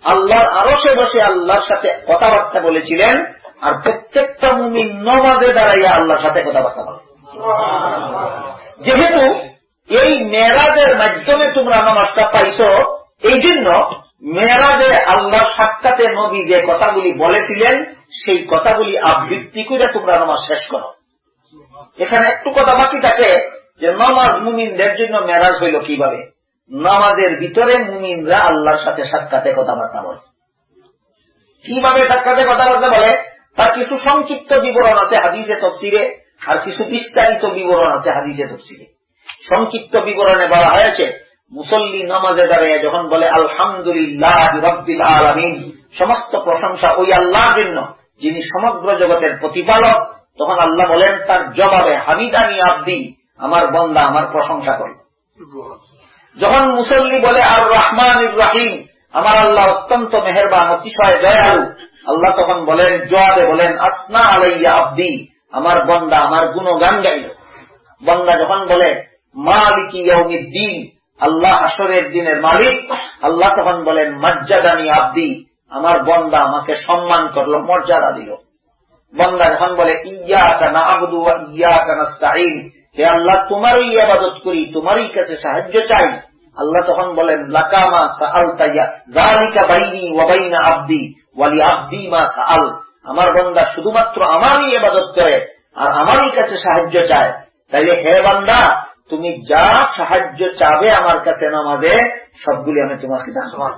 [SPEAKER 1] আল্লাহর আরশে বসে আল্লাহর সাথে কথাবার্তা বলেছিলেন, আর প্রত্যেকটা মুমিন নামাজে দাঁড়াইয়া আল্লাহর সাথে কথাবার্তা বলে। যেহেতু এই মেরাজের মাধ্যমে তোমরা নামাজটা পাইছো, এই জন্য মেরাজে আল্লাহর সাক্ষাতে নবী যে কথাগুলি বলেছিলেন সেই কথাগুলি আবৃত্তি করে তোমরা নামাজ শেষ করো। এখানে একটু কথা বাকি থাকে যে নামাজ মুমিনদের জন্য মেরাজ হইল কিভাবে। নামাজের ভিতরে মুমিনরা আল্লাহর সাথে সাক্ষাতে কথাবার্তা বলে। কিভাবে সাক্ষাতে কথাবার্তা বলে তার কিছু সংক্ষিপ্ত বিবরণ আছে হাদিসে তাফসীরে, আর কিছু বিস্তারিত বিবরণ আছে হাদিসে তাফসীরে। সংক্ষিপ্ত বিবরণে বলা হয়েছে, মুসল্লি নামাজে দাঁড়িয়ে যখন বলে আলহামদুলিল্লাহ রাব্বিল আলামিন, সমস্ত প্রশংসা ওই আল্লাহর জন্য যিনি সমগ্র জগতের প্রতিপালক, তখন আল্লাহ বলেন তার জবাবে হামিদানি আব্দি, আমার বান্দা আমার প্রশংসা করে। যখন মুসল্লি বলে আর রহমানির রহিম, আমার আল্লাহ অত্যন্ত মেহেরবান অতিশয় দয়ালু, আল্লাহ তখন বলেন জবাবে বলেন আসনা আলাইয়া আব্দি, আমার বান্দা আমার গুণগান গাইল। বান্দা যখন বলে মালিকি ইয়াউমিদ্দিন, আল্লাহ হাসরের দিনের মালিক, আল্লাহ তখন বলেন মর্যাদানি আব্দি, আমার বান্দা আমাকে সম্মান করলো, মর্যাদা দিল। বান্দা যখন বলে ইয়্যাকা না'বুদু ওয়া ইয়্যাকা নাস্তাঈন, হে আল্লাহ তোমারই ইবাদত করি, তোমারই কাছে সাহায্য চাই, আল্লাহ তখন বলেন লাকা মা সাআলতা যালিকা বাইনি ওয়া বাইনা আব্দি ওয়া লি আব্দি মা সাআল, আমার বান্দা শুধুমাত্র আমারই ইবাদত করে আর আমারই কাছে সাহায্য চায়, তাইলে হে বান্দা তুমি যা সাহায্য চাবে আমার কাছে নামাজে সবগুলি আমি তোমাকে দান করব।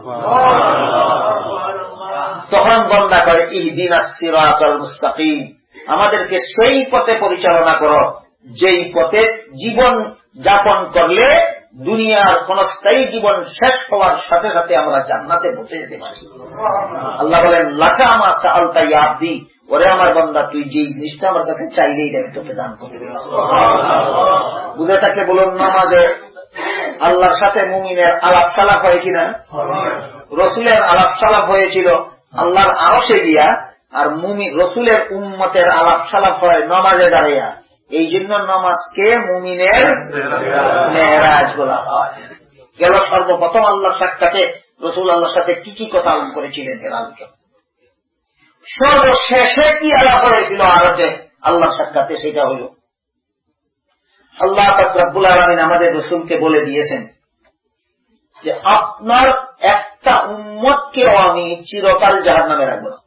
[SPEAKER 1] তখন বান্দা করে ইহদিনাস সিরাতাল মুস্তাকিম, আমাদেরকে সেই পথে পরিচালনা করো যেই পথে জীবন যাপন করলে দুনিয়ার কোন স্থায়ী জীবন শেষ হওয়ার সাথে সাথে আমরা জান্নাতে পৌঁছে যেতে পারি। আল্লাহ বলেন লাকা মা সাআলতা ইয়া আব্দি, ওরে আমার বান্দা তুই যে জিনিসটা আমার কাছে চাইলেই আমি তোকে দান করতে পারি। বুঝে থাকলে বলুন, নামাজে আল্লাহর সাথে মুমিনের আলাপ সালাপ হয় কিনা? রসুলের আলাপ সালাপ হয়েছিল আল্লাহর আরশে গিয়া, আর মুমিন রসুলের উম্মতের আলাপ সালাপ হয় নামাজে দাঁড়িয়া। এই জন্য নামাজকে মুমিনের মেরাজ বলা হয়। গেল সর্বপ্রথম আল্লাহর সাক্ষাতে রসুল আল্লাহর সাথে কি কি কথা আলাপ করেছিলেন এর আলোচনা। সর্বশেষে কি আলাপ হয়েছিল আরশে আল্লাহর সাক্ষাতে, সেটা হল আল্লাহ পাক রব্বুল আলামিন আমাদের রসুলকে বলে দিয়েছেন যে আপনার একটা উম্মতকেও আমি চিরকাল জাহান্নামে রাখবো না।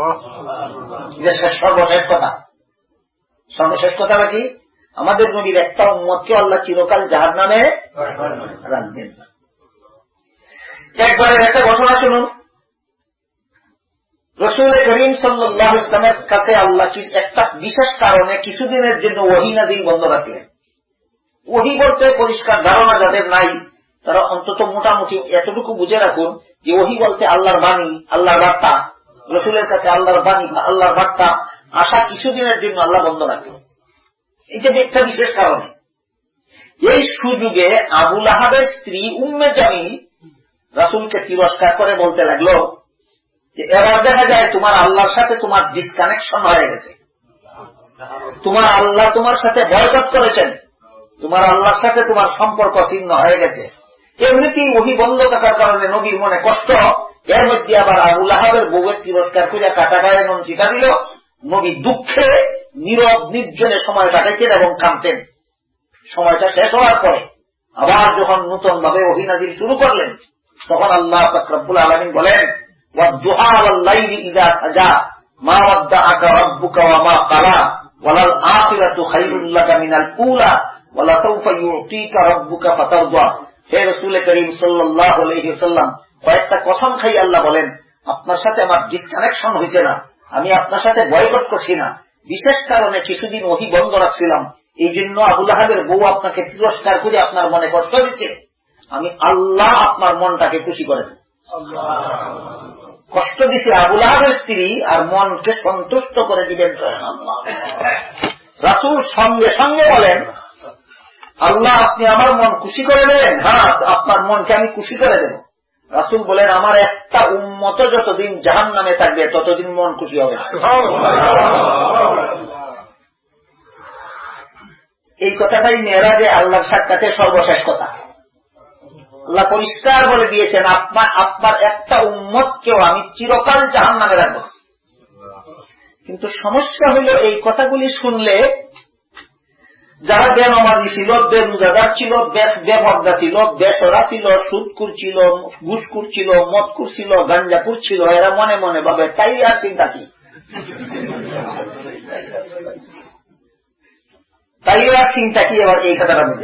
[SPEAKER 1] সর্বশেষ কথা, সর্বশেষ কথা নাকি আমাদের নবীর একটা উম্মতকে আল্লাহ চিরকাল জাহান্নামে রাখবেন না। একবারের একটা ঘটনা শুনুন। রাসূল করিম সাল্লাল্লাহু আলাইহি ওয়াসাল্লামের কাছে আল্লাহ একটা বিশেষ কারণে কিছুদিনের জন্য ওহী নাযিল বন্ধ রাখলেন। ওহী বলতে পরিষ্কার ধারণা যাদের নাই তারা অন্তত মোটামুটি এতটুকু বুঝে রাখুন যে ওহী বলতে আল্লাহর বাণী, আল্লাহর বার্তা, রাসূলের কাছে আল্লাহর বাণী বা আল্লাহর বার্তা আসা কিছুদিনের জন্য আল্লাহ বন্ধ রাখলেন। এটা একটা বিশেষ কারণে। এই সুযোগে আবু লাহাবের স্ত্রী উম্মে জামিল রাসূলকে তিরস্কার করে বলতে লাগলো যে এবার দেখা যায় তোমার আল্লাহর সাথে তোমার ডিসকানেকশন হয়ে গেছে, তোমার আল্লাহ তোমার সাথে বয়কট করেছেন, তোমার আল্লাহর সাথে তোমার সম্পর্ক ছিন্ন হয়ে গেছে। এমনিতেই ওহী বন্ধ থাকার কারণে নবীর মনে কষ্ট, এর মধ্যে আবার আবু লাহাবের বউয়ের তিরস্কার করে কাটা গায়ে নুন চিটা দিল। নবী দুঃখে নীরব নির্জনে সময় কাটাইতেন এবং কাঁদতেন। সময়টা শেষ হওয়ার পরে আবার যখন নতুন ভাবে ওহী নাযিল শুরু করলেন, তখন আল্লাহ পাক রব্বুল আলামিন বলেন ওয়াদ-দুহা ওয়াল-লাইলি ইযা সাজা মা ওয়াদ্দাআকা রাব্বুকা ওয়া মা ক্বালা ওয়ালাল আখিরাতু খায়রুল লাকা মিনাল উলা ওয়ালা সাওফা ইউতিকা রাব্বুকা ফাতারদা। হে রাসূল করিম সাল্লাল্লাহু আলাইহি ওয়াসাল্লাম, কয়েকটা কসম খাই আল্লাহ বলেন আপনার সাথে আমার ডিসকানেকশন হয়েছে না, আমি আপনার সাথে বয়কট করছি না, বিশেষ কারণে কিছুদিন ওহী বন্ধ রাখছিলাম, এই জন্য আবু লাহাবের বউ আপনাকে তিরস্কার করে আপনার মনে কষ্ট দিচ্ছে, আমি আল্লাহ আপনার মনটাকে খুশি করে দেব। কষ্ট দিছে আবু লাহাবের স্ত্রী আর মনকে সন্তুষ্ট করে দিবেন স্বয়ং আল্লাহ। রাসূল সঙ্গে সঙ্গে বলেন আল্লাহ আপনি আমার মন খুশি করে দেবেন? হ্যাঁ, আপনার মনকে আমি খুশি করে দেব। রাসূল বলেন আমার একটা উম্মত যতদিন জাহান্নামে থাকবে ততদিন মন খুশি হবে। এই কথাটাই মেরাজে আল্লাহর সাক্ষাতে সর্বশেষ কথা। আল্লাহ পরিষ্কার বলে দিয়েছেন, আপনার একটা উম্মতকেও আমি চিরকাল জাহান্নামে রাখবো। কিন্তু সমস্যা হইল এই কথাগুলি শুনলে যারা বেনামাজি ছিল, বেরোজাদার ছিল, বেপর্দা ছিল, বেসরা ছিল, সুদকুর ছিল, ঘুষকুর ছিল, মদকুর ছিল, গাঞ্জাকুর ছিল, এরা মনে মনে ভাবে তাই আর চিন্তা কি, তাই আর চিন্তা কি। এবার এই কথাটা বুঝে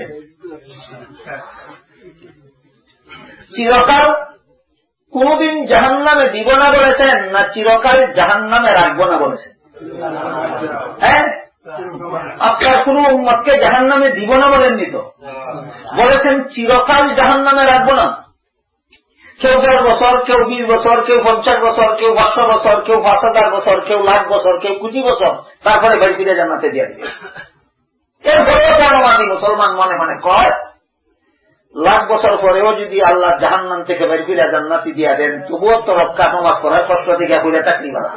[SPEAKER 1] চিরকাল কোনদিন জাহান্নামে দিব না বলেছেন, না চিরকাল জাহান্নামে রাখবো না বলেছেন? হ্যাঁ, আপনার কোন উম্মতকে জাহান্নামে দিব না বলেননি তো, বলেছেন চিরকাল জাহান্নামে রাখবো না। কেউ 10 বছর, কেউ 20 বছর, কেউ 50 বছর, কেউ 500 বছর, কেউ 5000 বছর, কেউ 1,00,000 বছর, কেউ কোটি বছর, তারপরে বাড়ি ফিরে জান্নাতে দিয়ে দিবে। এরপরেও জানমানি মুসলমান মনে মনে কয় 1,00,000 বছর পরেও যদি আল্লাহ জাহান্নাম থেকে বাড়ি ফিরে জান্নাতি দিয়া দেন, তবুও তো রক্ষা নমাজ পড়ার কষ্ট থেকে ঘুরে চাকরি বালা।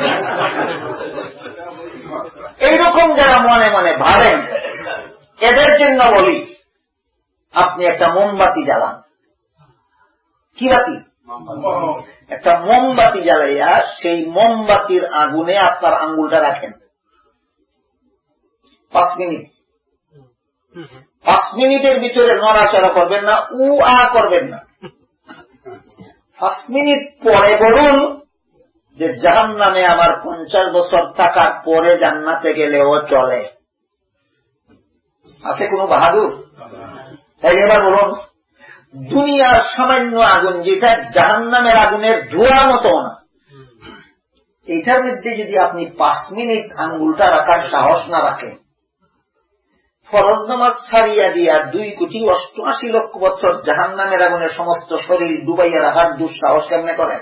[SPEAKER 1] এইরকম যারা মনে মনে ভাবেন, এদের জন্য বলি, আপনি একটা মোমবাতি জ্বালান। কি বাতি? একটা মোমবাতি জ্বালাইয়া সেই মোমবাতির আগুনে আপনার আঙ্গুলটা রাখেন 5 মিনিট। 5 মিনিটের ভিতরে নড়াচড়া করবেন না, করবেন না। 5 মিনিট পরে বলুন যে জাহান্নামে আমার 50 বছর থাকার পরে জান্নাতে গেলেও চলে। আছে কোন বাহাদুর? তাই এবার বলুন, দুনিয়ার সামান্য আগুন যেটা জাহান্নামের আগুনের ধোঁয়ার মতো না, এইটার মধ্যে যদি আপনি 5 মিনিট আঙ্গুলটা রাখার সাহস না রাখেন, ফরজ নামাজ ছাড়িয়া দিয়া 2,88,00,000 বছর জাহান্নামের আগুনের সমস্ত শরীর ডুবাইয়া রাখার দুঃসাহস কেমনে করেন?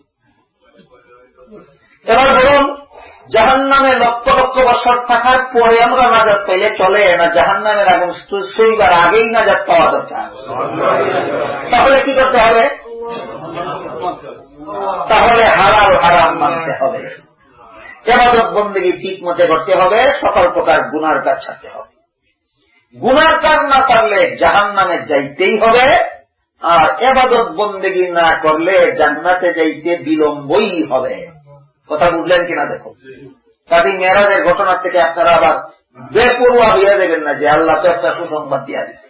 [SPEAKER 1] এবার বলুন, জাহান্নামে লক্ষ লক্ষ বছর থাকার পরে আমরা নাজাত পাইলে চলে না, জাহান্নামের আগুন সইবার আগেই নাজাত পাওয়া দরকার। তাহলে কি করতে হবে? তাহলে হালাল হারাম মানতে হবে, ইবাদত বন্দেগী ঠিক মতে করতে হবে, সকল প্রকার গুনার কাজ ছাড়তে হবে। গুনার কাজ না পারলে জাহান্নামে যাইতেই হবে, আর ইবাদত বন্দেগী না করলে জান্নাতে যাইতে বিলম্বই হবে। কথা বুঝলেন কিনা দেখো। কাজী মেরাজের ঘটনার থেকে আপনারা আবার বেপরোয়া হইয়া দেবেন না যে আল্লাহ তো একটা সুসংবাদ দিয়া দিচ্ছে।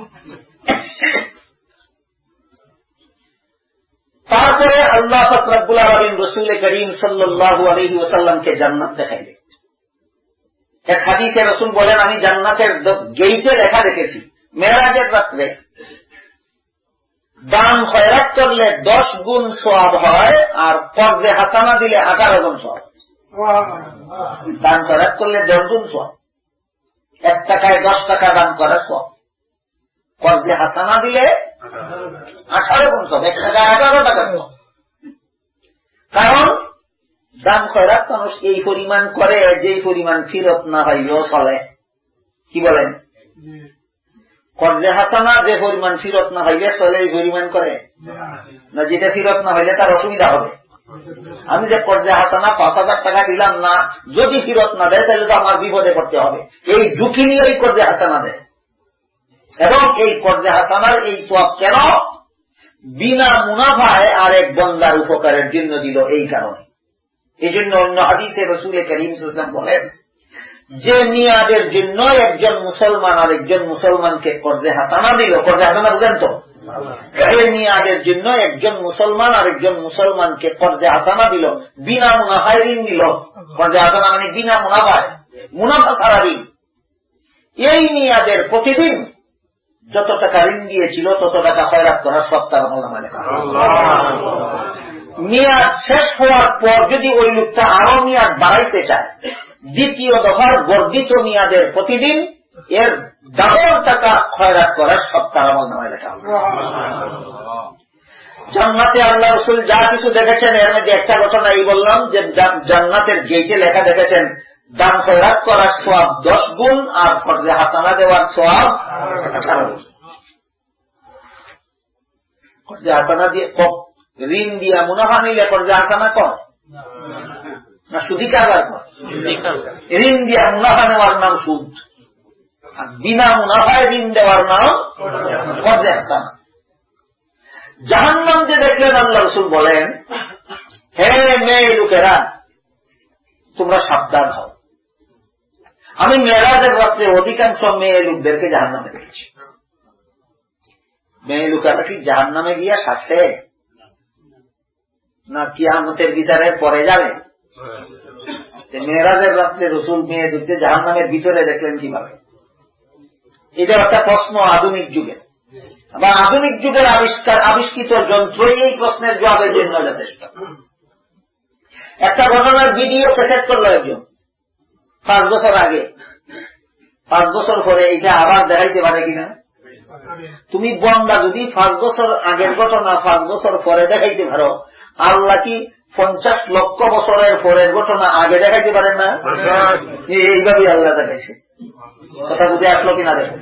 [SPEAKER 1] তারপরে আল্লাহ পাক রব্বুল আলামিন রাসূল করিম সাল্লাল্লাহু আলাইহি ওয়াসাল্লামকে জান্নাত দেখাইলেন। এক হাদিসে রাসূল বলেন, আমি জান্নাতের গেইটে লেখা দেখেছি, মেরাজের রাত্রে দান খয়রাত করলে 10 গুণ সওয়াব হয়, আর ফরজে হাসানা দিলে 18 গুণ সওয়াব। দান খয়রাত করলে 10 গুণ সওয়াব, 1 টাকায় 10 টাকা দান করার সওয়াব। ফরজে হাসানা দিলে 18 গুণ সওয়াব, 1 টাকায় 18 টাকা সওয়াব। কারণ দান খয়রাত মানুষ এই পরিমাণ করে যেই পরিমাণ ফিরত না হইলেও চলে। কি বলেন? ফরজে হাসানা যে পরিমাণ ফিরত না হইলে চলে এই পরিমাণ করে না, যেটা ফিরত না হইলে তার অসুবিধা হবে। আমি যে ফরজে হাসানা 5,000 টাকা দিলাম না, যদি ফিরত না দেয় তাহলে তো আমার বিপদে পড়তে হবে, এই ঝুঁকি নিয়ে এই ফরজে হাসানা দেয়। এবং এই ফরজে হাসানার এই সওয়াব কেন? বিনা মুনাফায় আরেক বান্দার উপকারের জন্য দিল, এই কারণে। এই জন্য অন্য হাদিসে রাসূল করিম সাল্লাল্লাহু আলাইহি ওয়াসাল্লাম বলেন, যে নিয়াদের জন্য একজন মুসলমান আরেকজন মুসলমানকে ফরজে হাসানা দিল, ফরজে হাসানা বুঝেন তো, এই নিয়াদের জন্য একজন মুসলমান আরেকজন মুসলমানকে ফরজে হাসানা দিল, বিনা মুনাফায় ঋণ দিল। ফরজে হাসানা মানে বিনা মুনাফায়, মুনাফা ছাড়া ঋণ। এই নিয়াদের প্রতিদিন যত টাকা ঋণ দিয়েছিল তত টাকা খয়রাত করার সব তার আমলনামায় লেখা। মেয়াদ শেষ হওয়ার পর যদি ওই লোকটা আরো মেয়াদ বাড়াইতে চায়, দ্বিতীয় দফার বর্ধিত মেয়াদের প্রতিদিন এর ডাবল টাকা খয়রাত করার সব তার আমলনামায় লেখা। জান্নাতে আল্লাহ রাসূল যা কিছু দেখেছেন এর মধ্যে একটা ঘটনা এই বললাম যে জান্নাতের গেটে লেখা দেখেছেন দান খয়রাত করার সওয়াব 10 গুণ আর ফরজে হাসানা দেওয়ার সওয়াব 18 গুণ। ফরজে হাসানা দিয়ে ঋণ দিয়া মুনাফা নিলে ফরজে হাসানা কর না সুদি কারবার কর? ঋণ দিয়া মুনাফা নেওয়ার নাম সুদ, আর বিনা মুনাফায় ঋণ দেওয়ার নাম ফরজে হাসানা। জাহান্নাম যে দেখলেন আল্লাহ রাসূল বলেন, হে মেয়ে লোকেরা তোমরা সাবধান হও। আমি মেরাজের রাত্রে অধিকাংশ মেয়ে লোকদেরকে জাহান্নামে দেখেছি। মেয়ে লোকেরা কি জাহান্নামে গিয়া শাস্তে না কিয়ামতের বিচারের পরে যাবে? মেরাজের রাত্রে রসুল মেয়ে দেখতে জাহান্নামের ভিতরে দেখলেন কিভাবে? এটা একটা প্রশ্ন আধুনিক যুগের, বা আধুনিক যুগের আবিষ্কৃত যন্ত্রই এই প্রশ্নের জবাবের জন্য যথেষ্ট। একটা ঘটনার ভিডিও ক্যাসেট করলো একজন 5 বছর আগে, 5 বছর পরে এটা আবার দেখাইতে পারে কিনা? তুমি বন্দা যদি 5 বছর আগের ঘটনা 5 বছর পরে দেখাইতে পারো, আল্লাহ কি 50 লক্ষ বছরের পরের ঘটনা আগে দেখাইতে পারেন না? এইভাবেই আল্লাহ দেখাইছে। কথা বুঝে আসলো কিনা দেখেন।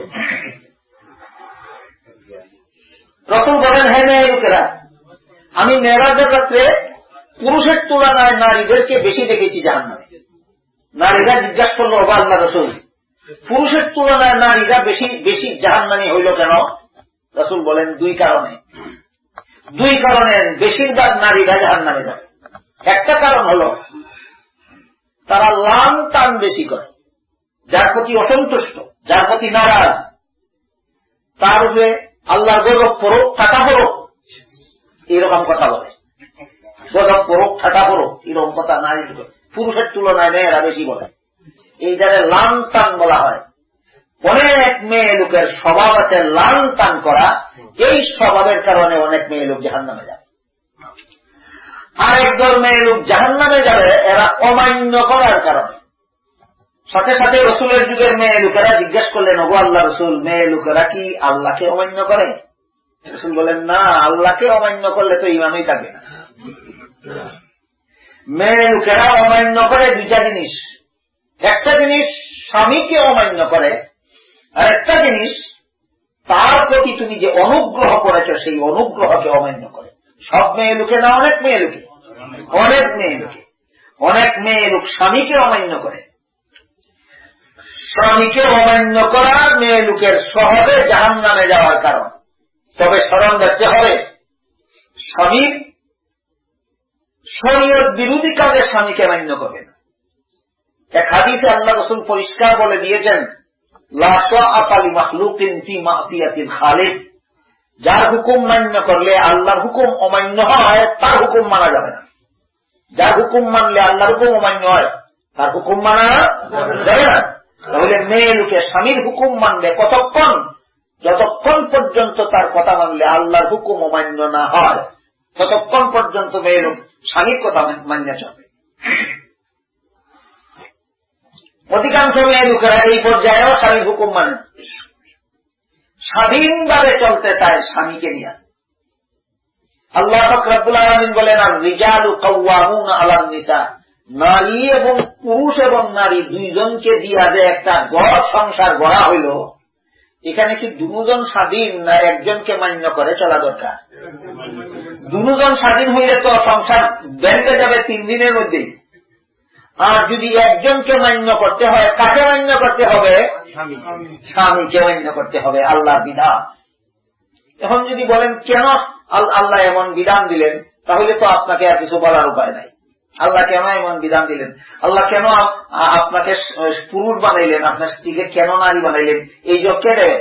[SPEAKER 1] রাসূল বলেন, হে মেয়ে লোকেরা আমি মেরাজের রাত্রে পুরুষের তুলনায় নারীদেরকে বেশি দেখেছি জাহান্নামে। নারীরা জিজ্ঞাসা করলো, ওগো আল্লাহ রাসূল পুরুষের তুলনায় নারীরা বেশি বেশি জাহান্নামী হইল কেন? রাসূল বলেন 2 কারণে। 2 কারণে বেশিরভাগ নারীরা জাহান্নামে যায়। একটা কারণ হলো তারা লান টান বেশি করে, যার প্রতি অসন্তুষ্ট, যার প্রতি নারাজ, তার উপরে আল্লাহর গজব পড়ুক ঠাটা পড়ুক এরকম কথা বলে। গজব পড়ুক ঠাটা পড়ুক এরকম কথা নারী পুরুষের তুলনায় মেয়েরা বেশি বলে। এই যারা লান টান বলা হয়। অনেক মেয়ে লোকের স্বভাব আছে লান টান করা, এই স্বভাবের কারণে অনেক মেয়ে লোক জাহান্নামে যায়। আরেকদল মেয়ে লোক জাহান্নামে যাবে এরা অমান্য করার কারণে। সাথে সাথে রসুলের যুগের মেয়ে লোকেরা জিজ্ঞেস করলেন, ওগো আল্লাহ রসুল মেয়ে লোকেরা কি আল্লাহকে অমান্য করে? রসুল বলেন, না, আল্লাহকে অমান্য করলে তো ইমানই থাকবে না। মেয়ে লোকেরা অমান্য করে 2টা জিনিস। একটা জিনিস স্বামীকে অমান্য করে, আর একটা জিনিস তার প্রতি তুমি যে অনুগ্রহ করেছ সেই অনুগ্রহকে অমান্য করে। সব মেয়ে লোকে না, অনেক মেয়ে লোকে, অনেক মেয়ে লোকে, অনেক মেয়ে লোক স্বামীকে অমান্য করে। স্বামীকে অমান্য করা মেয়ে লোকের সহজে জাহান্নামে যাওয়ার কারণ। তবে স্মরণ রাখতে হবে, স্বামী শরীয়ত বিরোধী কাজে স্বামীকে মান্য করবে না। এক হাদিসে আল্লাহ রাসূল পরিষ্কার বলে দিয়েছেন, লা তাআতা লি মাখলুকিন ফি মাসিয়াতিল খালিক। যার হুকুম মান্য করলে আল্লাহর হুকুম অমান্য হয়, তার হুকুম মানা যাবে না। যার হুকুম মানলে আল্লাহর হুকুম অমান্য হয়, তার হুকুম মানা যাবে না। তাহলে মেয়ে লোকে স্বামীর হুকুম মানবে কতক্ষণ? যতক্ষণ পর্যন্ত তার কথা মানলে আল্লাহর হুকুম অমান্য না হয়, ততক্ষণ পর্যন্ত মেয়ে লোক স্বামীর কথা মান্য চলবে। অধিকাংশ মেয়ে লোকেরা এই পর্যায়েও স্বামীর হুকুম মানে স্বাধীনভাবে চলতে চায় স্বামীকে নিয়ে। আল্লাহ পাক রব্বুল আলামিন বলেন, আর রিজালু কাওয়ামুনা আলান নিসা, নারী এবং পুরুষ এবং নারী দুইজনকে দিয়া যে একটা ঘর সংসার গড়া হইল, এখানে কি দুজন স্বাধীন না একজনকে মান্য করে চলা দরকার? দুজন স্বাধীন হইলে তো সংসার ভেঙে যাবে 3 দিনের মধ্যেই। আর যদি একজনকে মান্য করতে হয়, কাকে মান্য করতে হবে? স্বামীকে মান্য করতে হবে। আল্লাহর বিধান। এখন যদি বলেন কেন আল্লাহ এমন বিধান দিলেন, তাহলে তো আপনাকে আর কিছু বলার উপায় নাই। আল্লাহ কেন এমন বিধান দিলেন, আল্লাহ কেন আপনাকে পুরুষ বানাইলেন, আপনার স্ত্রীকে কেন নারী বানাইলেন, এই জব কে দেবে?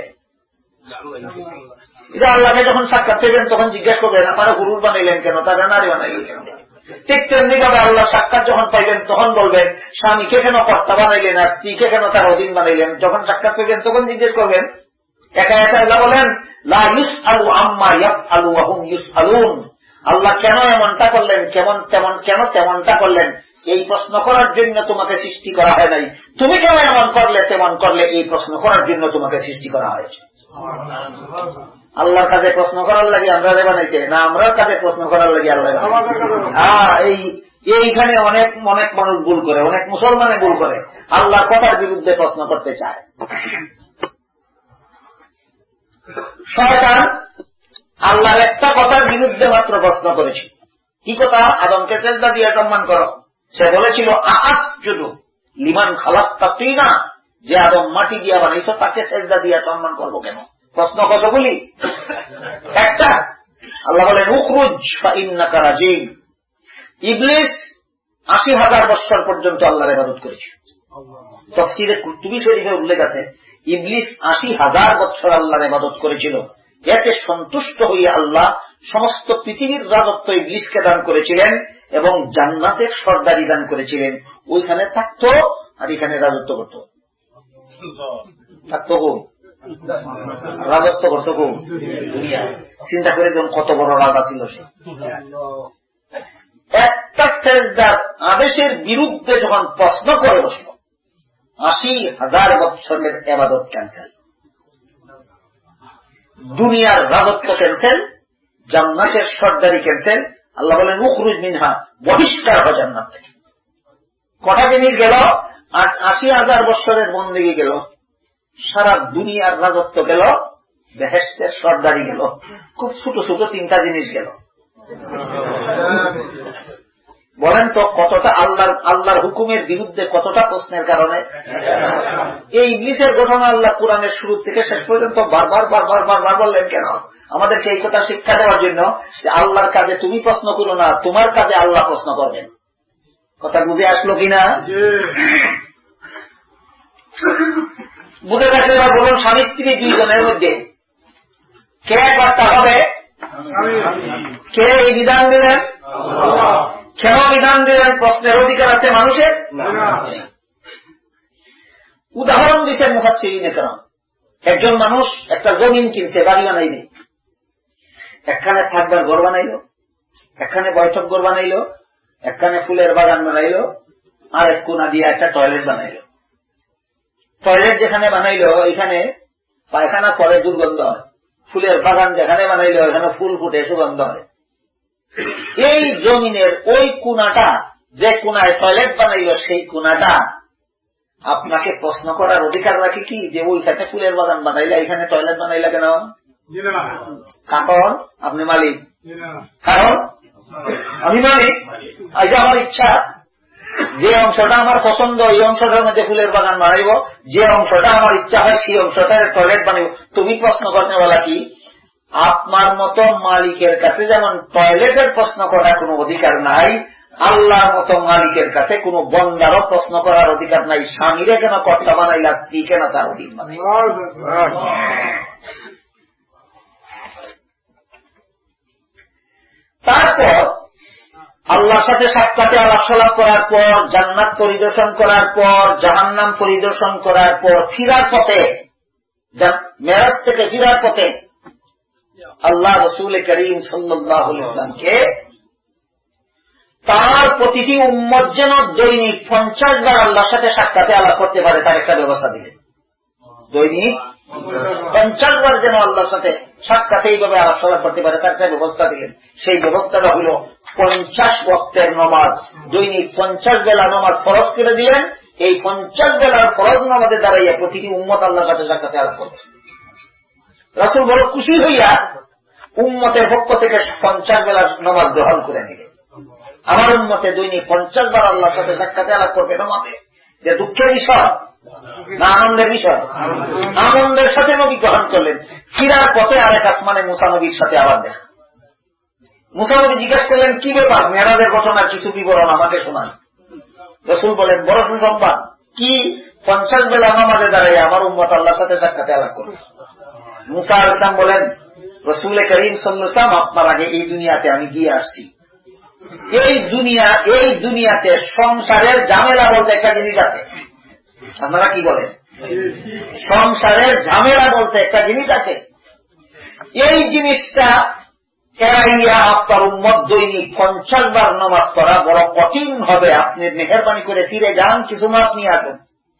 [SPEAKER 1] এটা আল্লাহকে যখন সাক্ষাৎ পেবেন তখন জিজ্ঞেস করবেন, আপনারা পুরুষ বানাইলেন কেন, তারা নারী বানাইলেন কেন? ঠিক তেমনি ভাবে আল্লাহ সাক্ষাৎ যখন পাইবেন তখন বলবেন, স্বামীকে কেন কর্তা বানাইলেন আর স্ত্রীকে কেন তার অধীন বানাইলেন? যখন সাক্ষাৎ পেবেন তখন জিজ্ঞেস করবেন। একা একা আল্লাহ বলেন, লা ইউসআলু আম্মা ইয়াফআলু ওয়া হুম ইউসআলুন। আল্লাহ কেন এমনটা করলেন, কেন তেমনটা করলেন, এই প্রশ্ন করার জন্য তোমাকে সৃষ্টি করা হয় নাই। তুমি কেন এমন করলে তেমন করলে, এই প্রশ্ন করার জন্য তোমাকে সৃষ্টি করা হয়েছে। আল্লাহর কাছে প্রশ্ন করার লাগে আমরা বানাইছে না, আমরার কাছে প্রশ্ন করার লাগে আল্লাহ। এইখানে অনেক অনেক মানুষ ভুল করে, অনেক মুসলমানে ভুল করে, আল্লাহর কথার বিরুদ্ধে প্রশ্ন করতে চায়। শয়তান আল্লাহর একটা কথার বিরুদ্ধে মাত্র প্রশ্ন করেছিল। কি কথা? আদমকে সেজদা দিয়ে সম্মান করো। সে বলেছিল, আসজুদু লিমান খালাকতা তিনা, যে আদম মাটি দিয়া বানাইছো তাকে সেজদা দিয়ে সম্মান করবো কেন? প্রশ্ন কতগুলি? একটা। আল্লাহ বলেন উখরুজ ফাইন্নাকা রাজিম। ইবলিস ৮০,০০০ বছর পর্যন্ত আল্লাহর ইবাদত করেছে। তাফসীরে কুতুবী শরীফে উল্লেখ আছে ইবলিস ৮০,০০০ বছর আল্লাহর ইবাদত করেছিল। এতে সন্তুষ্ট হয়ে আল্লাহ সমস্ত পৃথিবীর রাজত্ব ইবলিসকে দান করেছিলেন এবং জান্নাতের সরদারি দান করেছিলেন। ওইখানে থাকতো আর এখানে রাজত্ব করত। থাকতো গো রাজত্ব করত গো দুনিয়া। চিন্তা করে যখন কত বড় রাজা ছিল সে। একটা সেজদার আদেশের বিরুদ্ধে যখন প্রশ্ন করে বসল, ৮০,০০০ বছরের ইবাদত ক্যান্সেল, দুনিয়ার রাজত্ব ক্যান্সেল, জান্নাতের সরদারি ক্যান্সেল। আল্লাহ বলেন উখরুজ মিনহা, বহিষ্কার হয় জান্নাত থেকে। কটা জিনিস গেল? ৮০,০০০ বছরের বন্দেগী গেল, সারা দুনিয়ার রাজত্ব গেল, বেহেশতের সরদারি গেল, খুব ছোট ছোট ৩টা জিনিস গেল। বলেন তো কতটা আল্লাহর হুকুমের বিরুদ্ধে, কতটা প্রশ্নের কারণে। এই ইবলিসের ঘটনা আল্লাহ কোরআনের শুরু থেকে শেষ পর্যন্ত বারবার বললেন কেন? আমাদেরকে এই কথা শিক্ষা দেওয়ার জন্য যে আল্লাহর কাজে তুমি প্রশ্ন করো না, তোমার কাজে আল্লাহ প্রশ্ন করবেন। কথা বুঝে আসলো কিনা? বুঝে থাকলে বা বলুন, স্বামী স্ত্রী 2 জনের মধ্যে কে কর্তা হবে? কে এই বিধান দিলেন? কেন বিধান দিলেন? প্রশ্নের অধিকার আছে মানুষের। উদাহরণ দিচ্ছেন মুফাসসিরিনে কেরাম। একজন মানুষ একটা জমিন কিনছে, বাড়ি বানাইবে, একখানে থাকবার ঘর বানাইল, একখানে বৈঠক ঘর বানাইল, একখানে ফুলের বাগান বানাইল, আর এক কোনা দিয়ে একটা টয়লেট বানাইল। টয়লেট যেখানে বানাইল এখানে পায়খানা করে দুর্গন্ধ হয়, ফুলের বাগান যেখানে বানাইল এখানে ফুল ফুটে সুগন্ধ হয়। এই জমিনের ওই কোনাটা, যে কোনায় টয়লেট বানাইল সেই কোনাটা আপনাকে প্রশ্ন করার অধিকার রাখে কি যে ওইখানে ফুলের বাগান বানাইলা, এখানে টয়লেট বানাইলা কেন? কারণ আপনি মালিক, কারণ আমি মালিক। এই যে আমার ইচ্ছা, যে অংশটা আমার পছন্দ এই অংশটার মধ্যে ফুলের বাগান বানাইব, যে অংশটা আমার ইচ্ছা হয় সেই অংশটার টয়লেট বানাইব। তুমি প্রশ্ন করতে বলা কি? আপনার মতো মালিকের কাছে যেমন টয়লেটের প্রশ্ন করার কোন অধিকার নাই, আল্লাহর মতো মালিকের কাছে কোন বন্দারও প্রশ্ন করার অধিকার নাই। স্বামীরে কেন কর্তা বানাইলা, স্ত্রী কেন তার অধীন বানাই। তারপর আল্লাহর সাথে সাক্ষাতে আলাপ করার পর, জান্নাত পরিদর্শন করার পর, জাহান্নাম পরিদর্শন করার পর, ফিরার পথে, মেরাজ থেকে ফিরার পথে আল্লাহ রাসূল করিম সাল্লাল্লাহু আলাইহি ওয়াসাল্লামকে তার প্রতিটি উম্মত যেন দৈনিক 50 বার আল্লাহর সাথে সাক্ষাতে আলাপ করতে পারে তার একটা ব্যবস্থা দিলেন। দৈনিক 50 বার যেন আল্লাহর সাথে সাক্ষাতে এইভাবে আলাপ করতে পারে তার একটা ব্যবস্থা দিলেন। সেই ব্যবস্থাটা হল 50 ওয়াক্তের নামাজ, দৈনিক 50 বেলা নামাজ ফরজ করে দিলেন। এই 50 বেলার ফরজ নামাজে দাঁড়াইয়া প্রতিটি উম্মত আল্লাহর সাথে সাক্ষাতে আলাপ করবে। রাসূল বড় খুশি হইয়া উম্মতের পক্ষ থেকে 50 বেলার নামাজ গ্রহণ করে নিলেন। আমার উম্মতে দৈনিক 50 বার আল্লাহর সাথে সাক্ষাতে আলাপ করবে নামাজে। যে দুঃখের বিষয় না আনন্দের বিষয়? আনন্দের সাথে নবী গ্রহণ করলেন। ফিরার পথে আরেক আসমানে মুসা নবীর সাথে আবার দেখা। মুসা নবী জিজ্ঞাসা করলেন কি ব্যাপার, মেরাজের ঘটনার কিছু বিবরণ আমাকে শোনান। রাসূল বলেন বড় সুসংবাদ, কি 50 বেলা নামাজে দাঁড়াই আমার উম্মত আল্লাহর সাথে সাক্ষাতে আলাপ করবে। মুসা আলাইহিস সালাম বলেন রাসূল করিম সাল্লাল্লাহু আলাইহি ওয়াসাল্লাম আপনার আগে এই দুনিয়াতে আমি গিয়ে আসছি। এই দুনিয়াতে সংসারের ঝামেলা বলতে একটা জিনিস আছে। আপনারা কি বলেন? সংসারের ঝামেলা বলতে একটা জিনিস আছে। এই জিনিসটা এড়াইয়া আপনার উম্মত দৈনিক 50 বার নামাজ পড়া বড় কঠিন হবে। আপনি মেহেরবানি করে ফিরে যান, কিছু মাপ নিয়ে আসেন।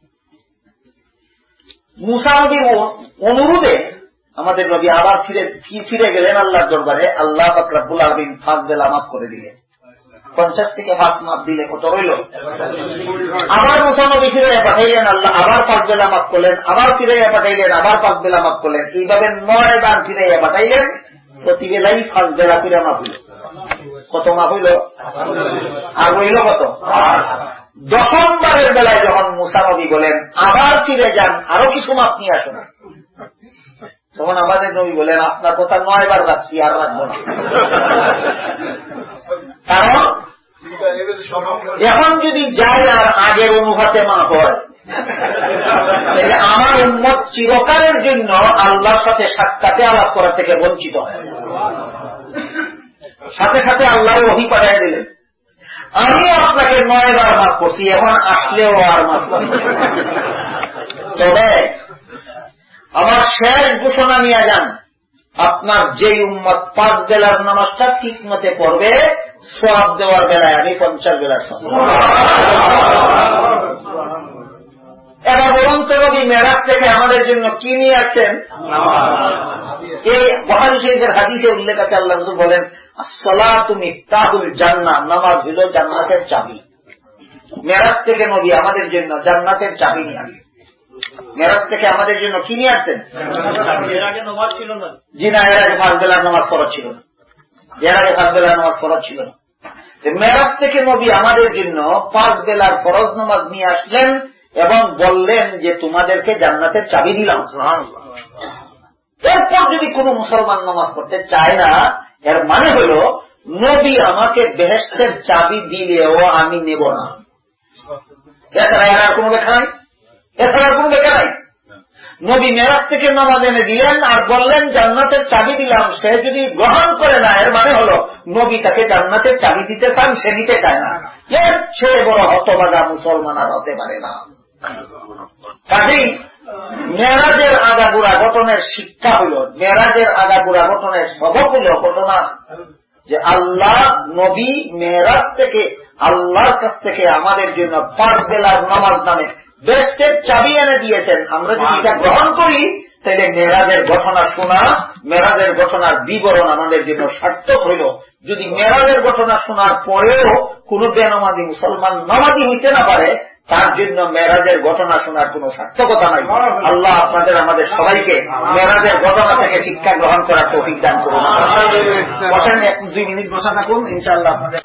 [SPEAKER 1] মুসা নবীর অনুরোধে আমাদের নবী আবার ফিরে গেলেন আল্লাহর দরবারে। আল্লাহ পাক রব্বুল আলামিন 5 বেলা মাফ করে দিলেন। 50 থেকে 5 মাফ দিলে কত রইল? আবার মুসা নবী ফিরে পাঠাইলেন, আল্লাহ আবার 5 বেলা মাফ করলেন, আবার ফিরে পাঠাইলেন, আবার 5 বেলা মাফ করলেন। এইভাবে 9 বার ফিরে পাঠাইলেন। প্রতি বেলাই 5 বেলা করে মাফ হইল। কত মাফ হইল? আর রইল কত? 10 বারের বেলায় যখন মুসা নবী বলেন আবার ফিরে যান, আরো কিছু মাফ নিয়ে আসুন, তখন আমাদের নবী বলেন, আপনার কথা 9 বার রাখছি, আর রাখবো না। কারণ এখন যদি যাই আর আগের অনুপাতে মা হয়, তাহলে আমার উম্মত চিরকালের জন্য আল্লাহর সাথে সাক্ষাতে আলাপ করা থেকে বঞ্চিত হয়। সাথে সাথে আল্লাহ ওহী পাঠিয়ে দিলেন, আমিও আপনাকে 9 বার মাফ করছি, এখন আসলেও আর মাফ করব। তবে আমার শেষ ঘোষণা নিয়ে যান, আপনার যেই উম্মত 5 বেলার নামাজটা ঠিক মতে পড়বে, সওয়াব দেওয়ার বেলায় আমি 50 বেলার সওয়াব। এবার বলুন তো, নবী মেরাজ থেকে আমাদের জন্য কি নিয়ে আসছেন? এই বুখারী শরীফের হাদিসে উল্লেখ আছে, আল্লাহ রাসূল বলেন, as-সালাতু মিফতাহুল জান্নাহ, নামাজ হলো জান্নাতের চাবি। মেরাজ থেকে নবী আমাদের জন্য জান্নাতের চাবি নিয়ে আসেন। মেরাজ থেকে আমাদের জন্য কি নিয়ে আসছেন?
[SPEAKER 3] এর আগে নামাজ ছিল না।
[SPEAKER 1] জি না, এর আগে 5 বেলার নামাজ ফরজ ছিল না। এর আগে 5 বেলার নামাজ ফরজ ছিল না। মেরাজ থেকে নবী আমাদের জন্য 5 বেলার ফরজ নামাজ নিয়ে আসলেন এবং বললেন যে তোমাদেরকে জান্নাতের চাবি দিলাম। এরপর যদি কোনো মুসলমান নামাজ পড়তে চায় না, এর মানে হল নবী আমাকে বেহেশতের চাবি দিলেও আমি নেব না। এছাড়া এর আর কোনো ব্যাখ্যা নাই, এছাড়া আর কোনো ব্যাখ্যা নাই। নবী মেরাজ থেকে নামাজ এনে দিলেন আর বললেন জান্নাতের চাবি দিলাম, সে যদি গ্রহণ করে না, এর মানে হল নবী তাকে জান্নাতের চাবি দিতে চান, সে নিতে চায় না। এর চেয়ে বড় হতভাগা মুসলমান আর হতে পারে না। কাজেই মেরাজের আগাগোড়া ঘটনের শিক্ষা হইল, মেরাজের আগাগোড়া ঘটনের সবক হইল ঘটনা যে আল্লাহ নবী মেরাজ থেকে আল্লাহর কাছ থেকে আমাদের জন্য 5 বেলার নামাজ নামে বেহেশতের চাবি এনে দিয়েছেন। আমরা যদি এটা গ্রহণ করি, তাহলে মেরাজের ঘটনা শোনা, মেরাজের ঘটনার বিবরণ আমাদের জন্য সার্থক হইল। যদি মেরাজের ঘটনা শোনার পরেও কোন বেনামাজি মুসলমান নামাজি হইতে না পারে, তার জন্য মেরাজের ঘটনা শোনার কোন সার্থকতা নাই। আল্লাহ আপনাদের আমাদের সবাইকে মেরাজের ঘটনা থেকে শিক্ষা গ্রহণ করার তৌফিক দান করুন। বসেন, 1-2 মিনিট বসা থাকুন, ইনশাআল্লাহ।